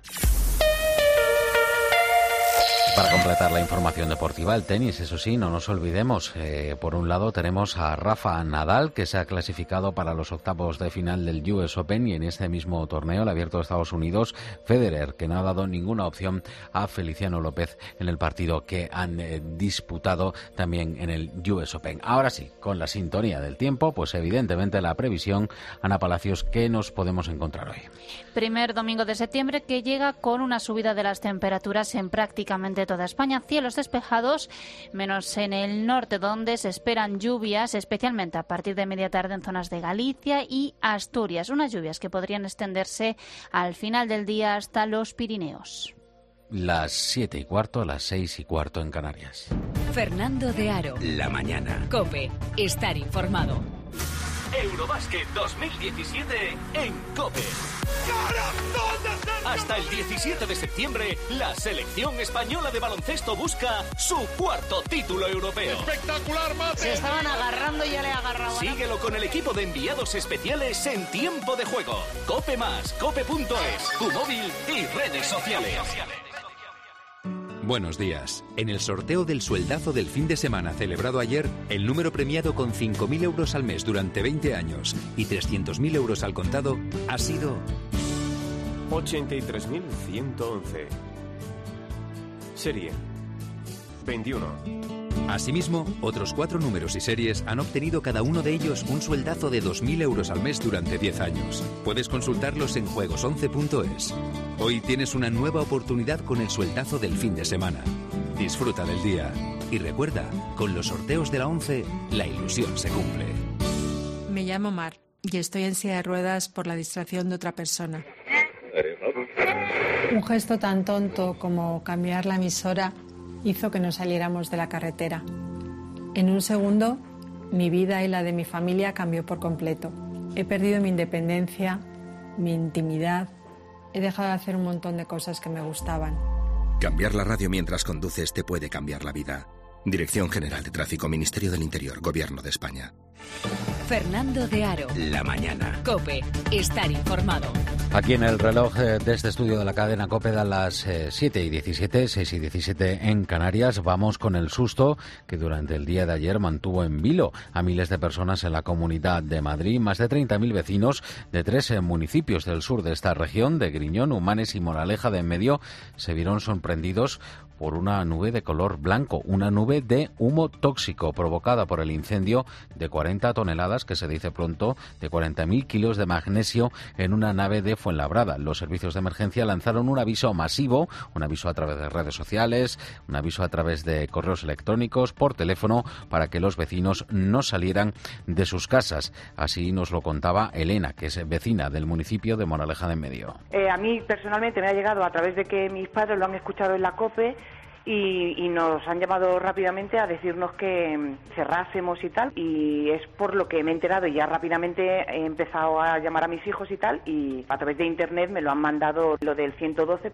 Para completar la información deportiva, el tenis, eso sí, no nos olvidemos. Por un lado tenemos a Rafa Nadal, que se ha clasificado para los octavos de final del US Open, y en este mismo torneo, el Abierto de Estados Unidos, Federer, que no ha dado ninguna opción a Feliciano López en el partido que han disputado también en el US Open. Ahora sí, con la sintonía del tiempo, pues evidentemente la previsión. Ana Palacios, ¿qué nos podemos encontrar hoy? Primer domingo de septiembre que llega con una subida de las temperaturas en prácticamente toda España. Cielos despejados, menos en el norte, donde se esperan lluvias, especialmente a partir de media tarde en zonas de Galicia y Asturias. Unas lluvias que podrían extenderse al final del día hasta los Pirineos. Las 7:15, las 6:15 en Canarias. Fernando de Aro. La mañana. COPE. Estar informado. Eurobásquet 2017 en COPE. Hasta el 17 de septiembre, la selección española de baloncesto busca su 4º título europeo. ¡Espectacular, Mate! Se estaban agarrando y ya le ha agarrado. Síguelo con el equipo de enviados especiales en tiempo de juego. COPE+, cope.es, tu móvil y redes sociales. Buenos días. En el sorteo del sueldazo del fin de semana celebrado ayer, el número premiado con 5.000 euros al mes durante 20 años y 300.000 euros al contado ha sido 83.111. Serie 21. Asimismo, otros 4 números y series han obtenido cada uno de ellos un sueldazo de 2.000 euros al mes durante 10 años. Puedes consultarlos en juegos11.es. Hoy tienes una nueva oportunidad con el sueldazo del fin de semana. Disfruta del día. Y recuerda, con los sorteos de la 11, la ilusión se cumple. Me llamo Mar y estoy en silla de ruedas por la distracción de otra persona. Un gesto tan tonto como cambiar la emisora hizo que nos saliéramos de la carretera. En un segundo, mi vida y la de mi familia cambió por completo. He perdido mi independencia, mi intimidad. He dejado de hacer un montón de cosas que me gustaban. Cambiar la radio mientras conduces te puede cambiar la vida. Dirección General de Tráfico, Ministerio del Interior, Gobierno de España. Fernando de Aro. La mañana. COPE. Estar informado. Aquí en el reloj de este estudio de la cadena COPE dan las 7:17, 6:17 en Canarias. Vamos con el susto que durante el día de ayer mantuvo en vilo a miles de personas en la Comunidad de Madrid. Más de 30.000 vecinos de 3 municipios del sur de esta región, de Griñón, Humanes y Moraleja de Enmedio, se vieron sorprendidos por una nube de color blanco, una nube de humo tóxico provocada por el incendio de 40 toneladas, que se dice pronto, de 40.000 kilos de magnesio en una nave de Fuenlabrada. Los servicios de emergencia lanzaron un aviso masivo, un aviso a través de redes sociales, un aviso a través de correos electrónicos, por teléfono, para que los vecinos no salieran de sus casas. Así nos lo contaba Elena, que es vecina del municipio de Moraleja de Enmedio. A mí personalmente me ha llegado a través de que mis padres lo han escuchado en la COPE y nos han llamado rápidamente a decirnos que cerrásemos y tal, y es por lo que me he enterado y ya rápidamente he empezado a llamar a mis hijos y tal, y a través de internet me lo han mandado lo del 112.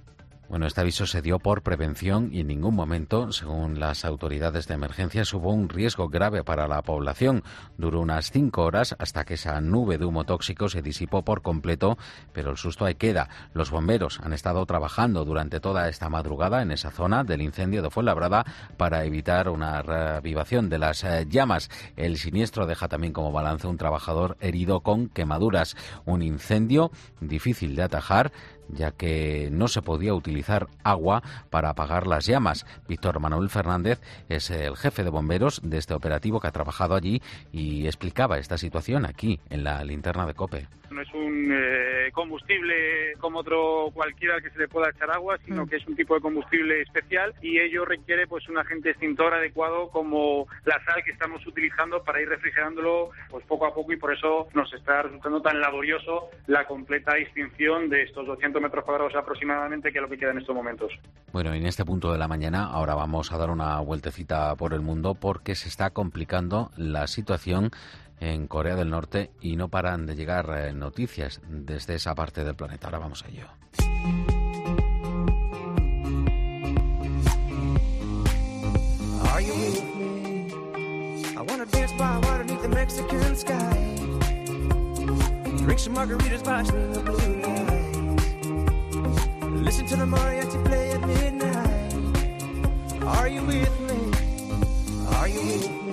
Bueno, este aviso se dio por prevención y en ningún momento, según las autoridades de emergencias, hubo un riesgo grave para la población. Duró unas 5 horas hasta que esa nube de humo tóxico se disipó por completo, pero el susto ahí queda. Los bomberos han estado trabajando durante toda esta madrugada en esa zona del incendio de Fuenlabrada para evitar una reavivación de las llamas. El siniestro deja también como balance un trabajador herido con quemaduras. Un incendio difícil de atajar, ya que no se podía utilizar agua para apagar las llamas. Víctor Manuel Fernández es el jefe de bomberos de este operativo que ha trabajado allí y explicaba esta situación aquí, en la linterna de COPE. No es un combustible como otro cualquiera que se le pueda echar agua, sino que es un tipo de combustible especial y ello requiere pues un agente extintor adecuado como la sal que estamos utilizando para ir refrigerándolo pues poco a poco, y por eso nos está resultando tan laborioso la completa extinción de estos 200 metros cuadrados aproximadamente, que es lo que queda en estos momentos. Bueno, en este punto de la mañana ahora vamos a dar una vueltecita por el mundo porque se está complicando la situación en Corea del Norte y no paran de llegar noticias desde esa parte del planeta. Ahora vamos a ello. Are you with me? I wanna dance by water beneath the Mexican sky. Drink some margaritas by the blue light. Listen to the mariachi play at midnight. Are you with me? Are you with me?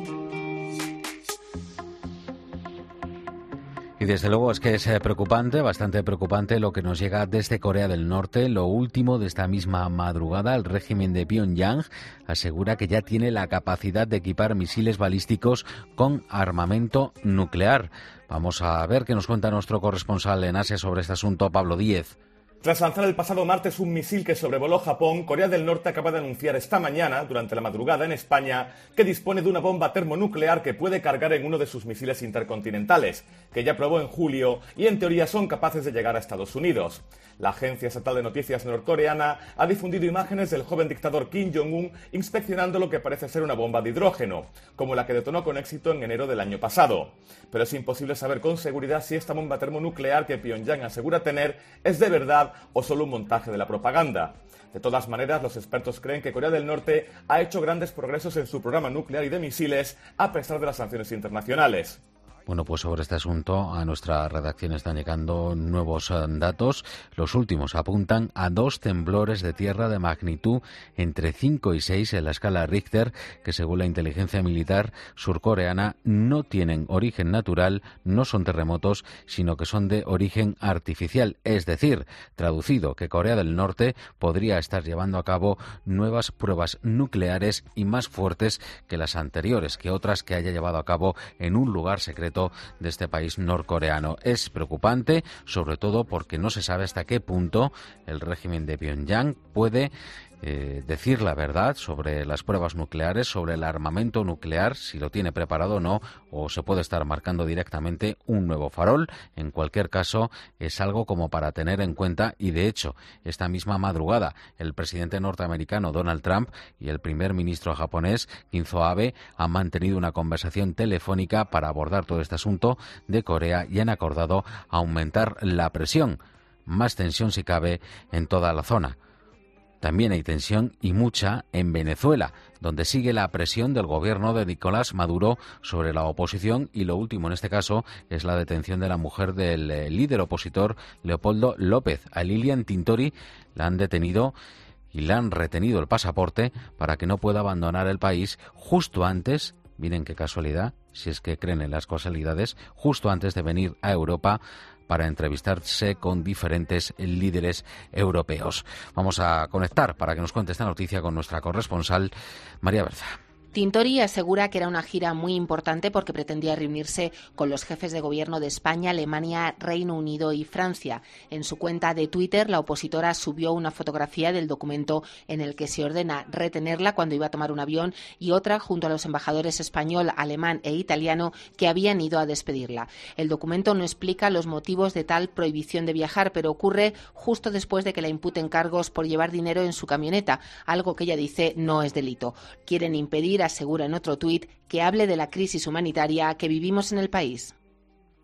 Y desde luego es que es preocupante, bastante preocupante lo que nos llega desde Corea del Norte. Lo último de esta misma madrugada, el régimen de Pyongyang asegura que ya tiene la capacidad de equipar misiles balísticos con armamento nuclear. Vamos a ver qué nos cuenta nuestro corresponsal en Asia sobre este asunto, Pablo Díez. Tras lanzar el pasado martes un misil que sobrevoló Japón, Corea del Norte acaba de anunciar esta mañana, durante la madrugada en España, que dispone de una bomba termonuclear que puede cargar en uno de sus misiles intercontinentales, que ya probó en julio y en teoría son capaces de llegar a Estados Unidos. La agencia estatal de noticias norcoreana ha difundido imágenes del joven dictador Kim Jong-un inspeccionando lo que parece ser una bomba de hidrógeno, como la que detonó con éxito en enero del año pasado. Pero es imposible saber con seguridad si esta bomba termonuclear que Pyongyang asegura tener es de verdad o solo un montaje de la propaganda. De todas maneras, los expertos creen que Corea del Norte ha hecho grandes progresos en su programa nuclear y de misiles a pesar de las sanciones internacionales. Bueno, pues sobre este asunto a nuestra redacción están llegando nuevos datos. Los últimos apuntan a 2 temblores de tierra de magnitud entre 5 y 6 en la escala Richter, que según la inteligencia militar surcoreana no tienen origen natural, no son terremotos, sino que son de origen artificial. Es decir, traducido, que Corea del Norte podría estar llevando a cabo nuevas pruebas nucleares y más fuertes que las anteriores, que otras que haya llevado a cabo en un lugar secreto de este país norcoreano. Es preocupante, sobre todo porque no se sabe hasta qué punto el régimen de Pyongyang puede decir la verdad sobre las pruebas nucleares, sobre el armamento nuclear, si lo tiene preparado o no, o se puede estar marcando directamente un nuevo farol. En cualquier caso, es algo como para tener en cuenta, y de hecho, esta misma madrugada, el presidente norteamericano Donald Trump y el primer ministro japonés Shinzo Abe han mantenido una conversación telefónica para abordar todo este asunto de Corea y han acordado aumentar la presión, más tensión si cabe, en toda la zona. También hay tensión, y mucha, en Venezuela, donde sigue la presión del gobierno de Nicolás Maduro sobre la oposición, y lo último en este caso es la detención de la mujer del líder opositor Leopoldo López. A Lilian Tintori la han detenido y le han retenido el pasaporte para que no pueda abandonar el país justo antes, miren qué casualidad, si es que creen en las casualidades, justo antes de venir a Europa para entrevistarse con diferentes líderes europeos. Vamos a conectar para que nos cuente esta noticia con nuestra corresponsal, María Berza. Tintori asegura que era una gira muy importante porque pretendía reunirse con los jefes de gobierno de España, Alemania, Reino Unido y Francia. En su cuenta de Twitter, la opositora subió una fotografía del documento en el que se ordena retenerla cuando iba a tomar un avión y otra junto a los embajadores español, alemán e italiano que habían ido a despedirla. El documento no explica los motivos de tal prohibición de viajar, pero ocurre justo después de que la imputen cargos por llevar dinero en su camioneta, algo que ella dice no es delito. Quieren impedir, asegura en otro tuit, que hable de la crisis humanitaria que vivimos en el país.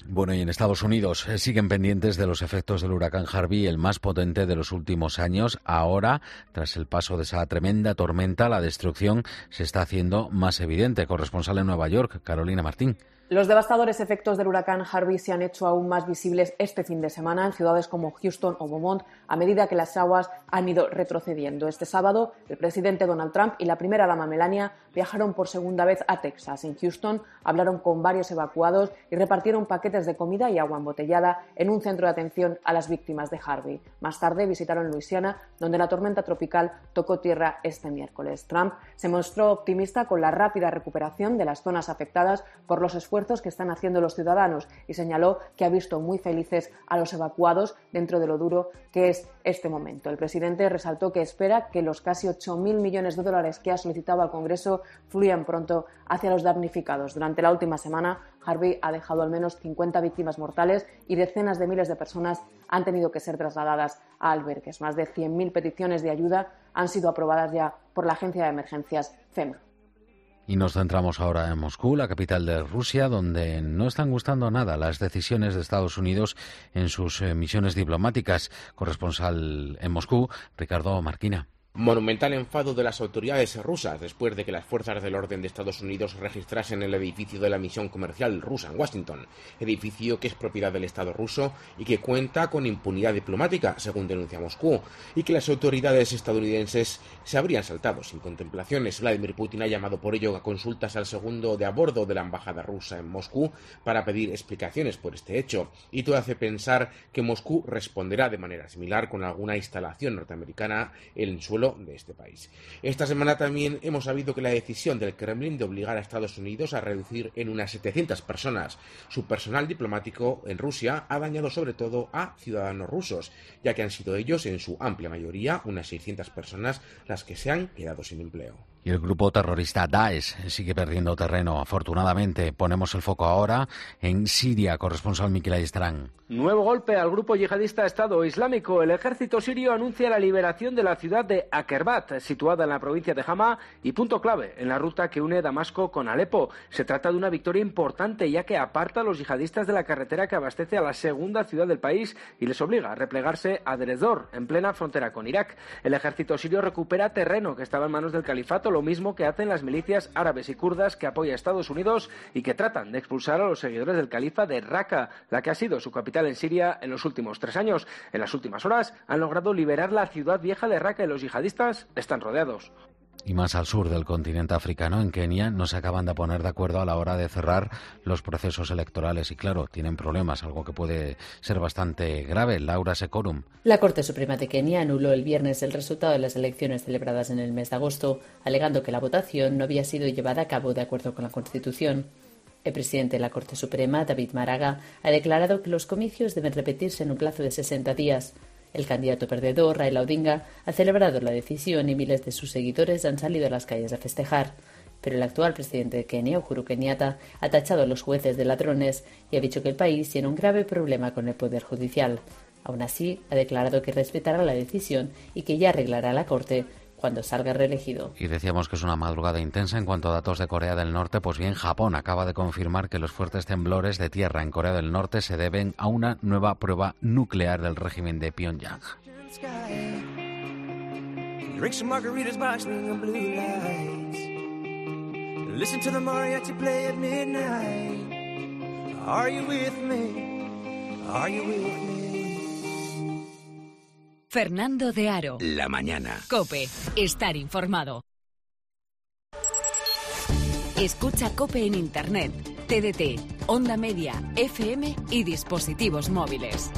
Bueno, y en Estados Unidos siguen pendientes de los efectos del huracán Harvey, el más potente de los últimos años. Ahora, tras el paso de esa tremenda tormenta, la destrucción se está haciendo más evidente. Corresponsal en Nueva York, Carolina Martín. Los devastadores efectos del huracán Harvey se han hecho aún más visibles este fin de semana en ciudades como Houston o Beaumont a medida que las aguas han ido retrocediendo. Este sábado, el presidente Donald Trump y la primera dama Melania viajaron por segunda vez a Texas. En Houston hablaron con varios evacuados y repartieron paquetes de comida y agua embotellada en un centro de atención a las víctimas de Harvey. Más tarde visitaron Luisiana, donde la tormenta tropical tocó tierra este miércoles. Trump se mostró optimista con la rápida recuperación de las zonas afectadas por los esfuerzos que están haciendo los ciudadanos y señaló que ha visto muy felices a los evacuados dentro de lo duro que es este momento. El presidente resaltó que espera que los casi 8.000 millones de dólares que ha solicitado al Congreso fluyan pronto hacia los damnificados. Durante la última semana, Harvey ha dejado al menos 50 víctimas mortales y decenas de miles de personas han tenido que ser trasladadas a albergues. Más de 100.000 peticiones de ayuda han sido aprobadas ya por la agencia de emergencias FEMA. Y nos centramos ahora en Moscú, la capital de Rusia, donde no están gustando nada las decisiones de Estados Unidos en sus misiones diplomáticas. Corresponsal en Moscú, Ricardo Marquina. Monumental enfado de las autoridades rusas después de que las fuerzas del orden de Estados Unidos registrasen el edificio de la misión comercial rusa en Washington, edificio que es propiedad del Estado ruso y que cuenta con impunidad diplomática, según denuncia Moscú, y que las autoridades estadounidenses se habrían saltado sin contemplaciones. Vladimir Putin ha llamado por ello a consultas al segundo de a bordo de la embajada rusa en Moscú para pedir explicaciones por este hecho, y todo hace pensar que Moscú responderá de manera similar con alguna instalación norteamericana en el suelo de este país. Esta semana también hemos sabido que la decisión del Kremlin de obligar a Estados Unidos a reducir en unas 700 personas su personal diplomático en Rusia ha dañado sobre todo a ciudadanos rusos, ya que han sido ellos, en su amplia mayoría, unas 600 personas, las que se han quedado sin empleo. Y el grupo terrorista Daesh sigue perdiendo terreno. Afortunadamente, ponemos el foco ahora en Siria. Corresponsal Miquel Ayestarán. Nuevo golpe al grupo yihadista Estado Islámico. El ejército sirio anuncia la liberación de la ciudad de Akerbat, situada en la provincia de Hama y punto clave en la ruta que une Damasco con Alepo. Se trata de una victoria importante, ya que aparta a los yihadistas de la carretera que abastece a la segunda ciudad del país y les obliga a replegarse a Deir ez-Zor, en plena frontera con Irak. El ejército sirio recupera terreno que estaba en manos del califato, lo mismo que hacen las milicias árabes y kurdas que apoya a Estados Unidos y que tratan de expulsar a los seguidores del califa de Raqqa, la que ha sido su capital en Siria en los últimos 3 años. En las últimas horas han logrado liberar la ciudad vieja de Raqqa y los yihadistas están rodeados. Y más al sur del continente africano, en Kenia, no se acaban de poner de acuerdo a la hora de cerrar los procesos electorales. Y claro, tienen problemas, algo que puede ser bastante grave. Laura Sekorum. La Corte Suprema de Kenia anuló el viernes el resultado de las elecciones celebradas en el mes de agosto, alegando que la votación no había sido llevada a cabo de acuerdo con la Constitución. El presidente de la Corte Suprema, David Maraga, ha declarado que los comicios deben repetirse en un plazo de 60 días. El candidato perdedor, Raila Odinga, ha celebrado la decisión y miles de sus seguidores han salido a las calles a festejar. Pero el actual presidente de Kenia, Uhuru Kenyatta, ha tachado a los jueces de ladrones y ha dicho que el país tiene un grave problema con el poder judicial. Aún así, ha declarado que respetará la decisión y que ya arreglará la Corte cuando salga reelegido. Y decíamos que es una madrugada intensa en cuanto a datos de Corea del Norte. Pues bien, Japón acaba de confirmar que los fuertes temblores de tierra en Corea del Norte se deben a una nueva prueba nuclear del régimen de Pyongyang. Fernando de Aro. La mañana. COPE. Estar informado. Escucha COPE en Internet, TDT, Onda Media, FM y dispositivos móviles.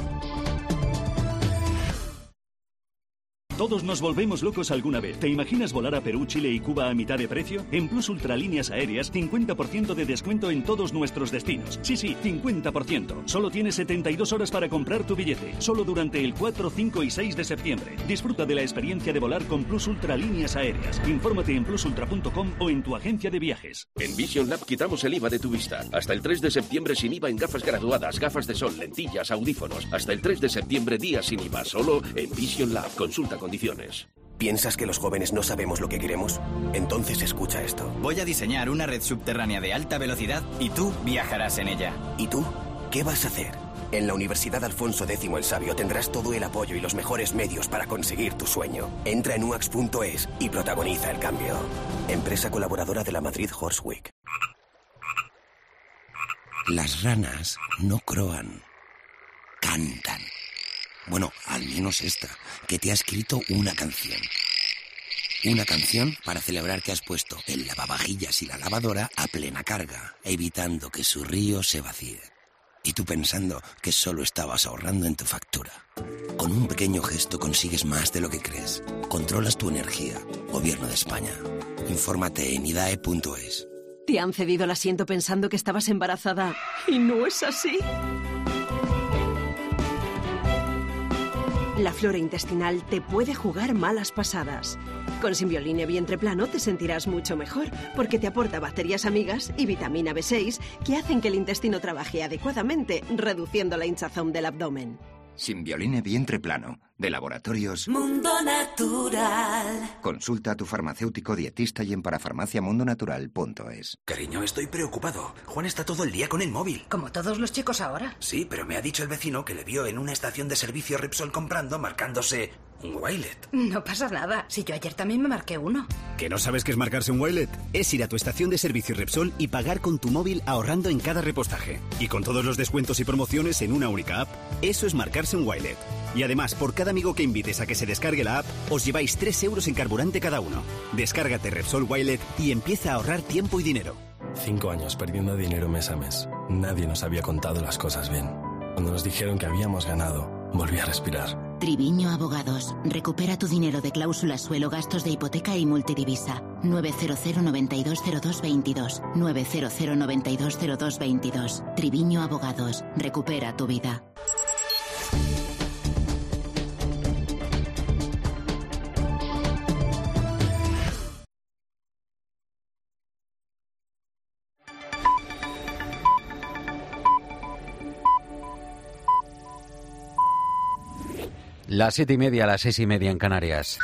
Todos nos volvemos locos alguna vez. ¿Te imaginas volar a Perú, Chile y Cuba a mitad de precio? En Plus Ultralíneas Aéreas, 50% de descuento en todos nuestros destinos. Sí, 50%. Solo tienes 72 horas para comprar tu billete. Solo durante el 4, 5 y 6 de septiembre. Disfruta de la experiencia de volar con Plus Ultralíneas Aéreas. Infórmate en plusultra.com o en tu agencia de viajes. En Vision Lab quitamos el IVA de tu vista. Hasta el 3 de septiembre sin IVA en gafas graduadas, gafas de sol, lentillas, audífonos. Hasta el 3 de septiembre días sin IVA. Solo en Vision Lab. Consulta condiciones. ¿Piensas que los jóvenes no sabemos lo que queremos? Entonces escucha esto. Voy a diseñar una red subterránea de alta velocidad y tú viajarás en ella. ¿Y tú? ¿Qué vas a hacer? En la Universidad Alfonso X el Sabio tendrás todo el apoyo y los mejores medios para conseguir tu sueño. Entra en uax.es y protagoniza el cambio. Empresa colaboradora de la Madrid Horse Week. Las ranas no croan, cantan. Bueno, al menos esta, que te ha escrito una canción. Una canción para celebrar que has puesto el lavavajillas y la lavadora a plena carga, evitando que su río se vacíe. Y tú pensando que solo estabas ahorrando en tu factura. Con un pequeño gesto consigues más de lo que crees. Controlas tu energía. Gobierno de España. Infórmate en idae.es. ¿Te han cedido el asiento pensando que estabas embarazada y no es así? La flora intestinal te puede jugar malas pasadas. Con Simbioline Vientre Plano te sentirás mucho mejor porque te aporta bacterias amigas y vitamina B6 que hacen que el intestino trabaje adecuadamente, reduciendo la hinchazón del abdomen. Simbioline Vientre Plano, de Laboratorios Mundo Natural. Consulta a tu farmacéutico dietista y en parafarmaciamundonatural.es. Cariño, estoy preocupado. Juan está todo el día con el móvil. Como todos los chicos ahora. Sí, pero me ha dicho el vecino que le vio en una estación de servicio Repsol comprando, marcándose un Wilet. No pasa nada. Si yo ayer también me marqué uno. ¿Que no sabes qué es marcarse un Wilet? Es ir a tu estación de servicio Repsol y pagar con tu móvil ahorrando en cada repostaje. Y con todos los descuentos y promociones en una única app. Eso es marcarse un Wilet. Y además, por cada amigo que invites a que se descargue la app, os lleváis 3 euros en carburante cada uno. Descárgate Repsol Wilet y empieza a ahorrar tiempo y dinero. 5 años perdiendo dinero mes a mes. Nadie nos había contado las cosas bien. Cuando nos dijeron que habíamos ganado, volví a respirar. Triviño Abogados. Recupera tu dinero de cláusula suelo, gastos de hipoteca y multidivisa. 900 9202 22. 900 9202 22. Triviño Abogados. Recupera tu vida. Las 7:30, las 6:30 en Canarias.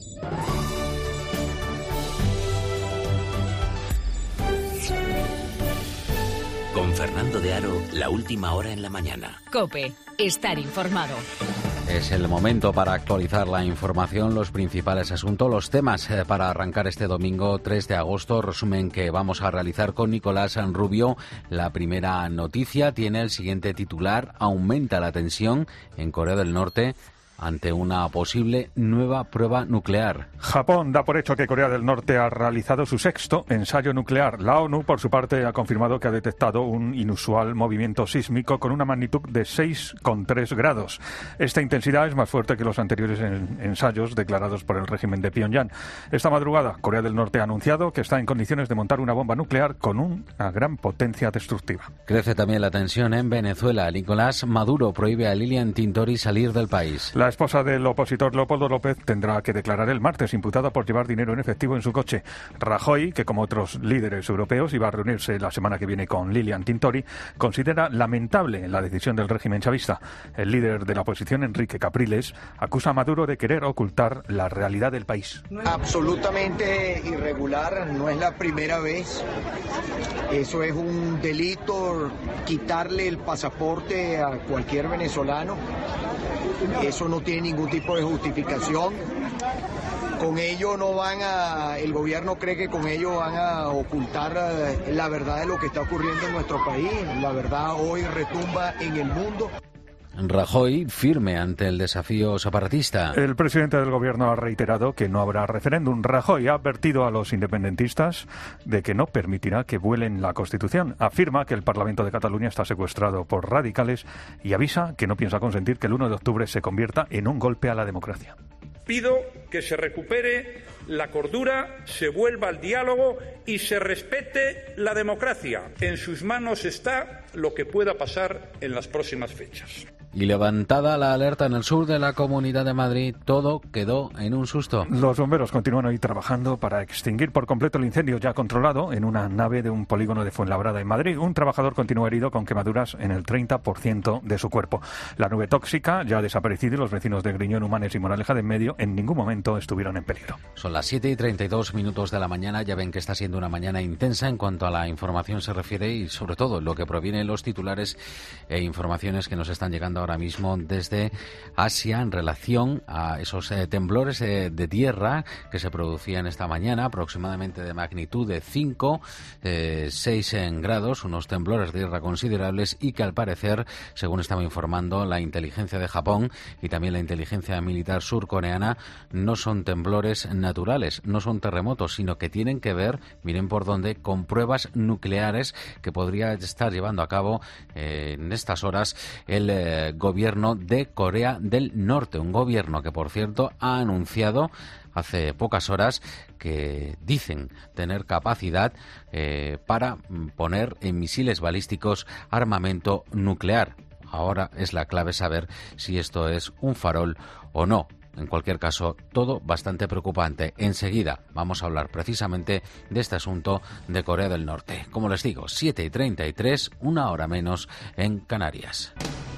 Con Fernando de Aro, la última hora en la mañana. COPE, estar informado. Es el momento para actualizar la información, los principales asuntos, los temas para arrancar este domingo 3 de agosto. Resumen que vamos a realizar con Nicolás Rubio. La primera noticia tiene el siguiente titular: aumenta la tensión en Corea del Norte ante una posible nueva prueba nuclear. Japón da por hecho que Corea del Norte ha realizado su 6º ensayo nuclear. La ONU, por su parte, ha confirmado que ha detectado un inusual movimiento sísmico con una magnitud de 6,3 grados. Esta intensidad es más fuerte que los anteriores ensayos declarados por el régimen de Pyongyang. Esta madrugada, Corea del Norte ha anunciado que está en condiciones de montar una bomba nuclear con una gran potencia destructiva. Crece también la tensión en Venezuela. Nicolás Maduro prohíbe a Lilian Tintori salir del país. La esposa del opositor Leopoldo López tendrá que declarar el martes, imputada por llevar dinero en efectivo en su coche. Rajoy, que como otros líderes europeos iba a reunirse la semana que viene con Lilian Tintori, considera lamentable la decisión del régimen chavista. El líder de la oposición, Enrique Capriles, acusa a Maduro de querer ocultar la realidad del país. Absolutamente irregular, no es la primera vez. Eso es un delito, quitarle el pasaporte a cualquier venezolano. Eso no tiene ningún tipo de justificación. Con ello no van a, el gobierno cree que con ello van a ocultar la verdad de lo que está ocurriendo en nuestro país. La verdad hoy retumba en el mundo. Rajoy firme ante el desafío separatista. El presidente del gobierno ha reiterado que no habrá referéndum. Rajoy ha advertido a los independentistas de que no permitirá que vuelen la Constitución. Afirma que el Parlamento de Cataluña está secuestrado por radicales y avisa que no piensa consentir que el 1 de octubre se convierta en un golpe a la democracia. Pido que se recupere la cordura, se vuelva al diálogo y se respete la democracia. En sus manos está lo que pueda pasar en las próximas fechas. Y levantada la alerta en el sur de la Comunidad de Madrid, todo quedó en un susto. Los bomberos continúan hoy trabajando para extinguir por completo el incendio ya controlado en una nave de un polígono de Fuenlabrada en Madrid. Un trabajador continúa herido con quemaduras en el 30% de su cuerpo. La nube tóxica ya ha desaparecido y los vecinos de Griñón, Humanes y Moraleja de Medio en ningún momento estuvieron en peligro. Son las 7:32 de la mañana. Ya ven que está siendo una mañana intensa en cuanto a la información se refiere y sobre todo lo que proviene en los titulares e informaciones que nos están llegando ahora mismo desde Asia en relación a esos temblores de tierra que se producían esta mañana, aproximadamente de magnitud de 5, 6 grados, unos temblores de tierra considerables y que al parecer, según estaba informando la inteligencia de Japón y también la inteligencia militar surcoreana, no son temblores naturales, no son terremotos, sino que tienen que ver, miren por dónde, con pruebas nucleares que podría estar llevando a cabo en estas horas el gobierno de Corea del Norte, un gobierno que, por cierto, ha anunciado hace pocas horas que dicen tener capacidad para poner en misiles balísticos armamento nuclear. Ahora es la clave saber si esto es un farol o no. En cualquier caso, todo bastante preocupante. Enseguida vamos a hablar precisamente de este asunto de Corea del Norte. Como les digo, 7:33, 1 hora menos en Canarias.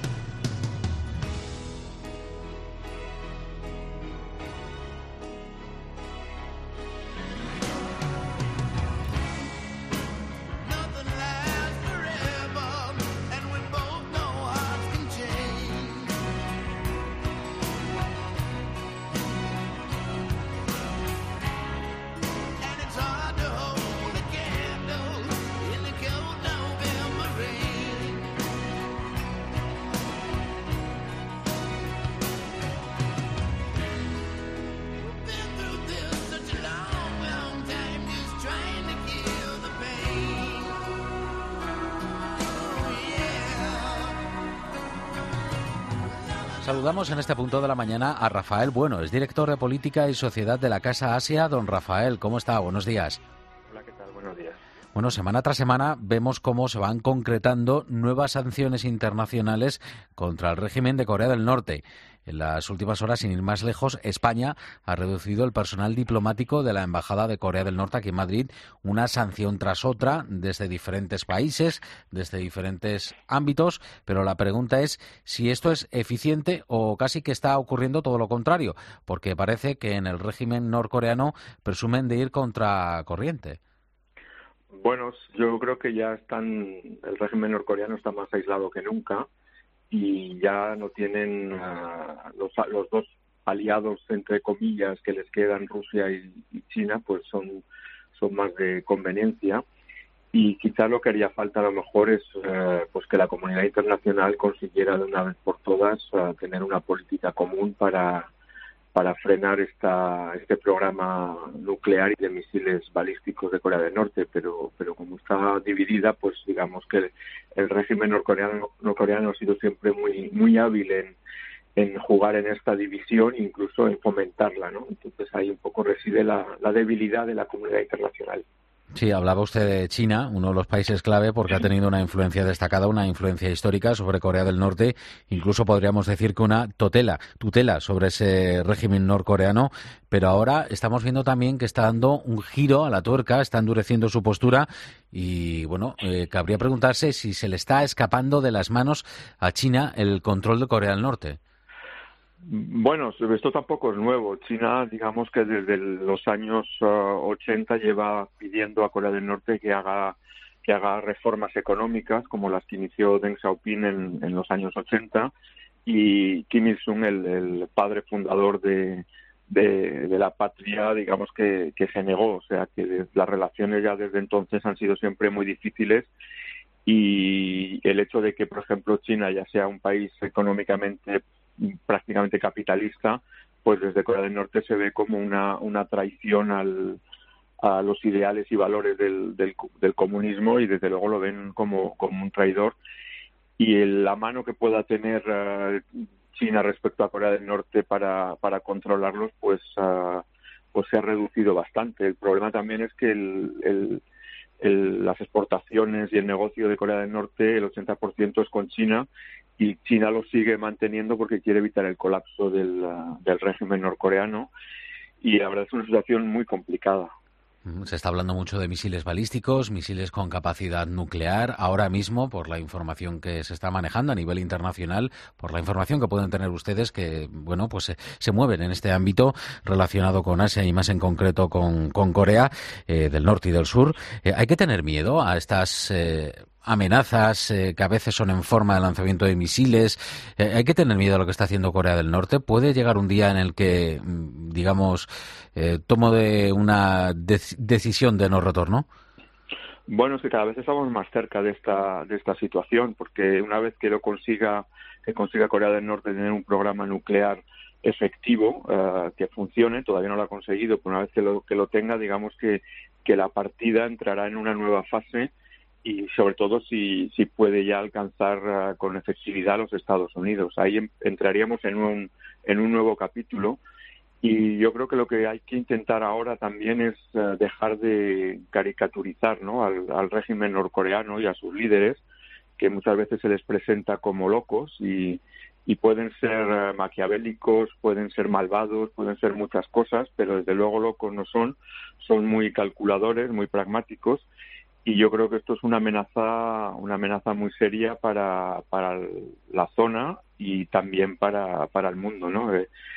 Saludamos en este punto de la mañana a Rafael Bueno, es director de Política y Sociedad de la Casa Asia. Don Rafael, ¿cómo está? Buenos días. Hola, ¿qué tal? Buenos días. Bueno, semana tras semana vemos cómo se van concretando nuevas sanciones internacionales contra el régimen de Corea del Norte. En las últimas horas, sin ir más lejos, España ha reducido el personal diplomático de la Embajada de Corea del Norte aquí en Madrid, una sanción tras otra desde diferentes países, desde diferentes ámbitos, pero la pregunta es si esto es eficiente o casi que está ocurriendo todo lo contrario, porque parece que en el régimen norcoreano presumen de ir contra corriente. Bueno, yo creo que ya el régimen norcoreano está más aislado que nunca y ya no tienen los dos aliados, entre comillas, que les quedan, Rusia y China, pues son más de conveniencia. Y quizás lo que haría falta a lo mejor es pues que la comunidad internacional consiguiera de una vez por todas tener una política común para frenar este programa nuclear y de misiles balísticos de Corea del Norte, pero como está dividida, pues digamos que el régimen norcoreano ha sido siempre muy hábil en jugar en esta división, incluso en fomentarla, ¿no? Entonces ahí un poco reside la debilidad de la comunidad internacional. Sí, hablaba usted de China, uno de los países clave porque ha tenido una influencia destacada, una influencia histórica sobre Corea del Norte, incluso podríamos decir que una tutela sobre ese régimen norcoreano, pero ahora estamos viendo también que está dando un giro a la tuerca, está endureciendo su postura y, bueno, cabría preguntarse si se le está escapando de las manos a China el control de Corea del Norte. Bueno, esto tampoco es nuevo. China, digamos que desde los años 80 lleva pidiendo a Corea del Norte que haga reformas económicas como las que inició Deng Xiaoping en los años 80 y Kim Il-sung, el padre fundador de la patria, digamos que se negó. O sea, que las relaciones ya desde entonces han sido siempre muy difíciles y el hecho de que, por ejemplo, China ya sea un país económicamente prácticamente capitalista, pues desde Corea del Norte se ve como una traición a los ideales y valores del comunismo y desde luego lo ven como un traidor. Y la mano que pueda tener China respecto a Corea del Norte para controlarlos, pues se ha reducido bastante. El problema también es que las exportaciones y el negocio de Corea del Norte, el 80% es con China, y China lo sigue manteniendo porque quiere evitar el colapso del régimen norcoreano, y la verdad es una situación muy complicada. Se está hablando mucho de misiles balísticos, misiles con capacidad nuclear. Ahora mismo, por la información que se está manejando a nivel internacional, por la información que pueden tener ustedes, que bueno, pues se mueven en este ámbito relacionado con Asia y más en concreto con Corea del Norte y del Sur. ¿Hay que tener miedo a estas amenazas que a veces son en forma de lanzamiento de misiles. Hay que tener miedo a lo que está haciendo Corea del Norte. ¿Puede llegar un día en el que, digamos, tomo de una decisión de no retorno? Bueno, es que cada vez estamos más cerca de esta situación, porque una vez que consiga Corea del Norte tener un programa nuclear efectivo, que funcione, todavía no lo ha conseguido, pero una vez que lo tenga, digamos que la partida entrará en una nueva fase, y sobre todo si puede ya alcanzar con efectividad a los Estados Unidos. Ahí entraríamos en un nuevo capítulo, y yo creo que lo que hay que intentar ahora también es dejar de caricaturizar, ¿no?, al régimen norcoreano y a sus líderes, que muchas veces se les presenta como locos y pueden ser maquiavélicos, pueden ser malvados, pueden ser muchas cosas, pero desde luego locos no son muy calculadores, muy pragmáticos. Y yo creo que esto es una amenaza muy seria para la zona y también para el mundo, ¿no?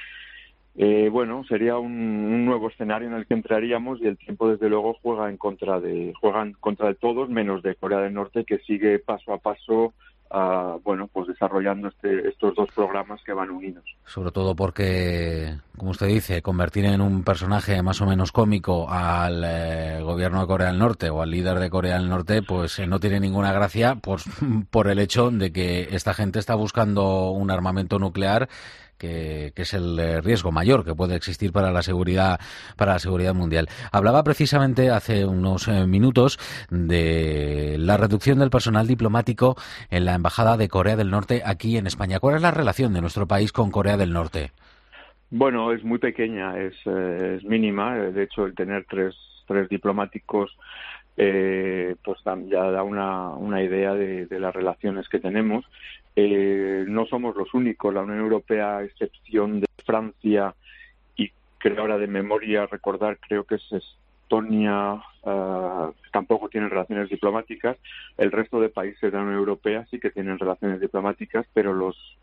Bueno, sería un nuevo escenario en el que entraríamos, y el tiempo desde luego juega en contra de todos, menos de Corea del Norte, que sigue paso a paso pues desarrollando estos dos programas que van unidos. Sobre todo porque, como usted dice, convertir en un personaje más o menos cómico al gobierno de Corea del Norte o al líder de Corea del Norte, pues no tiene ninguna gracia por el hecho de que esta gente está buscando un armamento nuclear que es el riesgo mayor que puede existir para la seguridad mundial. Hablaba precisamente hace unos minutos de la reducción del personal diplomático en la Embajada de Corea del Norte aquí en España. ¿Cuál es la relación de nuestro país con Corea del Norte? Bueno, es muy pequeña, es mínima. De hecho, el tener tres diplomáticos pues ya da una idea de las relaciones que tenemos. No somos los únicos. La Unión Europea, a excepción de Francia y creo ahora de memoria recordar, creo que es Estonia, tampoco tienen relaciones diplomáticas. El resto de países de la Unión Europea sí que tienen relaciones diplomáticas, pero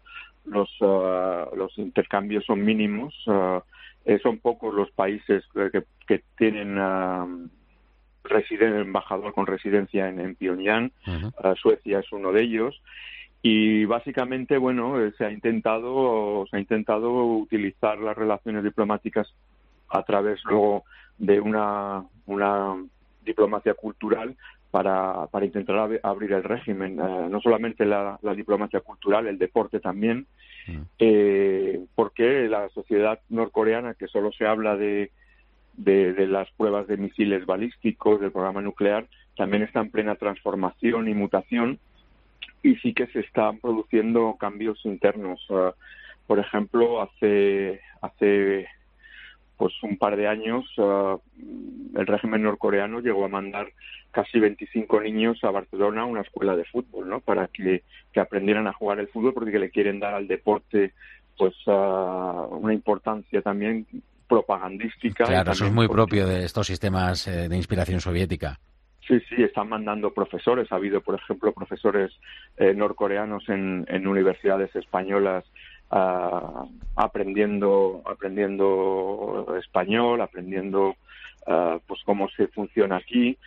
los intercambios son mínimos. Son pocos los países que tienen embajador con residencia en Pyongyang. Uh-huh. Suecia es uno de ellos. Y básicamente, bueno, se ha intentado utilizar las relaciones diplomáticas a través luego de una diplomacia cultural para intentar abrir el régimen. No solamente la diplomacia cultural, el deporte también, porque la sociedad norcoreana, que solo se habla de las pruebas de misiles balísticos, del programa nuclear, también está en plena transformación y mutación. Y sí que se están produciendo cambios internos. Por ejemplo, hace pues un par de años el régimen norcoreano llegó a mandar casi 25 niños a Barcelona a una escuela de fútbol, ¿no?, para que aprendieran a jugar el fútbol, porque le quieren dar al deporte pues una importancia también propagandística. Claro, eso es muy propio de estos sistemas de inspiración soviética. Sí, están mandando profesores. Ha habido, por ejemplo, profesores norcoreanos en universidades españolas aprendiendo español, aprendiendo pues cómo se funciona aquí.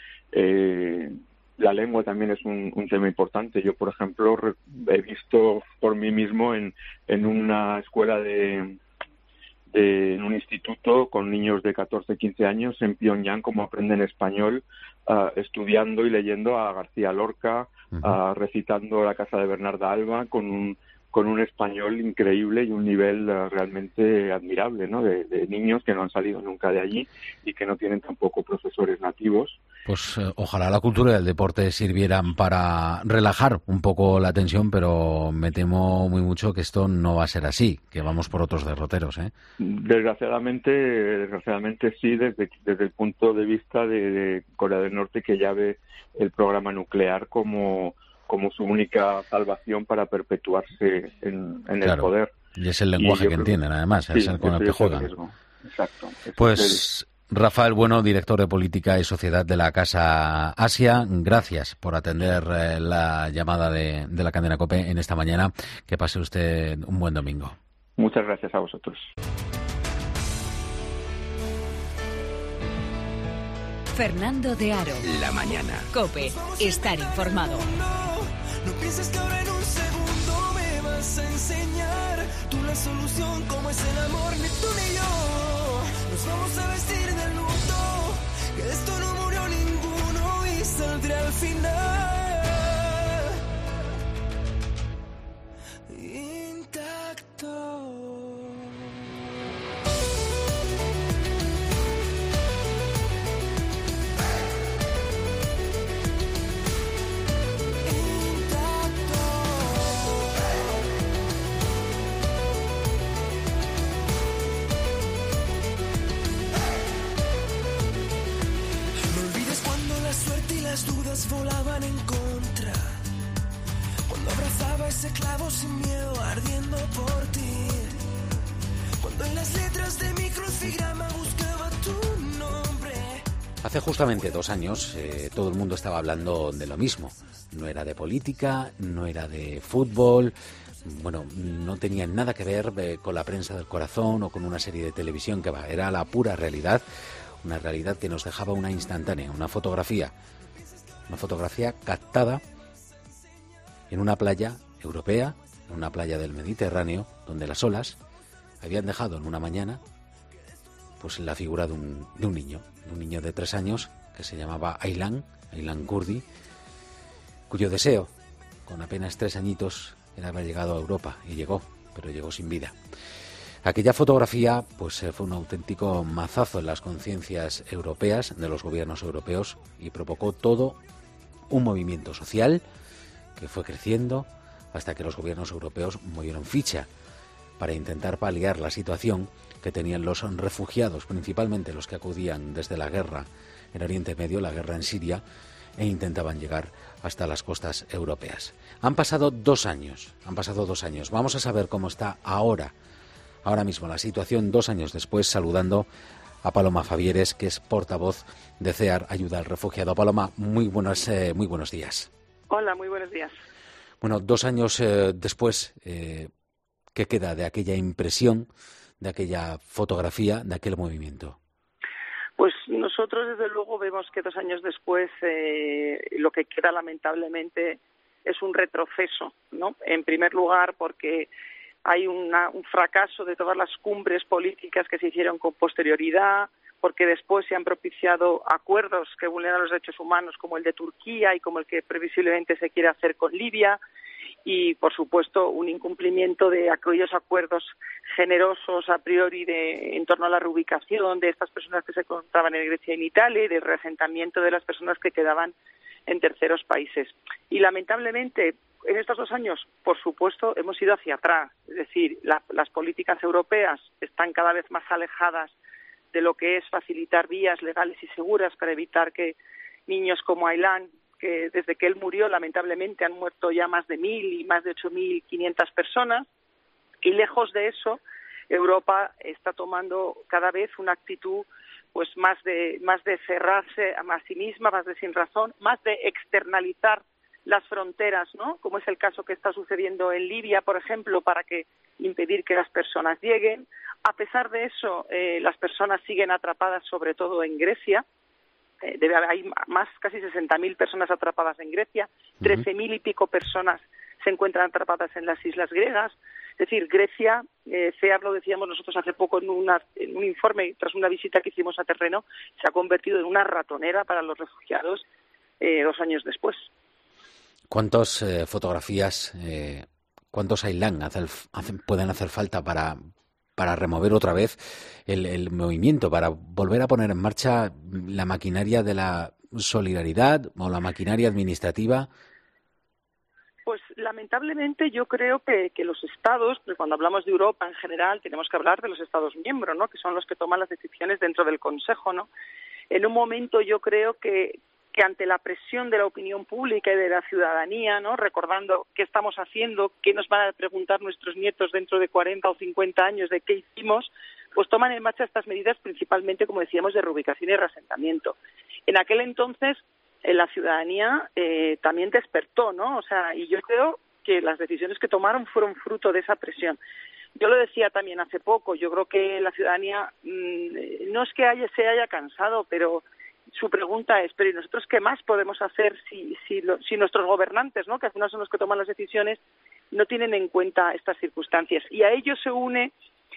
La lengua también es un tema importante. Yo, por ejemplo, he visto por mí mismo en una escuela en un instituto con niños de 14, 15 años en Pyongyang, cómo aprenden español, estudiando y leyendo a García Lorca, recitando La casa de Bernarda Alba, con un español increíble y un nivel realmente admirable, ¿no?, de niños que no han salido nunca de allí y que no tienen tampoco profesores nativos. Pues ojalá la cultura y el deporte sirvieran para relajar un poco la tensión, pero me temo muy mucho que esto no va a ser así, que vamos por otros derroteros, ¿eh? Desgraciadamente sí, desde el punto de vista de Corea del Norte, que ya ve el programa nuclear como su única salvación para perpetuarse en el poder. Y es el lenguaje que entienden, además, es el con el que juegan. Exacto. Pues Rafael Bueno, director de Política y Sociedad de la Casa Asia, gracias por atender la llamada de la cadena COPE en esta mañana. Que pase usted un buen domingo. Muchas gracias a vosotros. Fernando de Aro. La mañana. COPE. Estar informado. No pienses que ahora en un segundo me vas a enseñar tú la solución, cómo es el amor, ni tú ni yo. Nos vamos a vestir de luto, que de esto no murió ninguno y saldrá al final intacto. Las dudas volaban en contra, cuando abrazaba ese clavo sin miedo ardiendo por ti, cuando en las letras de mi crucigrama buscaba tu nombre. Hace justamente 2 años todo el mundo estaba hablando de lo mismo. No era de política, no era de fútbol, bueno, no tenía nada que ver con la prensa del corazón o con una serie de televisión que era la pura realidad, una realidad que nos dejaba una instantánea, una fotografía captada en una playa europea, en una playa del Mediterráneo, donde las olas habían dejado en una mañana pues la figura de un niño de 3 años que se llamaba Aylan Kurdi, cuyo deseo, con apenas 3 añitos, era haber llegado a Europa, y llegó, pero llegó sin vida. Aquella fotografía pues fue un auténtico mazazo en las conciencias europeas, de los gobiernos europeos, y provocó todo un movimiento social que fue creciendo hasta que los gobiernos europeos movieron ficha para intentar paliar la situación que tenían los refugiados, principalmente los que acudían desde la guerra en Oriente Medio, la guerra en Siria, e intentaban llegar hasta las costas europeas. Han pasado 2 años. Vamos a saber cómo está ahora mismo la situación 2 años después, saludando a Paloma Fabieres, que es portavoz de CEAR Ayuda al Refugiado. Paloma, muy buenos días. Hola, muy buenos días. Bueno, 2 años después, ¿qué queda de aquella impresión, de aquella fotografía, de aquel movimiento? Pues nosotros, desde luego, vemos que 2 años después lo que queda, lamentablemente, es un retroceso, ¿no? En primer lugar, porque hay un fracaso de todas las cumbres políticas que se hicieron con posterioridad, porque después se han propiciado acuerdos que vulneran los derechos humanos, como el de Turquía y como el que previsiblemente se quiere hacer con Libia, y, por supuesto, un incumplimiento de aquellos acuerdos generosos a priori en torno a la reubicación de estas personas que se encontraban en Grecia y en Italia, y del reasentamiento de las personas que quedaban en terceros países. Y, lamentablemente, en estos 2 años, por supuesto, hemos ido hacia atrás. Es decir, las políticas europeas están cada vez más alejadas de lo que es facilitar vías legales y seguras para evitar que niños como Aylan, que desde que él murió, lamentablemente, han muerto ya más de 1.000 y más de 8.500 personas. Y lejos de eso, Europa está tomando cada vez una actitud pues más de cerrarse a sí misma, más de sin razón, más de externalizar las fronteras, ¿no? Como es el caso que está sucediendo en Libia, por ejemplo, para impedir que las personas lleguen. A pesar de eso, las personas siguen atrapadas, sobre todo en Grecia. Hay casi 60.000 personas atrapadas en Grecia, 13.000 y pico personas se encuentran atrapadas en las islas griegas. Es decir, Grecia, CEAR lo decíamos nosotros hace poco en un informe, tras una visita que hicimos a terreno, se ha convertido en una ratonera para los refugiados 2 años después. ¿Cuántas fotografías, cuántos Aylan pueden hacer falta para remover otra vez el movimiento, para volver a poner en marcha la maquinaria de la solidaridad o la maquinaria administrativa? Pues lamentablemente yo creo que los Estados, pues cuando hablamos de Europa en general, tenemos que hablar de los Estados miembros, ¿no? Que son los que toman las decisiones dentro del Consejo, ¿no? En un momento yo creo que ante la presión de la opinión pública y de la ciudadanía, ¿no? Recordando qué estamos haciendo, qué nos van a preguntar nuestros nietos dentro de 40 o 50 años de qué hicimos, pues toman en marcha estas medidas principalmente, como decíamos, de reubicación y reasentamiento. En aquel entonces la ciudadanía también despertó, ¿no? O sea, y yo creo que las decisiones que tomaron fueron fruto de esa presión. Yo lo decía también hace poco, yo creo que la ciudadanía no es que se haya cansado, pero su pregunta es, pero ¿y nosotros qué más podemos hacer si nuestros gobernantes, ¿no?, que al final son los que toman las decisiones, no tienen en cuenta estas circunstancias? Y a ello se une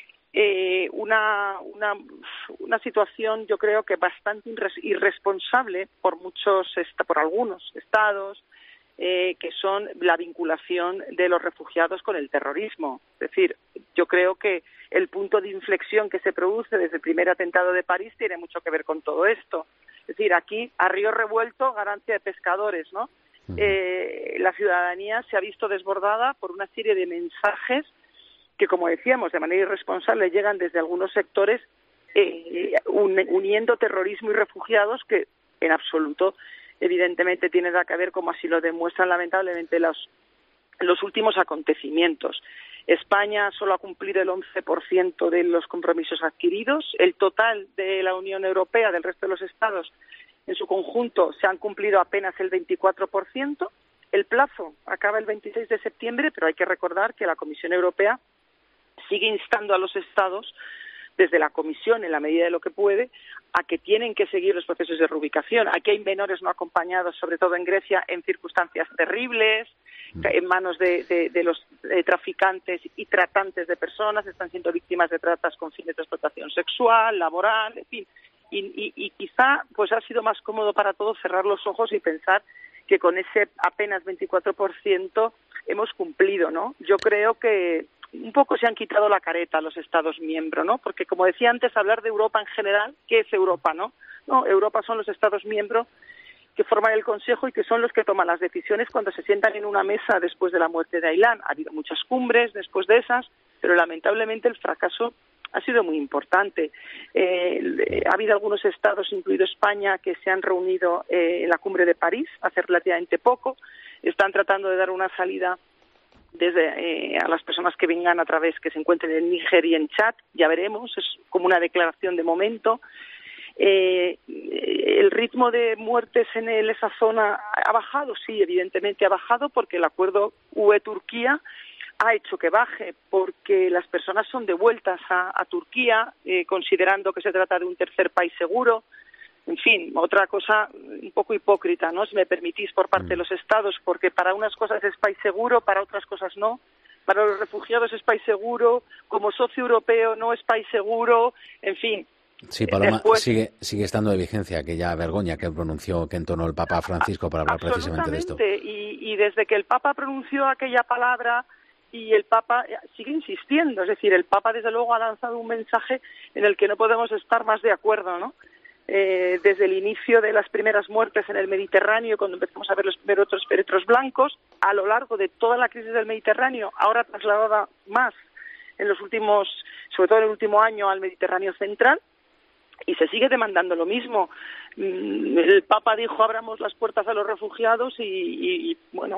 una situación, yo creo que bastante irresponsable por algunos estados, que son la vinculación de los refugiados con el terrorismo. Es decir, yo creo que el punto de inflexión que se produce desde el primer atentado de París tiene mucho que ver con todo esto. Es decir, aquí, a río revuelto, ganancia de pescadores, ¿no? La ciudadanía se ha visto desbordada por una serie de mensajes que, como decíamos, de manera irresponsable llegan desde algunos sectores uniendo terrorismo y refugiados, que en absoluto evidentemente tiene nada que ver, como así lo demuestran lamentablemente los últimos acontecimientos. España solo ha cumplido el 11% de los compromisos adquiridos. El total de la Unión Europea, del resto de los estados, en su conjunto, se han cumplido apenas el 24%. El plazo acaba el 26 de septiembre, pero hay que recordar que la Comisión Europea sigue instando a los estados, desde la Comisión, en la medida de lo que puede, a que tienen que seguir los procesos de reubicación. Aquí hay menores no acompañados, sobre todo en Grecia, en circunstancias terribles, en manos de los traficantes y tratantes de personas, están siendo víctimas de tratas con fines de explotación sexual, laboral, en fin. Y quizá pues ha sido más cómodo para todos cerrar los ojos y pensar que con ese apenas 24% hemos cumplido, ¿no? Yo creo que un poco se han quitado la careta a los Estados miembros, ¿no? Porque, como decía antes, hablar de Europa en general, ¿qué es Europa, no? No, Europa son los Estados miembros que forman el Consejo y que son los que toman las decisiones cuando se sientan en una mesa después de la muerte de Aylán. Ha habido muchas cumbres después de esas, pero lamentablemente el fracaso ha sido muy importante. Ha habido algunos estados, incluido España, que se han reunido en la cumbre de París hace relativamente poco. Están tratando de dar una salida desde a las personas que vengan a través, que se encuentren en Níger y en Chad. Ya veremos, es como una declaración de momento. El ritmo de muertes en esa zona ha bajado, sí, evidentemente ha bajado, porque el acuerdo UE-Turquía ha hecho que baje, porque las personas son devueltas a Turquía, considerando que se trata de un tercer país seguro. En fin, otra cosa un poco hipócrita, ¿no?, si me permitís, por parte de los Estados, porque para unas cosas es país seguro, para otras cosas no. Para los refugiados es país seguro, como socio europeo no es país seguro, en fin. Sí, Paloma, sigue estando de vigencia aquella vergoña que entonó el Papa Francisco para hablar precisamente de esto. Y desde que el Papa pronunció aquella palabra, y el Papa sigue insistiendo, es decir, el Papa desde luego ha lanzado un mensaje en el que no podemos estar más de acuerdo, ¿no? Desde el inicio de las primeras muertes en el Mediterráneo, cuando empezamos a ver los primeros féretros blancos, a lo largo de toda la crisis del Mediterráneo, ahora trasladada más en los últimos, sobre todo en el último año, al Mediterráneo central, y se sigue demandando lo mismo. El Papa dijo: abramos las puertas a los refugiados, y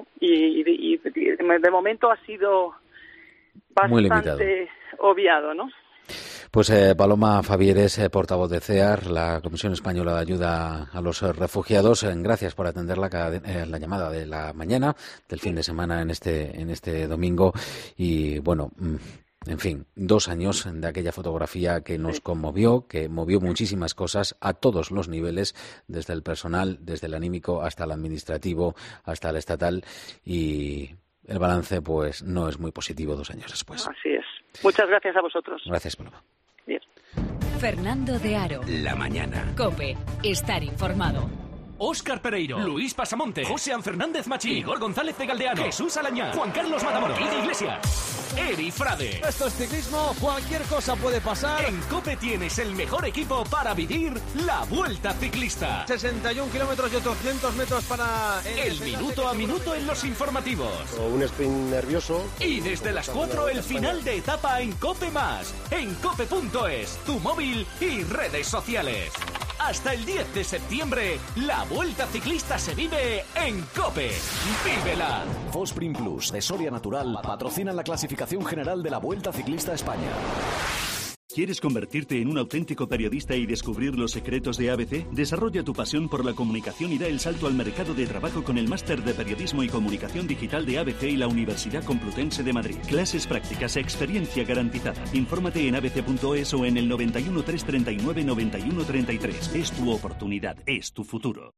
de momento ha sido bastante obviado, ¿no? Pues Paloma Fabieres, portavoz de CEAR, la Comisión Española de Ayuda a los Refugiados. Gracias por atender la llamada de la mañana del fin de semana en este domingo. Y bueno, en fin, 2 años de aquella fotografía que nos conmovió, que movió muchísimas cosas a todos los niveles, desde el personal, desde el anímico hasta el administrativo, hasta el estatal, y el balance pues no es muy positivo 2 años después. Así es. Muchas gracias a vosotros. Gracias, Paloma. Bien. Fernando de Aro. La mañana. COPE. Estar informado. Óscar Pereiro, Luis Pasamonte, José Fernández Machín, Igor González de Galdeano, Jesús Alañá, Juan Carlos Matamoros, Guille Iglesias, Eri Frade. Esto es ciclismo, cualquier cosa puede pasar. En COPE tienes el mejor equipo para vivir la Vuelta Ciclista. 61 kilómetros y 800 metros para el minuto a minuto en los informativos. O un sprint nervioso. Y desde las 4 el final de etapa en COPE+, en cope.es, tu móvil y redes sociales. Hasta el 10 de septiembre, la Vuelta Ciclista se vive en COPE. ¡Vívela! Fosprin Plus de Soria Natural patrocinan la clasificación general de la Vuelta Ciclista a España. ¿Quieres convertirte en un auténtico periodista y descubrir los secretos de ABC? Desarrolla tu pasión por la comunicación y da el salto al mercado de trabajo con el Máster de Periodismo y Comunicación Digital de ABC y la Universidad Complutense de Madrid. Clases prácticas, experiencia garantizada. Infórmate en abc.es o en el 91 339 91 33. Es tu oportunidad, es tu futuro.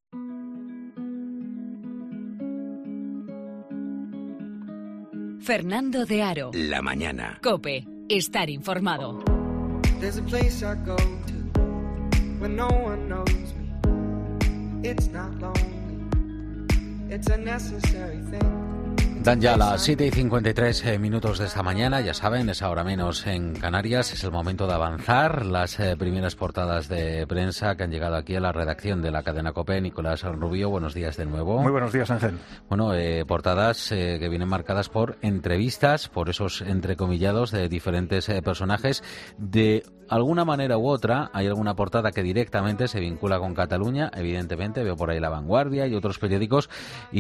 Fernando de Aro. La mañana. COPE. Estar informado. There's a place I go to when no one knows me. It's not lonely. It's a necessary thing. Dan ya las 7:53 minutos de esta mañana, ya saben, es ahora menos en Canarias, es el momento de avanzar. Las primeras portadas de prensa que han llegado aquí a la redacción de la cadena COPE. Nicolás Rubio, buenos días de nuevo. Muy buenos días, Ángel. Bueno, portadas que vienen marcadas por entrevistas, por esos entrecomillados de diferentes personajes. De alguna manera u otra, hay alguna portada que directamente se vincula con Cataluña, evidentemente, veo por ahí La Vanguardia y otros periódicos,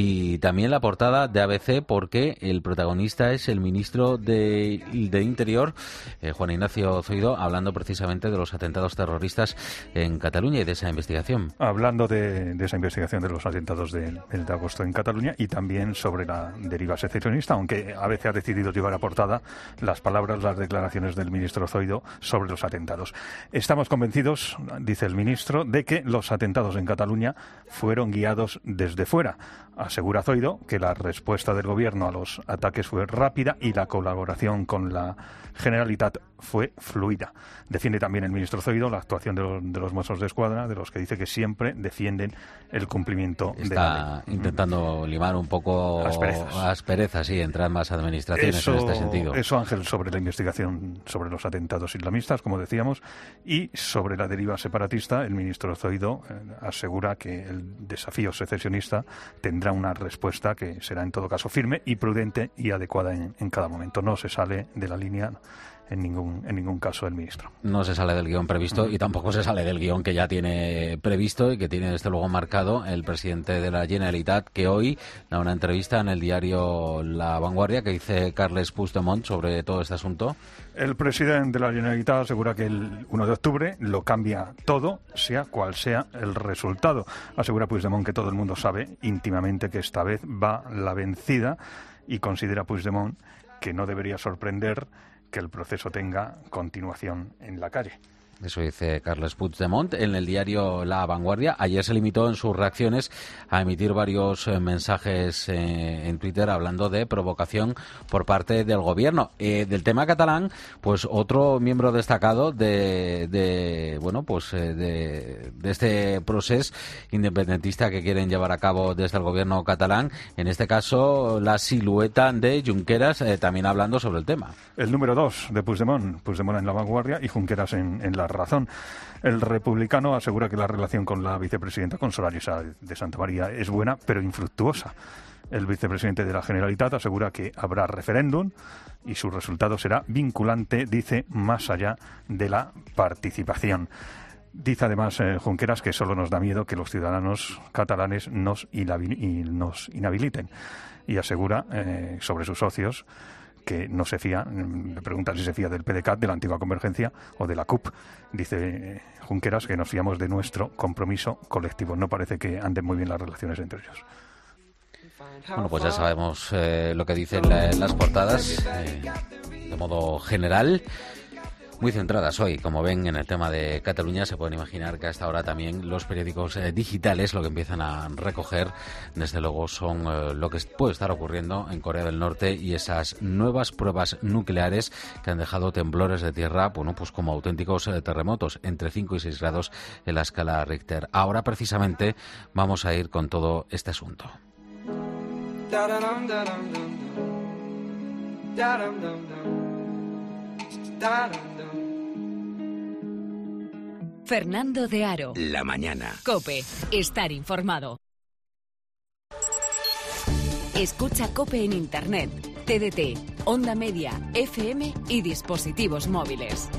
y también la portada de ABC, porque el protagonista es el ministro de Interior, Juan Ignacio Zoido, hablando precisamente de los atentados terroristas en Cataluña y de esa investigación. Hablando de esa investigación de los atentados de agosto en Cataluña y también sobre la deriva secesionista, aunque ABC ha decidido llevar a portada las palabras, las declaraciones del ministro Zoido sobre los atentados. Estamos convencidos, dice el ministro, de que los atentados en Cataluña fueron guiados desde fuera. Asegura Zoido que la respuesta del gobierno a los ataques fue rápida y la colaboración con la Generalitat fue fluida. Defiende también el ministro Zoido la actuación de los Mossos de Escuadra, de los que dice que siempre defienden el cumplimiento de la ley. Está intentando limar un poco asperezas y entrar más administraciones en este sentido. Eso, Ángel, sobre la investigación sobre los atentados islamistas, como decíamos, y sobre la deriva separatista, el ministro Zoido asegura que el desafío secesionista tendrá una respuesta que será en todo caso firme y prudente y adecuada en cada momento. No se sale de la línea en ningún caso el ministro. No se sale del guión previsto y tampoco se sale del guión que ya tiene previsto y que tiene desde luego marcado el presidente de la Generalitat, que hoy da una entrevista en el diario La Vanguardia que dice Carles Puigdemont sobre todo este asunto. El presidente de la Generalitat asegura que el 1 de octubre lo cambia todo, sea cual sea el resultado. Asegura Puigdemont que todo el mundo sabe íntimamente que esta vez va la vencida y considera Puigdemont que no debería sorprender que el proceso tenga continuación en la calle. Eso dice Carles Puigdemont en el diario La Vanguardia. Ayer se limitó en sus reacciones a emitir varios mensajes en Twitter hablando de provocación por parte del gobierno. Del tema catalán, pues otro miembro destacado de este proceso independentista que quieren llevar a cabo desde el gobierno catalán. En este caso, la silueta de Junqueras también hablando sobre el tema. El número 2 de Puigdemont en La Vanguardia y Junqueras en La Razón. El republicano asegura que la relación con la vicepresidenta, con Soraya Sáez de Santamaría, es buena pero infructuosa. El vicepresidente de la Generalitat asegura que habrá referéndum y su resultado será vinculante, dice, más allá de la participación. Dice además Junqueras que solo nos da miedo que los ciudadanos catalanes nos inhabiliten y asegura sobre sus socios que no se fía, le preguntan si se fía del PDeCAT, de la antigua Convergencia o de la CUP. Dice Junqueras que nos fiamos de nuestro compromiso colectivo. No parece que anden muy bien las relaciones entre ellos. Bueno, pues ya sabemos lo que dicen las portadas de modo general. Muy centradas hoy, como ven, en el tema de Cataluña. Se pueden imaginar que hasta ahora también los periódicos digitales lo que empiezan a recoger, desde luego, son lo que puede estar ocurriendo en Corea del Norte y esas nuevas pruebas nucleares que han dejado temblores de tierra, bueno, pues como auténticos terremotos, entre 5 y 6 grados en la escala Richter. Ahora, precisamente, vamos a ir con todo este asunto. Fernando de Aro. La mañana. COPE. Estar informado. Escucha COPE en Internet, TDT, Onda Media, FM y dispositivos móviles.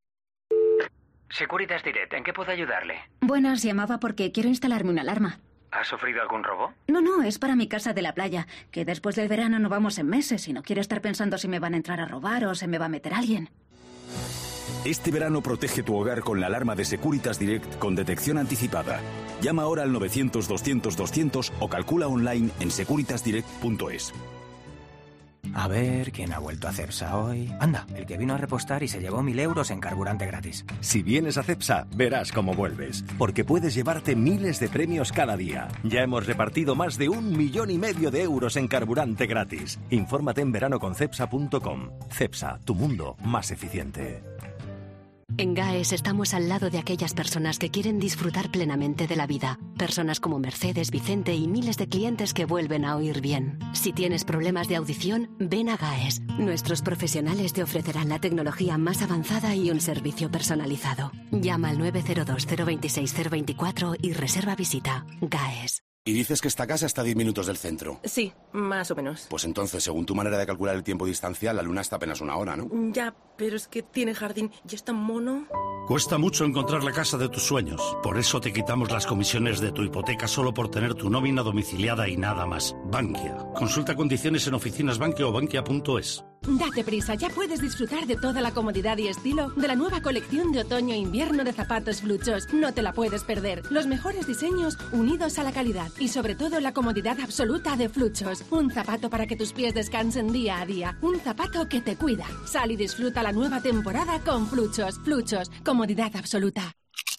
Securitas Direct, ¿en qué puedo ayudarle? Buenas, llamaba porque quiero instalarme una alarma. ¿Has sufrido algún robo? No, es para mi casa de la playa, que después del verano no vamos en meses y no quiero estar pensando si me van a entrar a robar o se me va a meter alguien. Este verano protege tu hogar con la alarma de Securitas Direct con detección anticipada. Llama ahora al 900-200-200 o calcula online en securitasdirect.es. A ver, ¿quién ha vuelto a Cepsa hoy? Anda, el que vino a repostar y se llevó 1.000 euros en carburante gratis. Si vienes a Cepsa, verás cómo vuelves, porque puedes llevarte miles de premios cada día. Ya hemos repartido más de 1,5 millones de euros en carburante gratis. Infórmate en veranoconcepsa.com. Cepsa, tu mundo más eficiente. En GAES estamos al lado de aquellas personas que quieren disfrutar plenamente de la vida. Personas como Mercedes, Vicente y miles de clientes que vuelven a oír bien. Si tienes problemas de audición, ven a GAES. Nuestros profesionales te ofrecerán la tecnología más avanzada y un servicio personalizado. Llama al 902-026-024 y reserva visita. GAES. Y dices que esta casa está a 10 minutos del centro. Sí, más o menos. Pues entonces, según tu manera de calcular el tiempo distancial, la luna está apenas 1 hora, ¿no? Ya, pero es que tiene jardín y es tan mono. Cuesta mucho encontrar la casa de tus sueños. Por eso te quitamos las comisiones de tu hipoteca solo por tener tu nómina domiciliada y nada más. Bankia. Consulta condiciones en oficinas Bankia o bankia.es. Date prisa, ya puedes disfrutar de toda la comodidad y estilo de la nueva colección de otoño e invierno de zapatos Fluchos. No te la puedes perder. Los mejores diseños unidos a la calidad y sobre todo la comodidad absoluta de Fluchos. Un zapato para que tus pies descansen día a día. Un zapato que te cuida. Sal y disfruta la nueva temporada con Fluchos. Fluchos, comodidad absoluta.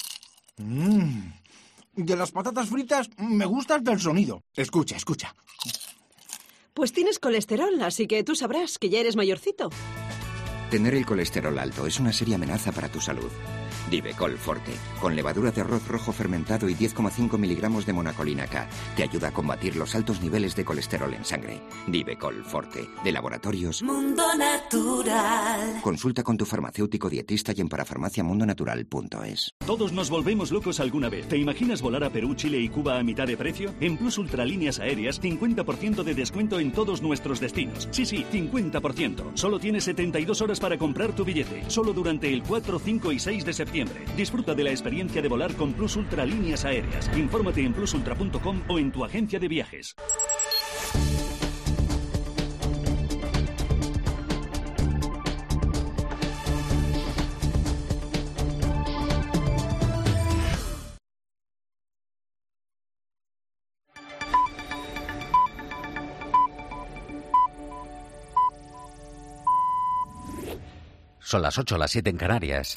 De las patatas fritas me gusta el del sonido. Escucha, escucha. Pues tienes colesterol, así que tú sabrás que ya eres mayorcito. Tener el colesterol alto es una seria amenaza para tu salud. Divecol Forte, con levadura de arroz rojo fermentado y 10,5 miligramos de monacolina K, te ayuda a combatir los altos niveles de colesterol en sangre. Divecol Forte, de Laboratorios Mundo Natural. Consulta con tu farmacéutico dietista y en parafarmaciamundonatural.es. Todos nos volvemos locos alguna vez. ¿Te imaginas volar a Perú, Chile y Cuba a mitad de precio? En Plus Ultralíneas Aéreas, 50% de descuento en todos nuestros destinos. Sí, 50%. Solo tienes 72 horas para comprar tu billete. Solo durante el 4, 5 y 6 de septiembre. Disfruta de la experiencia de volar con Plus Ultralíneas Aéreas. Infórmate en plusultra.com o en tu agencia de viajes. Son las 8, las 7 en Canarias.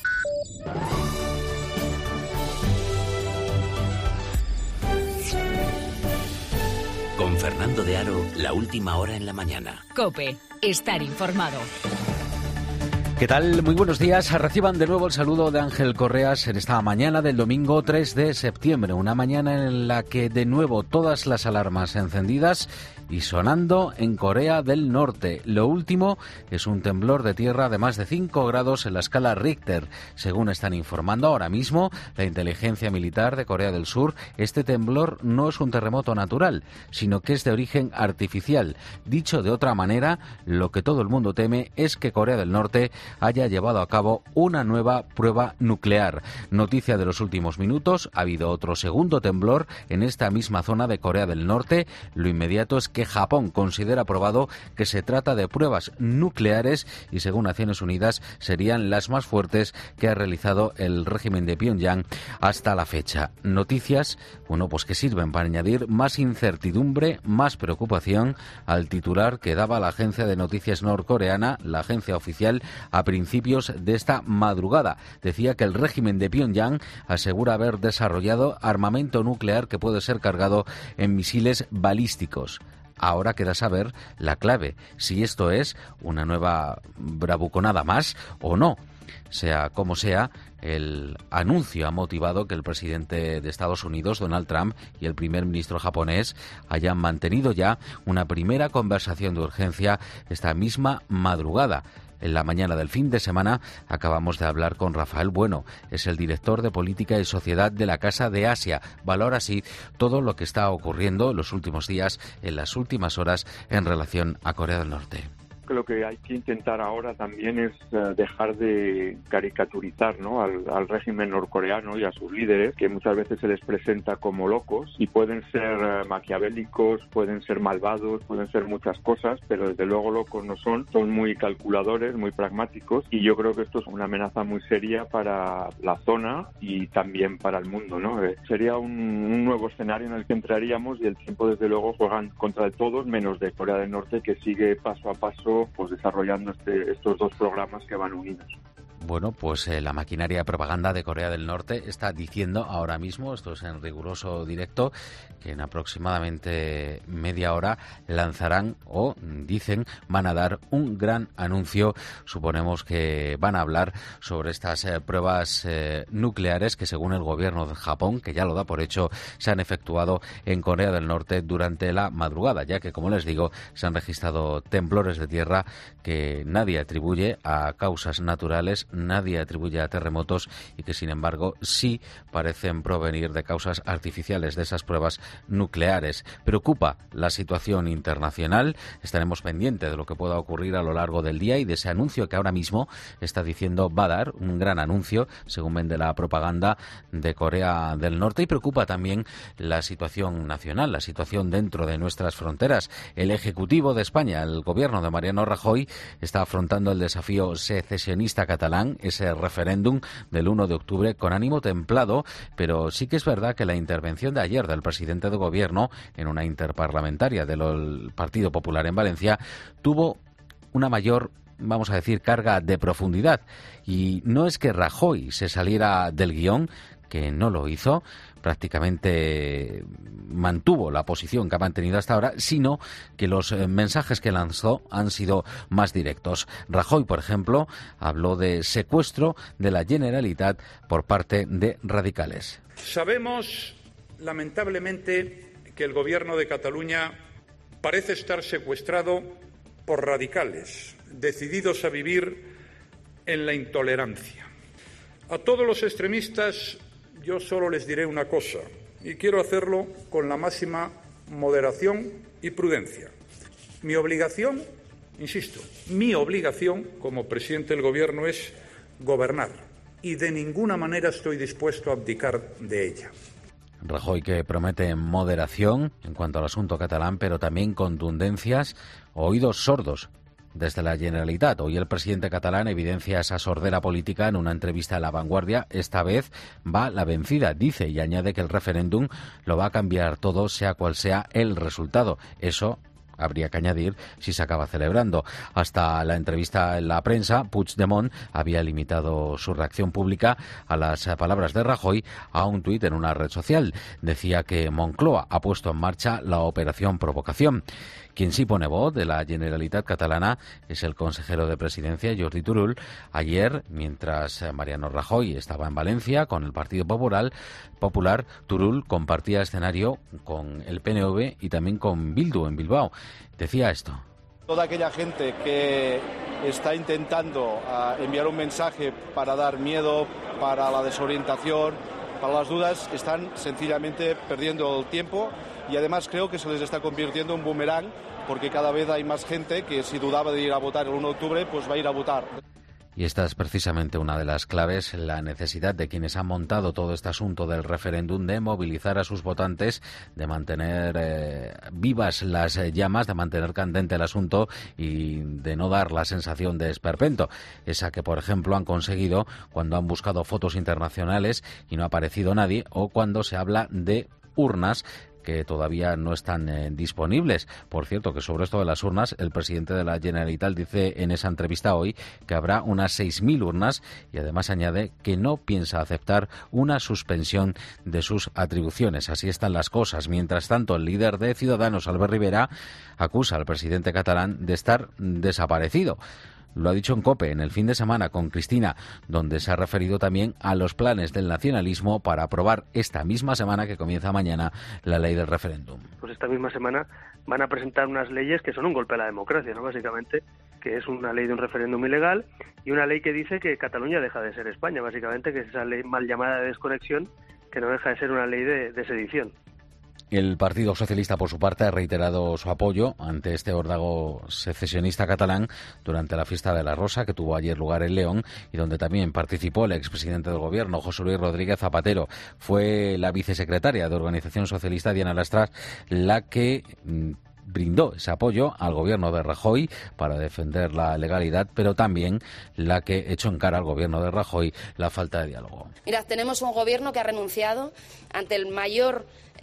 Con Fernando de Aro, la última hora en la mañana. COPE, estar informado. ¿Qué tal? Muy buenos días. Reciban de nuevo el saludo de Ángel Correas en esta mañana del domingo 3 de septiembre. Una mañana en la que de nuevo todas las alarmas encendidas y sonando en Corea del Norte. Lo último es un temblor de tierra de más de 5 grados en la escala Richter. Según están informando ahora mismo la inteligencia militar de Corea del Sur, este temblor no es un terremoto natural, sino que es de origen artificial. Dicho de otra manera, lo que todo el mundo teme es que Corea del Norte haya llevado a cabo una nueva prueba nuclear. Noticia de los últimos minutos, ha habido otro segundo temblor en esta misma zona de Corea del Norte. Lo inmediato es que Japón considera probado que se trata de pruebas nucleares y, según Naciones Unidas, serían las más fuertes que ha realizado el régimen de Pyongyang hasta la fecha. Noticias, pues que sirven para añadir más incertidumbre, más preocupación al titular que daba la agencia de noticias norcoreana, la agencia oficial, a principios de esta madrugada. Decía que el régimen de Pyongyang asegura haber desarrollado armamento nuclear que puede ser cargado en misiles balísticos. Ahora queda saber la clave, si esto es una nueva bravuconada más o no. Sea como sea, el anuncio ha motivado que el presidente de Estados Unidos, Donald Trump, y el primer ministro japonés hayan mantenido ya una primera conversación de urgencia esta misma madrugada. En la mañana del fin de semana acabamos de hablar con Rafael Bueno, es el director de Política y Sociedad de la Casa de Asia. Valora así todo lo que está ocurriendo en los últimos días, en las últimas horas, en relación a Corea del Norte. que lo que hay que intentar ahora también es dejar de caricaturizar, ¿no?, al régimen norcoreano y a sus líderes, que muchas veces se les presenta como locos y pueden ser maquiavélicos, pueden ser malvados, pueden ser muchas cosas, pero desde luego locos no son muy calculadores, muy pragmáticos, y yo creo que esto es una amenaza muy seria para la zona y también para el mundo, ¿no? Sería un nuevo escenario en el que entraríamos, y el tiempo desde luego juegan contra de todos menos de Corea del Norte, que sigue paso a paso pues desarrollando estos dos programas que van unidos. Bueno, pues la maquinaria de propaganda de Corea del Norte está diciendo ahora mismo, esto es en riguroso directo, que en aproximadamente media hora lanzarán, o dicen, van a dar un gran anuncio. Suponemos que van a hablar sobre estas pruebas nucleares que, según el gobierno de Japón, que ya lo da por hecho, se han efectuado en Corea del Norte durante la madrugada, ya que, como les digo, se han registrado temblores de tierra que nadie atribuye a causas naturales, nadie atribuye a terremotos, y que sin embargo sí parecen provenir de causas artificiales de esas pruebas nucleares. Preocupa la situación internacional. Estaremos pendientes de lo que pueda ocurrir a lo largo del día y de ese anuncio que ahora mismo está diciendo va a dar, un gran anuncio, según vende la propaganda de Corea del Norte. Y preocupa también la situación nacional, la situación dentro de nuestras fronteras. El Ejecutivo de España, el gobierno de Mariano Rajoy, está afrontando el desafío secesionista catalán, ese referéndum del 1 de octubre, con ánimo templado, pero sí que es verdad que la intervención de ayer del presidente de gobierno en una interparlamentaria del Partido Popular en Valencia tuvo una mayor, vamos a decir, carga de profundidad. Y no es que Rajoy se saliera del guión, que no lo hizo, prácticamente mantuvo la posición que ha mantenido hasta ahora, sino que los mensajes que lanzó han sido más directos. Rajoy, por ejemplo, habló de secuestro de la Generalitat por parte de radicales. Sabemos, lamentablemente, que el Gobierno de Cataluña parece estar secuestrado por radicales, decididos a vivir en la intolerancia. A todos los extremistas yo solo les diré una cosa, y quiero hacerlo con la máxima moderación y prudencia. Mi obligación, insisto, mi obligación como presidente del Gobierno es gobernar, y de ninguna manera estoy dispuesto a abdicar de ella. Rajoy, que promete moderación en cuanto al asunto catalán, pero también contundencias, oídos sordos desde la Generalitat. Hoy el presidente catalán evidencia esa sordera política en una entrevista a La Vanguardia. Esta vez va la vencida, dice, y añade que el referéndum lo va a cambiar todo, sea cual sea el resultado. Eso habría que añadir si se acaba celebrando. Hasta la entrevista en la prensa, Puigdemont había limitado su reacción pública a las palabras de Rajoy a un tuit en una red social. Decía que Moncloa ha puesto en marcha la operación Provocación. Quien sí pone voz de la Generalitat catalana es el consejero de Presidencia, Jordi Turull. Ayer, mientras Mariano Rajoy estaba en Valencia con el Partido Popular, Turull compartía escenario con el PNV y también con Bildu en Bilbao. Decía esto. Toda aquella gente que está intentando enviar un mensaje para dar miedo, para la desorientación, para las dudas, están sencillamente perdiendo el tiempo, y además creo que se les está convirtiendo en boomerang, porque cada vez hay más gente que, si dudaba de ir a votar el 1 de octubre, pues va a ir a votar. Y esta es precisamente una de las claves, la necesidad de quienes han montado todo este asunto del referéndum de movilizar a sus votantes, de mantener vivas las llamas, de mantener candente el asunto y de no dar la sensación de esperpento, esa que, por ejemplo, han conseguido cuando han buscado fotos internacionales y no ha aparecido nadie, o cuando se habla de urnas que todavía no están disponibles. Por cierto, que sobre esto de las urnas, el presidente de la Generalitat dice en esa entrevista hoy que habrá unas 6.000 urnas, y además añade que no piensa aceptar una suspensión de sus atribuciones. Así están las cosas. Mientras tanto, el líder de Ciudadanos, Albert Rivera, acusa al presidente catalán de estar desaparecido. Lo ha dicho en COPE en el fin de semana con Cristina, donde se ha referido también a los planes del nacionalismo para aprobar esta misma semana, que comienza mañana, la ley del referéndum. Pues esta misma semana van a presentar unas leyes que son un golpe a la democracia, ¿no? Básicamente, que es una ley de un referéndum ilegal y una ley que dice que Cataluña deja de ser España, básicamente, que es esa ley mal llamada de desconexión, que no deja de ser una ley de sedición. El Partido Socialista, por su parte, ha reiterado su apoyo ante este órdago secesionista catalán durante la fiesta de la Rosa que tuvo ayer lugar en León y donde también participó el expresidente del Gobierno, José Luis Rodríguez Zapatero. Fue la vicesecretaria de Organización Socialista, Diana Lastras, la que brindó ese apoyo al gobierno de Rajoy para defender la legalidad, pero también la que echó en cara al gobierno de Rajoy la falta de diálogo. Mirad, tenemos un gobierno que ha renunciado ante el mayor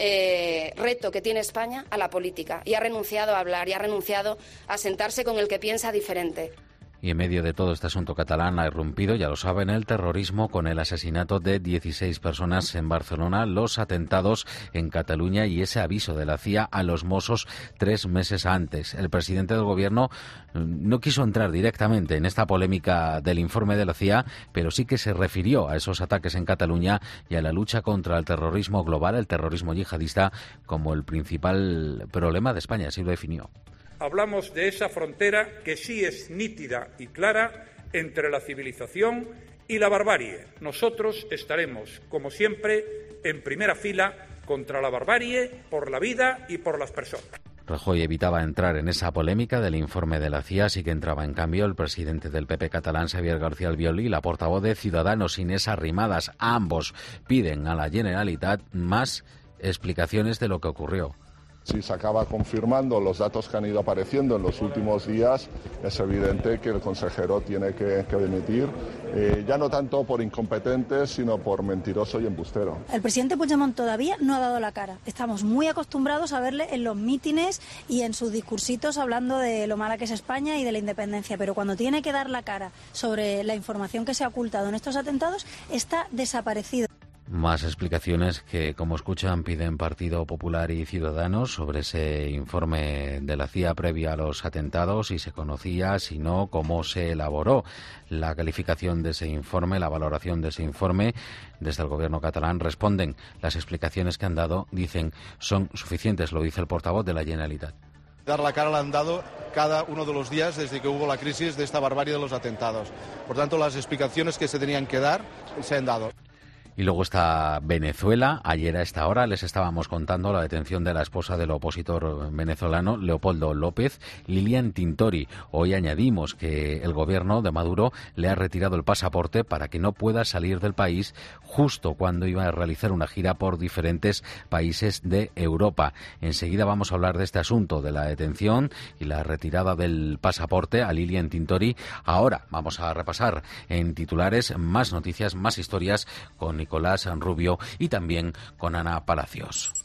reto que tiene España a la política y ha renunciado a hablar y ha renunciado a sentarse con el que piensa diferente. Y en medio de todo este asunto catalán ha irrumpido, ya lo saben, el terrorismo con el asesinato de 16 personas en Barcelona, los atentados en Cataluña y ese aviso de la CIA a los Mossos 3 meses antes. El presidente del Gobierno no quiso entrar directamente en esta polémica del informe de la CIA, pero sí que se refirió a esos ataques en Cataluña y a la lucha contra el terrorismo global, el terrorismo yihadista, como el principal problema de España, así lo definió. Hablamos de esa frontera que sí es nítida y clara entre la civilización y la barbarie. Nosotros estaremos, como siempre, en primera fila contra la barbarie, por la vida y por las personas. Rajoy evitaba entrar en esa polémica del informe de la CIA, sí que entraba en cambio el presidente del PP catalán, Xavier García Albiol, y la portavoz de Ciudadanos, Inés Arrimadas. Ambos piden a la Generalitat más explicaciones de lo que ocurrió. Si se acaba confirmando los datos que han ido apareciendo en los últimos días, es evidente que el consejero tiene que dimitir, ya no tanto por incompetente, sino por mentiroso y embustero. El presidente Puigdemont todavía no ha dado la cara. Estamos muy acostumbrados a verle en los mítines y en sus discursitos hablando de lo mala que es España y de la independencia, pero cuando tiene que dar la cara sobre la información que se ha ocultado en estos atentados, está desaparecido. Más explicaciones que, como escuchan, piden Partido Popular y Ciudadanos sobre ese informe de la CIA previo a los atentados, si se conocía, si no, cómo se elaboró la calificación de ese informe, la valoración de ese informe. Desde el gobierno catalán responden. Las explicaciones que han dado, dicen, son suficientes, lo dice el portavoz de la Generalitat. Dar la cara la han dado cada uno de los días desde que hubo la crisis de esta barbarie de los atentados. Por tanto, las explicaciones que se tenían que dar se han dado. Y luego está Venezuela. Ayer a esta hora les estábamos contando la detención de la esposa del opositor venezolano Leopoldo López, Lilian Tintori. Hoy añadimos que el gobierno de Maduro le ha retirado el pasaporte para que no pueda salir del país justo cuando iba a realizar una gira por diferentes países de Europa. Enseguida vamos a hablar de este asunto, de la detención y la retirada del pasaporte a Lilian Tintori. Ahora vamos a repasar en titulares más noticias, más historias con Nicolás Rubio y también con Ana Palacios.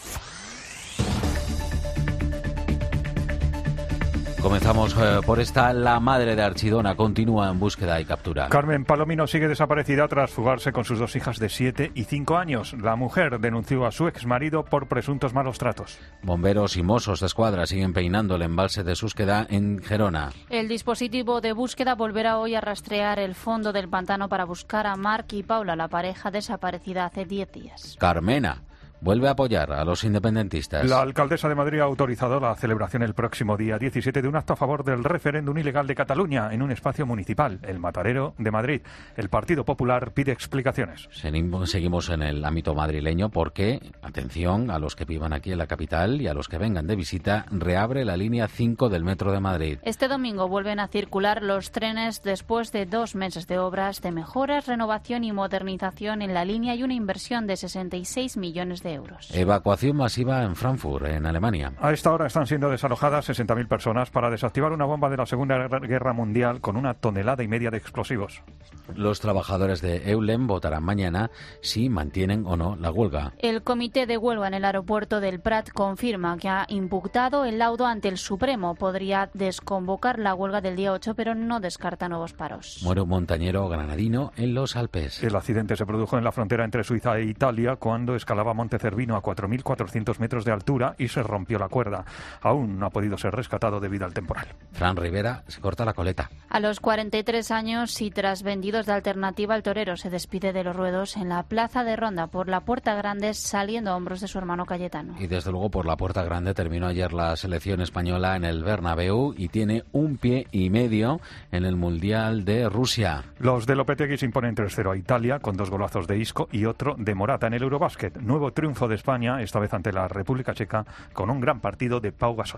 Comenzamos por esta. La madre de Archidona continúa en búsqueda y captura. Carmen Palomino sigue desaparecida tras fugarse con sus 2 hijas de 7 y 5 años. La mujer denunció a su exmarido por presuntos malos tratos. Bomberos y Mossos de Escuadra siguen peinando el embalse de Súsqueda en Gerona. El dispositivo de búsqueda volverá hoy a rastrear el fondo del pantano para buscar a Marc y Paula, la pareja desaparecida hace 10 días. Carmena vuelve a apoyar a los independentistas. La alcaldesa de Madrid ha autorizado la celebración el próximo día 17 de un acto a favor del referéndum ilegal de Cataluña en un espacio municipal, el Matadero de Madrid. El Partido Popular pide explicaciones. Seguimos en el ámbito madrileño porque, atención, a los que vivan aquí en la capital y a los que vengan de visita, reabre la línea 5 del Metro de Madrid. Este domingo vuelven a circular los trenes después de 2 meses de obras de mejoras, renovación y modernización en la línea y una inversión de 66 millones de euros. Evacuación masiva en Frankfurt, en Alemania. A esta hora están siendo desalojadas 60.000 personas para desactivar una bomba de la Segunda Guerra Mundial con 1,5 toneladas de explosivos. Los trabajadores de Eulen votarán mañana si mantienen o no la huelga. El comité de huelga en el aeropuerto del Prat confirma que ha imputado el laudo ante el Supremo. Podría desconvocar la huelga del día 8, pero no descarta nuevos paros. Muere un montañero granadino en los Alpes. El accidente se produjo en la frontera entre Suiza e Italia cuando escalaba Monte Cervino a 4.400 metros de altura y se rompió la cuerda. Aún no ha podido ser rescatado debido al temporal. Fran Rivera se corta la coleta. A los 43 años y tras vendidos de alternativa, el torero se despide de los ruedos en la plaza de Ronda por la Puerta Grande, saliendo a hombros de su hermano Cayetano. Y desde luego por la Puerta Grande terminó ayer la selección española en el Bernabéu y tiene 1,5 pies en el Mundial de Rusia. Los de Lopetegui se imponen 3-0 a Italia con 2 golazos de Isco y otro de Morata en el Eurobásquet. Nuevo triunfo triunfo de España, esta vez ante la República Checa, con un gran partido de Pau Gasol.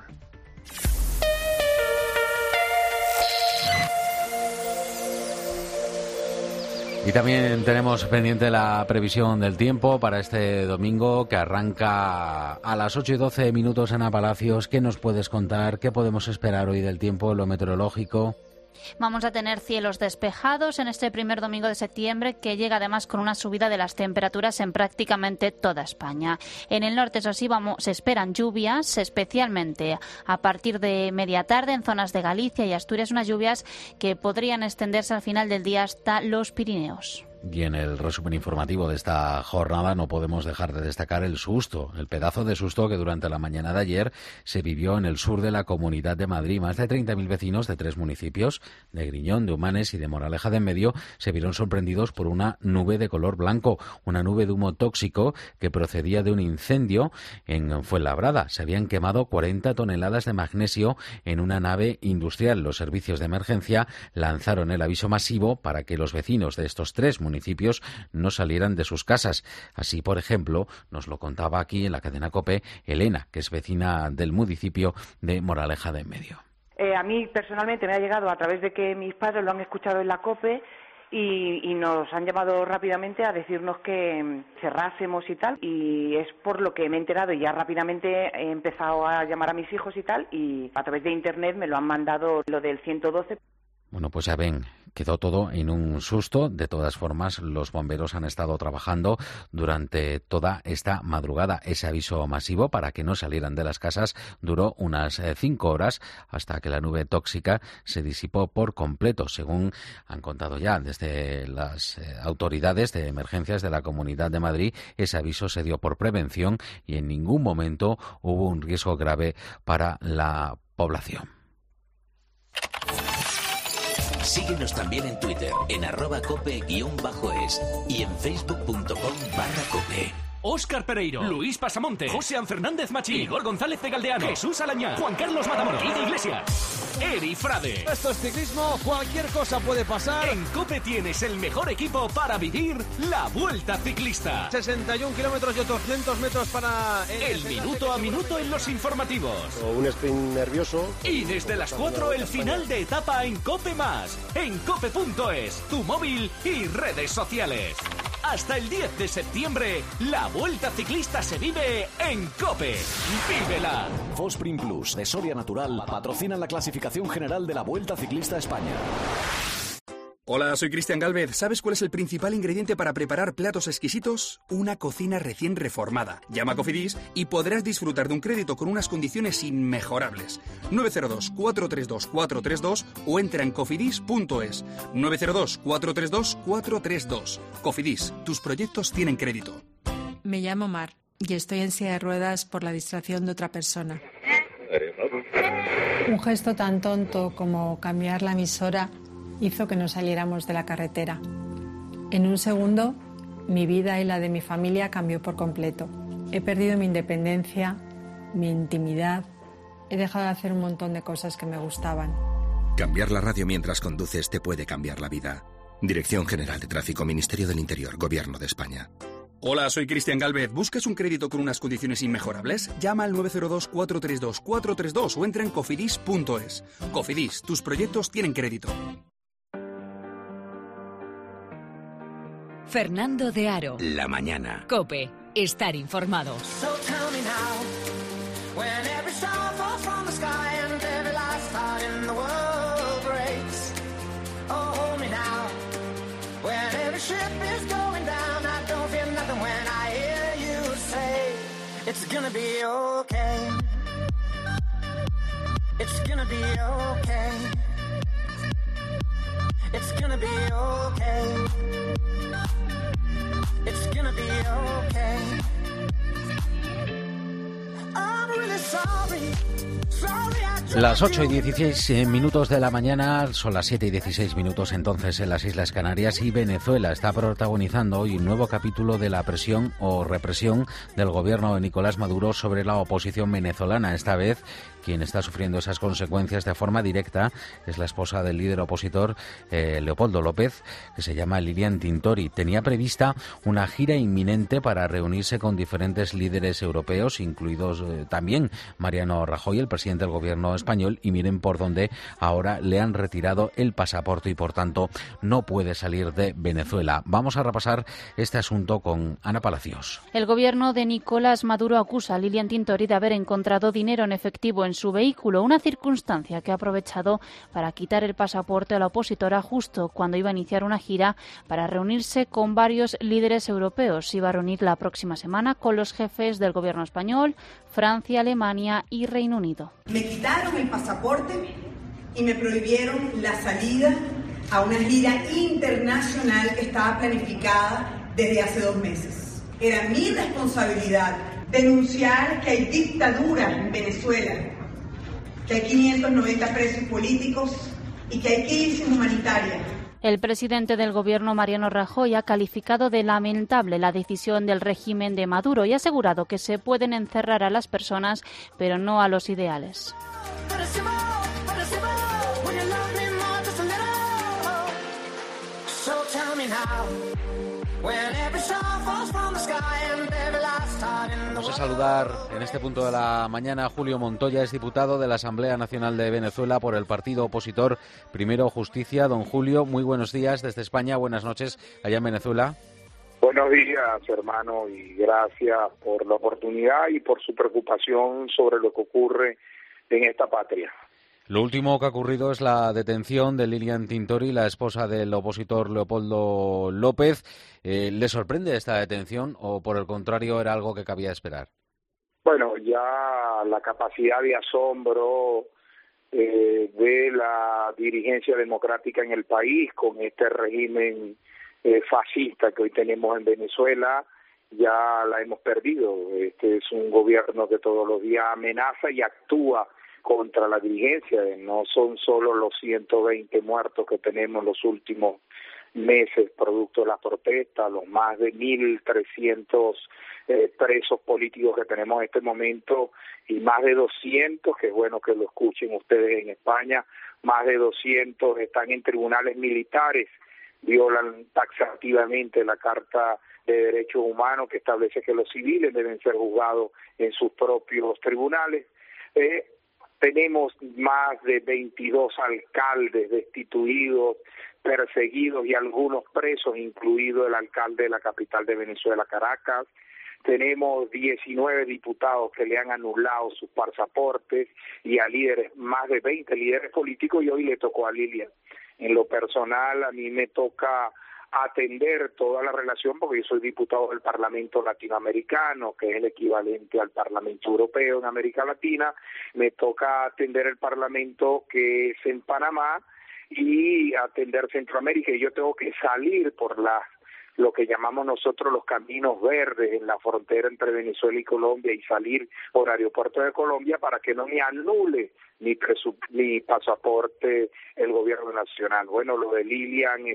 Y también tenemos pendiente la previsión del tiempo para este domingo, que arranca a las 8:12 en Palacios. ¿Qué nos puedes contar? ¿Qué podemos esperar hoy del tiempo, lo meteorológico? Vamos a tener cielos despejados en este primer domingo de septiembre, que llega además con una subida de las temperaturas en prácticamente toda España. En el norte, eso sí, se esperan lluvias, especialmente a partir de media tarde en zonas de Galicia y Asturias, unas lluvias que podrían extenderse al final del día hasta los Pirineos. Y en el resumen informativo de esta jornada no podemos dejar de destacar el pedazo de susto que durante la mañana de ayer se vivió en el sur de la Comunidad de Madrid. Más de 30.000 vecinos de 3 municipios, de Griñón, de Humanes y de Moraleja de Enmedio, se vieron sorprendidos por una nube de color blanco, una nube de humo tóxico que procedía de un incendio en Fuenlabrada. Se habían quemado 40 toneladas de magnesio en una nave industrial. Los servicios de emergencia lanzaron el aviso masivo para que los vecinos de estos 3 municipios no salieran de sus casas. Así, por ejemplo, nos lo contaba aquí en la cadena COPE Elena, que es vecina del municipio de Moraleja de Enmedio. A mí personalmente me ha llegado a través de que mis padres lo han escuchado en la COPE y nos han llamado rápidamente a decirnos que cerrásemos y tal, y es por lo que me he enterado y ya rápidamente he empezado a llamar a mis hijos y tal, y a través de internet me lo han mandado lo del 112. Bueno, pues ya ven, quedó todo en un susto. De todas formas, los bomberos han estado trabajando durante toda esta madrugada. Ese aviso masivo para que no salieran de las casas duró unas 5 horas hasta que la nube tóxica se disipó por completo. Según han contado ya desde las autoridades de emergencias de la Comunidad de Madrid, ese aviso se dio por prevención y en ningún momento hubo un riesgo grave para la población. Síguenos también en Twitter, en @cope_es y en facebook.com/cope. Óscar Pereiro, Luis Pasamonte, José Fernández Machín, Igor González de Galdeano, Jesús Alañá, Juan Carlos Matamoros, Ida Iglesias, Eri Frade. Esto es ciclismo, cualquier cosa puede pasar. En COPE tienes el mejor equipo para vivir la Vuelta Ciclista. 61 kilómetros y otros 200 metros para... El minuto a minuto en los informativos. Un sprint nervioso. Y desde las 4 el final de etapa en COPE+, en cope.es, tu móvil y redes sociales. Hasta el 10 de septiembre, la Vuelta Ciclista se vive en COPE. ¡Vívela! Fosprin Plus de Soria Natural patrocina la clasificación general de la Vuelta Ciclista a España. Hola, soy Cristian Gálvez. ¿Sabes cuál es el principal ingrediente para preparar platos exquisitos? Una cocina recién reformada. Llama a Cofidis y podrás disfrutar de un crédito con unas condiciones inmejorables. 902-432-432 o entra en cofidis.es. 902-432-432. Cofidis, tus proyectos tienen crédito. Me llamo Mar y estoy en silla de ruedas por la distracción de otra persona. Un gesto tan tonto como cambiar la emisora hizo que nos saliéramos de la carretera. En un segundo, mi vida y la de mi familia cambió por completo. He perdido mi independencia, mi intimidad. He dejado de hacer un montón de cosas que me gustaban. Cambiar la radio mientras conduces te puede cambiar la vida. Dirección General de Tráfico, Ministerio del Interior, Gobierno de España. Hola, soy Cristian Gálvez. ¿Buscas un crédito con unas condiciones inmejorables? Llama al 902-432-432 o entra en cofidis.es. Cofidis, tus proyectos tienen crédito. Fernando de Aro. La mañana. COPE. Estar informado. It's gonna be okay. It's gonna be okay. It's gonna be okay. It's gonna be okay. I'm really sorry. Las 8:16 de la mañana, son las 7:16 entonces en las Islas Canarias, y Venezuela está protagonizando hoy un nuevo capítulo de la presión o represión del gobierno de Nicolás Maduro sobre la oposición venezolana, esta vez quien está sufriendo esas consecuencias de forma directa es la esposa del líder opositor Leopoldo López, que se llama Lilian Tintori. Tenía prevista una gira inminente para reunirse con diferentes líderes europeos, incluidos también Mariano Rajoy, el presidente del gobierno español, y miren por dónde ahora le han retirado el pasaporte y por tanto no puede salir de Venezuela. Vamos a repasar este asunto con Ana Palacios. El gobierno de Nicolás Maduro acusa a Lilian Tintori de haber encontrado dinero en efectivo en su vehículo, una circunstancia que ha aprovechado para quitar el pasaporte a la opositora justo cuando iba a iniciar una gira para reunirse con varios líderes europeos. Se iba a reunir la próxima semana con los jefes del gobierno español, Francia, Alemania y Reino Unido. Me quitaron el pasaporte y me prohibieron la salida a una gira internacional que estaba planificada desde hace 2 meses. Era mi responsabilidad denunciar que hay dictadura en Venezuela, que hay 590 presos políticos y que hay crisis humanitaria. El presidente del gobierno, Mariano Rajoy, ha calificado de lamentable la decisión del régimen de Maduro y ha asegurado que se pueden encerrar a las personas, pero no a los ideales. Vamos a saludar en este punto de la mañana a Julio Montoya, es diputado de la Asamblea Nacional de Venezuela por el partido opositor Primero Justicia. Don Julio, muy buenos días desde España, buenas noches allá en Venezuela. Buenos días, hermano, y gracias por la oportunidad y por su preocupación sobre lo que ocurre en esta patria. Lo último que ha ocurrido es la detención de Lilian Tintori, la esposa del opositor Leopoldo López. ¿Le sorprende esta detención o, por el contrario, era algo que cabía esperar? Bueno, ya la capacidad de asombro de la dirigencia democrática en el país con este régimen fascista que hoy tenemos en Venezuela, ya la hemos perdido. Este es un gobierno que todos los días amenaza y actúa contra la dirigencia. No son solo los 120 muertos que tenemos en los últimos meses producto de las protestas, los más de 1.300 presos políticos que tenemos en este momento y más de 200, que es bueno que lo escuchen ustedes en España, más de 200 están en tribunales militares, violan taxativamente la Carta de Derechos Humanos que establece que los civiles deben ser juzgados en sus propios tribunales. Tenemos más de 22 alcaldes destituidos, perseguidos y algunos presos, incluido el alcalde de la capital de Venezuela, Caracas. Tenemos 19 diputados que le han anulado sus pasaportes y a líderes, más de 20 líderes políticos, y hoy le tocó a Lilian. En lo personal, a mí me toca atender toda la relación, porque yo soy diputado del Parlamento Latinoamericano, que es el equivalente al Parlamento Europeo en América Latina. Me toca atender el Parlamento que es en Panamá y atender Centroamérica, y yo tengo que salir por lo que llamamos nosotros los caminos verdes en la frontera entre Venezuela y Colombia y salir por aeropuerto de Colombia para que no me anule mi pasaporte el gobierno nacional. Bueno, lo de Lilian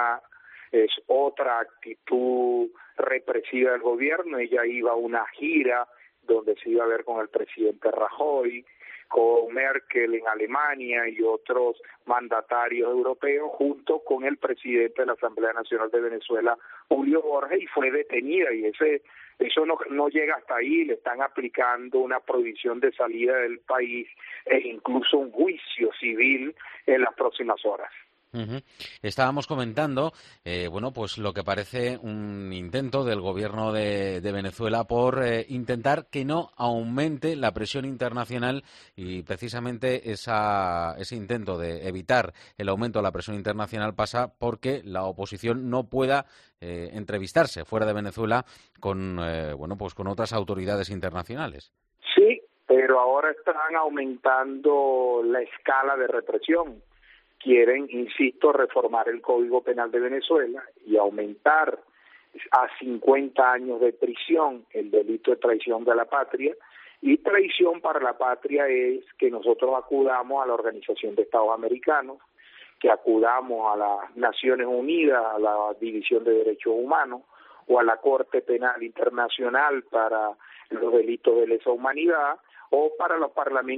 es otra actitud represiva del gobierno. Ella iba a una gira donde se iba a ver con el presidente Rajoy, con Merkel en Alemania y otros mandatarios europeos, junto con el presidente de la Asamblea Nacional de Venezuela, Julio Borges, y fue detenida, y eso no llega hasta ahí. Le están aplicando una prohibición de salida del país e incluso un juicio civil en las próximas horas. Uh-huh. Estábamos comentando, pues lo que parece un intento del gobierno de Venezuela por intentar que no aumente la presión internacional, y precisamente ese intento de evitar el aumento de la presión internacional pasa porque la oposición no pueda entrevistarse fuera de Venezuela con otras autoridades internacionales. Sí, pero ahora están aumentando la escala de represión. Quieren, insisto, reformar el Código Penal de Venezuela y aumentar a 50 años de prisión el delito de traición de la patria, y traición para la patria es que nosotros acudamos a la Organización de Estados Americanos, que acudamos a las Naciones Unidas, a la División de Derechos Humanos o a la Corte Penal Internacional para los delitos de lesa humanidad, o para los parlamentos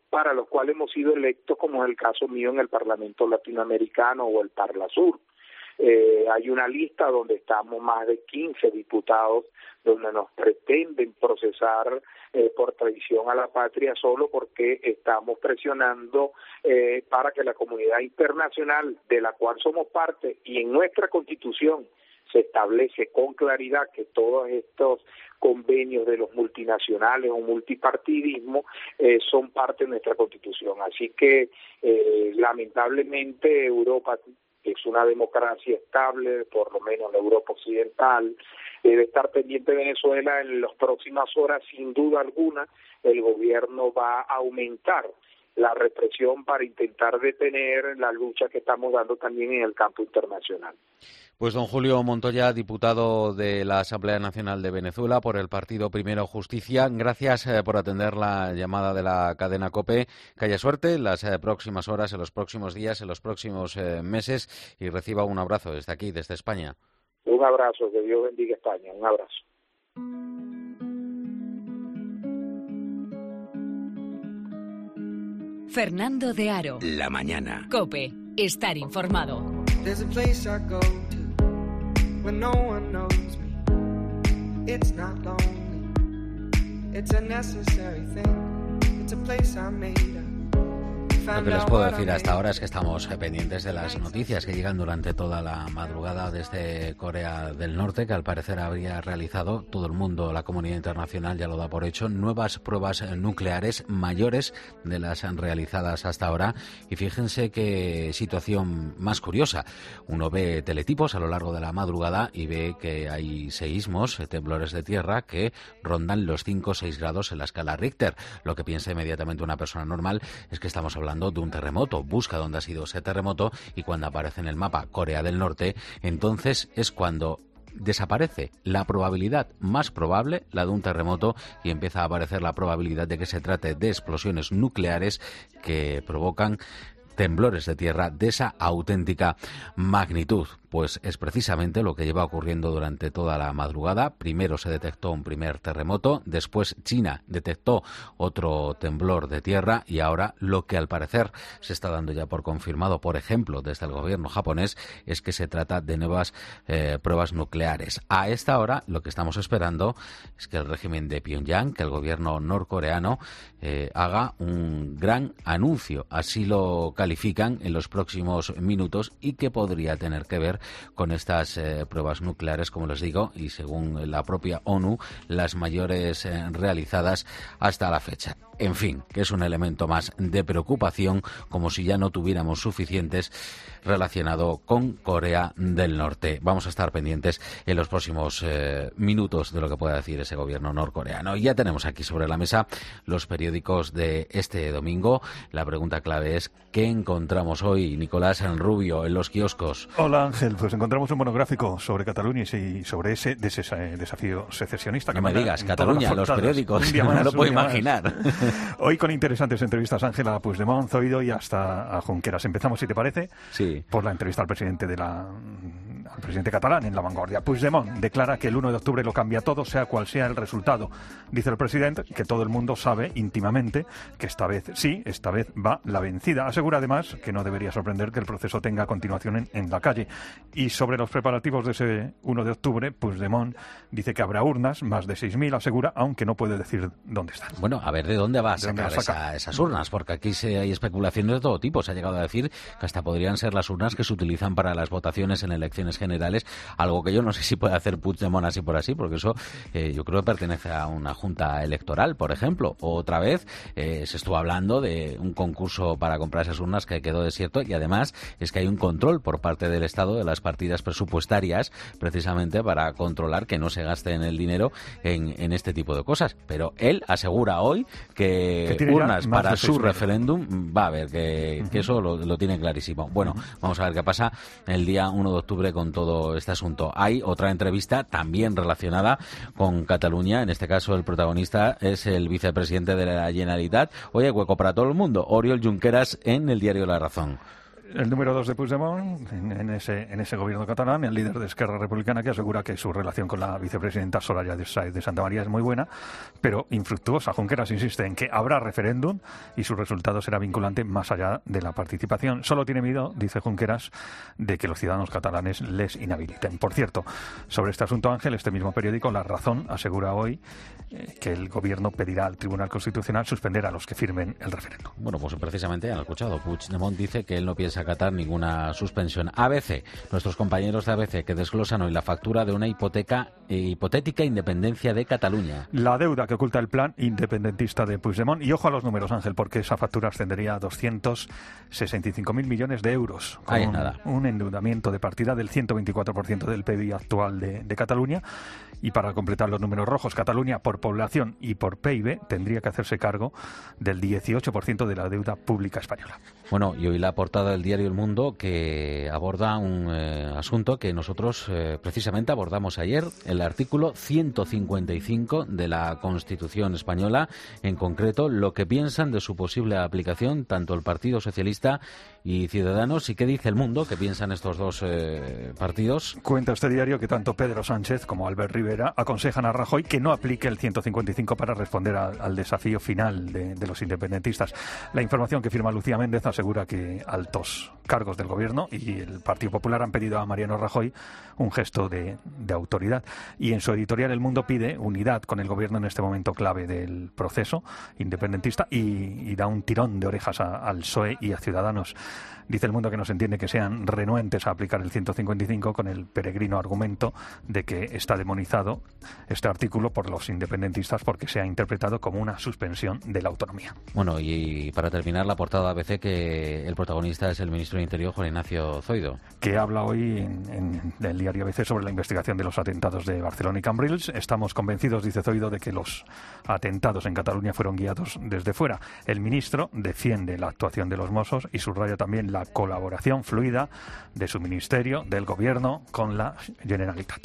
para los cuales hemos sido electos, como es el caso mío en el Parlamento Latinoamericano o el Parlasur. Hay una lista donde estamos más de 15 diputados donde nos pretenden procesar por traición a la patria solo porque estamos presionando para que la comunidad internacional de la cual somos parte y en nuestra Constitución se establece con claridad que todos estos convenios de los multinacionales o multipartidismo son parte de nuestra Constitución. Así que lamentablemente Europa, que es una democracia estable, por lo menos la Europa occidental, debe estar pendiente de Venezuela. En las próximas horas, sin duda alguna, el gobierno va a aumentar la represión para intentar detener la lucha que estamos dando también en el campo internacional. Pues don Julio Montoya, diputado de la Asamblea Nacional de Venezuela por el partido Primero Justicia, gracias por atender la llamada de la cadena COPE. Que haya suerte en las próximas horas, en los próximos días, en los próximos meses y reciba un abrazo desde aquí, desde España. Un abrazo, que Dios bendiga España, un abrazo. Fernando de Aro. La mañana. COPE. Estar informado. There's a place I go to when no one knows me. It's not lonely. It's a necessary thing. It's a place I made up. Lo que les puedo decir hasta ahora es que estamos pendientes de las noticias que llegan durante toda la madrugada desde Corea del Norte, que al parecer habría realizado, todo el mundo, la comunidad internacional ya lo da por hecho, nuevas pruebas nucleares mayores de las realizadas hasta ahora. Y fíjense qué situación más curiosa. Uno ve teletipos a lo largo de la madrugada y ve que hay seísmos, temblores de tierra, que rondan los 5 o 6 grados en la escala Richter. Lo que piensa inmediatamente una persona normal es que estamos hablando de un terremoto. Busca dónde ha sido ese terremoto y cuando aparece en el mapa Corea del Norte, entonces es cuando desaparece la probabilidad más probable, la de un terremoto, y empieza a aparecer la probabilidad de que se trate de explosiones nucleares que provocan temblores de tierra de esa auténtica magnitud. Pues es precisamente lo que lleva ocurriendo durante toda la madrugada. Primero se detectó un primer terremoto, después China detectó otro temblor de tierra y ahora lo que al parecer se está dando ya por confirmado, por ejemplo, desde el gobierno japonés, es que se trata de nuevas pruebas nucleares. A esta hora lo que estamos esperando es que el régimen de Pyongyang, que el gobierno norcoreano, haga un gran anuncio, así lo califican, en los próximos minutos, y que podría tener que ver con estas pruebas nucleares, como les digo, y según la propia ONU, las mayores realizadas hasta la fecha. En fin, que es un elemento más de preocupación, como si ya no tuviéramos suficientes relacionado con Corea del Norte. Vamos a estar pendientes en los próximos minutos de lo que pueda decir ese gobierno norcoreano. Y ya tenemos aquí sobre la mesa los periódicos de este domingo. La pregunta clave es, ¿qué encontramos hoy, Nicolás Rubio, en los kioscos? Hola Ángel, pues encontramos un monográfico sobre Cataluña y sobre ese desafío secesionista. No me digas, Cataluña, los periódicos, no lo puedo imaginar. Hoy con interesantes entrevistas, Ángel, a Puigdemont, Zoido y hasta a Junqueras. Empezamos, si te parece, por la entrevista al presidente al presidente catalán en La Vanguardia. Puigdemont declara que el 1 de octubre lo cambia todo, sea cual sea el resultado. Dice el presidente que todo el mundo sabe íntimamente que esta vez va la vencida. Asegura además que no debería sorprender que el proceso tenga continuación en la calle. Y sobre los preparativos de ese 1 de octubre, Puigdemont dice que habrá urnas, más de 6.000, asegura, aunque no puede decir dónde están. Bueno, a ver, ¿de dónde va a sacar esas urnas? Porque aquí hay especulaciones de todo tipo. Se ha llegado a decir que hasta podrían ser las urnas que se utilizan para las votaciones en elecciones generales, algo que yo no sé si puede hacer Puigdemont así por así, porque eso yo creo que pertenece a una junta electoral, por ejemplo. Otra vez se estuvo hablando de un concurso para comprar esas urnas que quedó desierto, y además es que hay un control por parte del Estado de las partidas presupuestarias, precisamente para controlar que no se gaste el dinero en este tipo de cosas. Pero él asegura hoy que urnas para su referéndum va a haber, que eso lo tiene clarísimo. Bueno, vamos a ver qué pasa el día 1 de octubre con todo este asunto. Hay otra entrevista también relacionada con Cataluña. En este caso el protagonista es el vicepresidente de la Generalitat. Oye, hueco para todo el mundo, Oriol Junqueras, en el diario La Razón. El número 2 de Puigdemont en ese gobierno catalán, el líder de Esquerra Republicana, que asegura que su relación con la vicepresidenta Soraya Sáenz de Santamaría es muy buena, pero infructuosa. Junqueras insiste en que habrá referéndum y su resultado será vinculante más allá de la participación. Solo tiene miedo, dice Junqueras, de que los ciudadanos catalanes les inhabiliten. Por cierto, sobre este asunto, Ángel, este mismo periódico, La Razón, asegura hoy que el gobierno pedirá al Tribunal Constitucional suspender a los que firmen el referéndum. Bueno, pues precisamente han escuchado. Puigdemont dice que él no piensa acatar ninguna suspensión. ABC, nuestros compañeros de ABC, que desglosan hoy la factura de una hipotética independencia de Cataluña. La deuda que oculta el plan independentista de Puigdemont. Y ojo a los números, Ángel, porque esa factura ascendería a 265.000 millones de euros. Con un endeudamiento de partida del 124% del PIB actual de Cataluña. Y para completar los números rojos, Cataluña por población y por PIB tendría que hacerse cargo del 18% de la deuda pública española. Bueno, y hoy la portada del diario El Mundo, que aborda un asunto que nosotros precisamente abordamos ayer, el artículo 155 de la Constitución española, en concreto lo que piensan de su posible aplicación tanto el Partido Socialista y Ciudadanos. ¿Y qué dice El Mundo? ¿Qué piensan estos dos partidos? Cuenta este diario que tanto Pedro Sánchez como Albert Rivera aconsejan a Rajoy que no aplique el 155 para responder al desafío final de los independentistas. La información que firma Lucía Méndez asegura que altos cargos del gobierno y el Partido Popular han pedido a Mariano Rajoy un gesto de autoridad. Y en su editorial El Mundo pide unidad con el gobierno en este momento clave del proceso independentista y da un tirón de orejas al PSOE y a Ciudadanos. Dice El Mundo que no se entiende que sean renuentes a aplicar el 155 con el peregrino argumento de que está demonizado este artículo por los independentistas porque se ha interpretado como una suspensión de la autonomía. Bueno, y para terminar, la portada ABC, que el protagonista es el ministro de Interior, Juan Ignacio Zoido. Que habla hoy en el diario ABC sobre la investigación de los atentados de Barcelona y Cambrils. Estamos convencidos, dice Zoido, de que los atentados en Cataluña fueron guiados desde fuera. El ministro defiende la actuación de los Mossos y subraya también la colaboración fluida de su ministerio, del gobierno, con la Generalitat.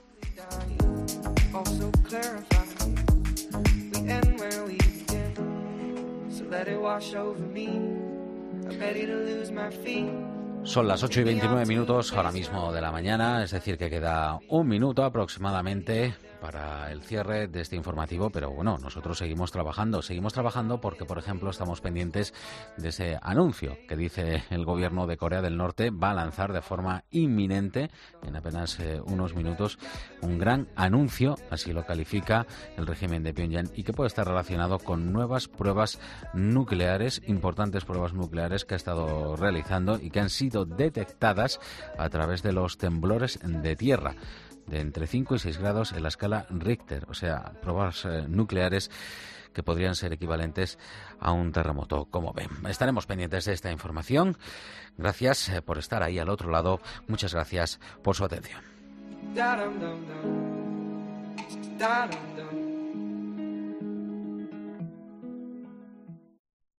Son las 8:29 ahora mismo de la mañana, es decir, que queda un minuto aproximadamente para el cierre de este informativo, pero bueno, nosotros seguimos trabajando porque, por ejemplo, estamos pendientes de ese anuncio que dice el gobierno de Corea del Norte va a lanzar de forma inminente, en apenas unos minutos, un gran anuncio, así lo califica el régimen de Pyongyang, y que puede estar relacionado con nuevas pruebas nucleares, importantes pruebas nucleares que ha estado realizando y que han sido detectadas a través de los temblores de tierra de entre 5 y 6 grados en la escala Richter, o sea, pruebas nucleares que podrían ser equivalentes a un terremoto, como ven. Estaremos pendientes de esta información. Gracias por estar ahí al otro lado. Muchas gracias por su atención.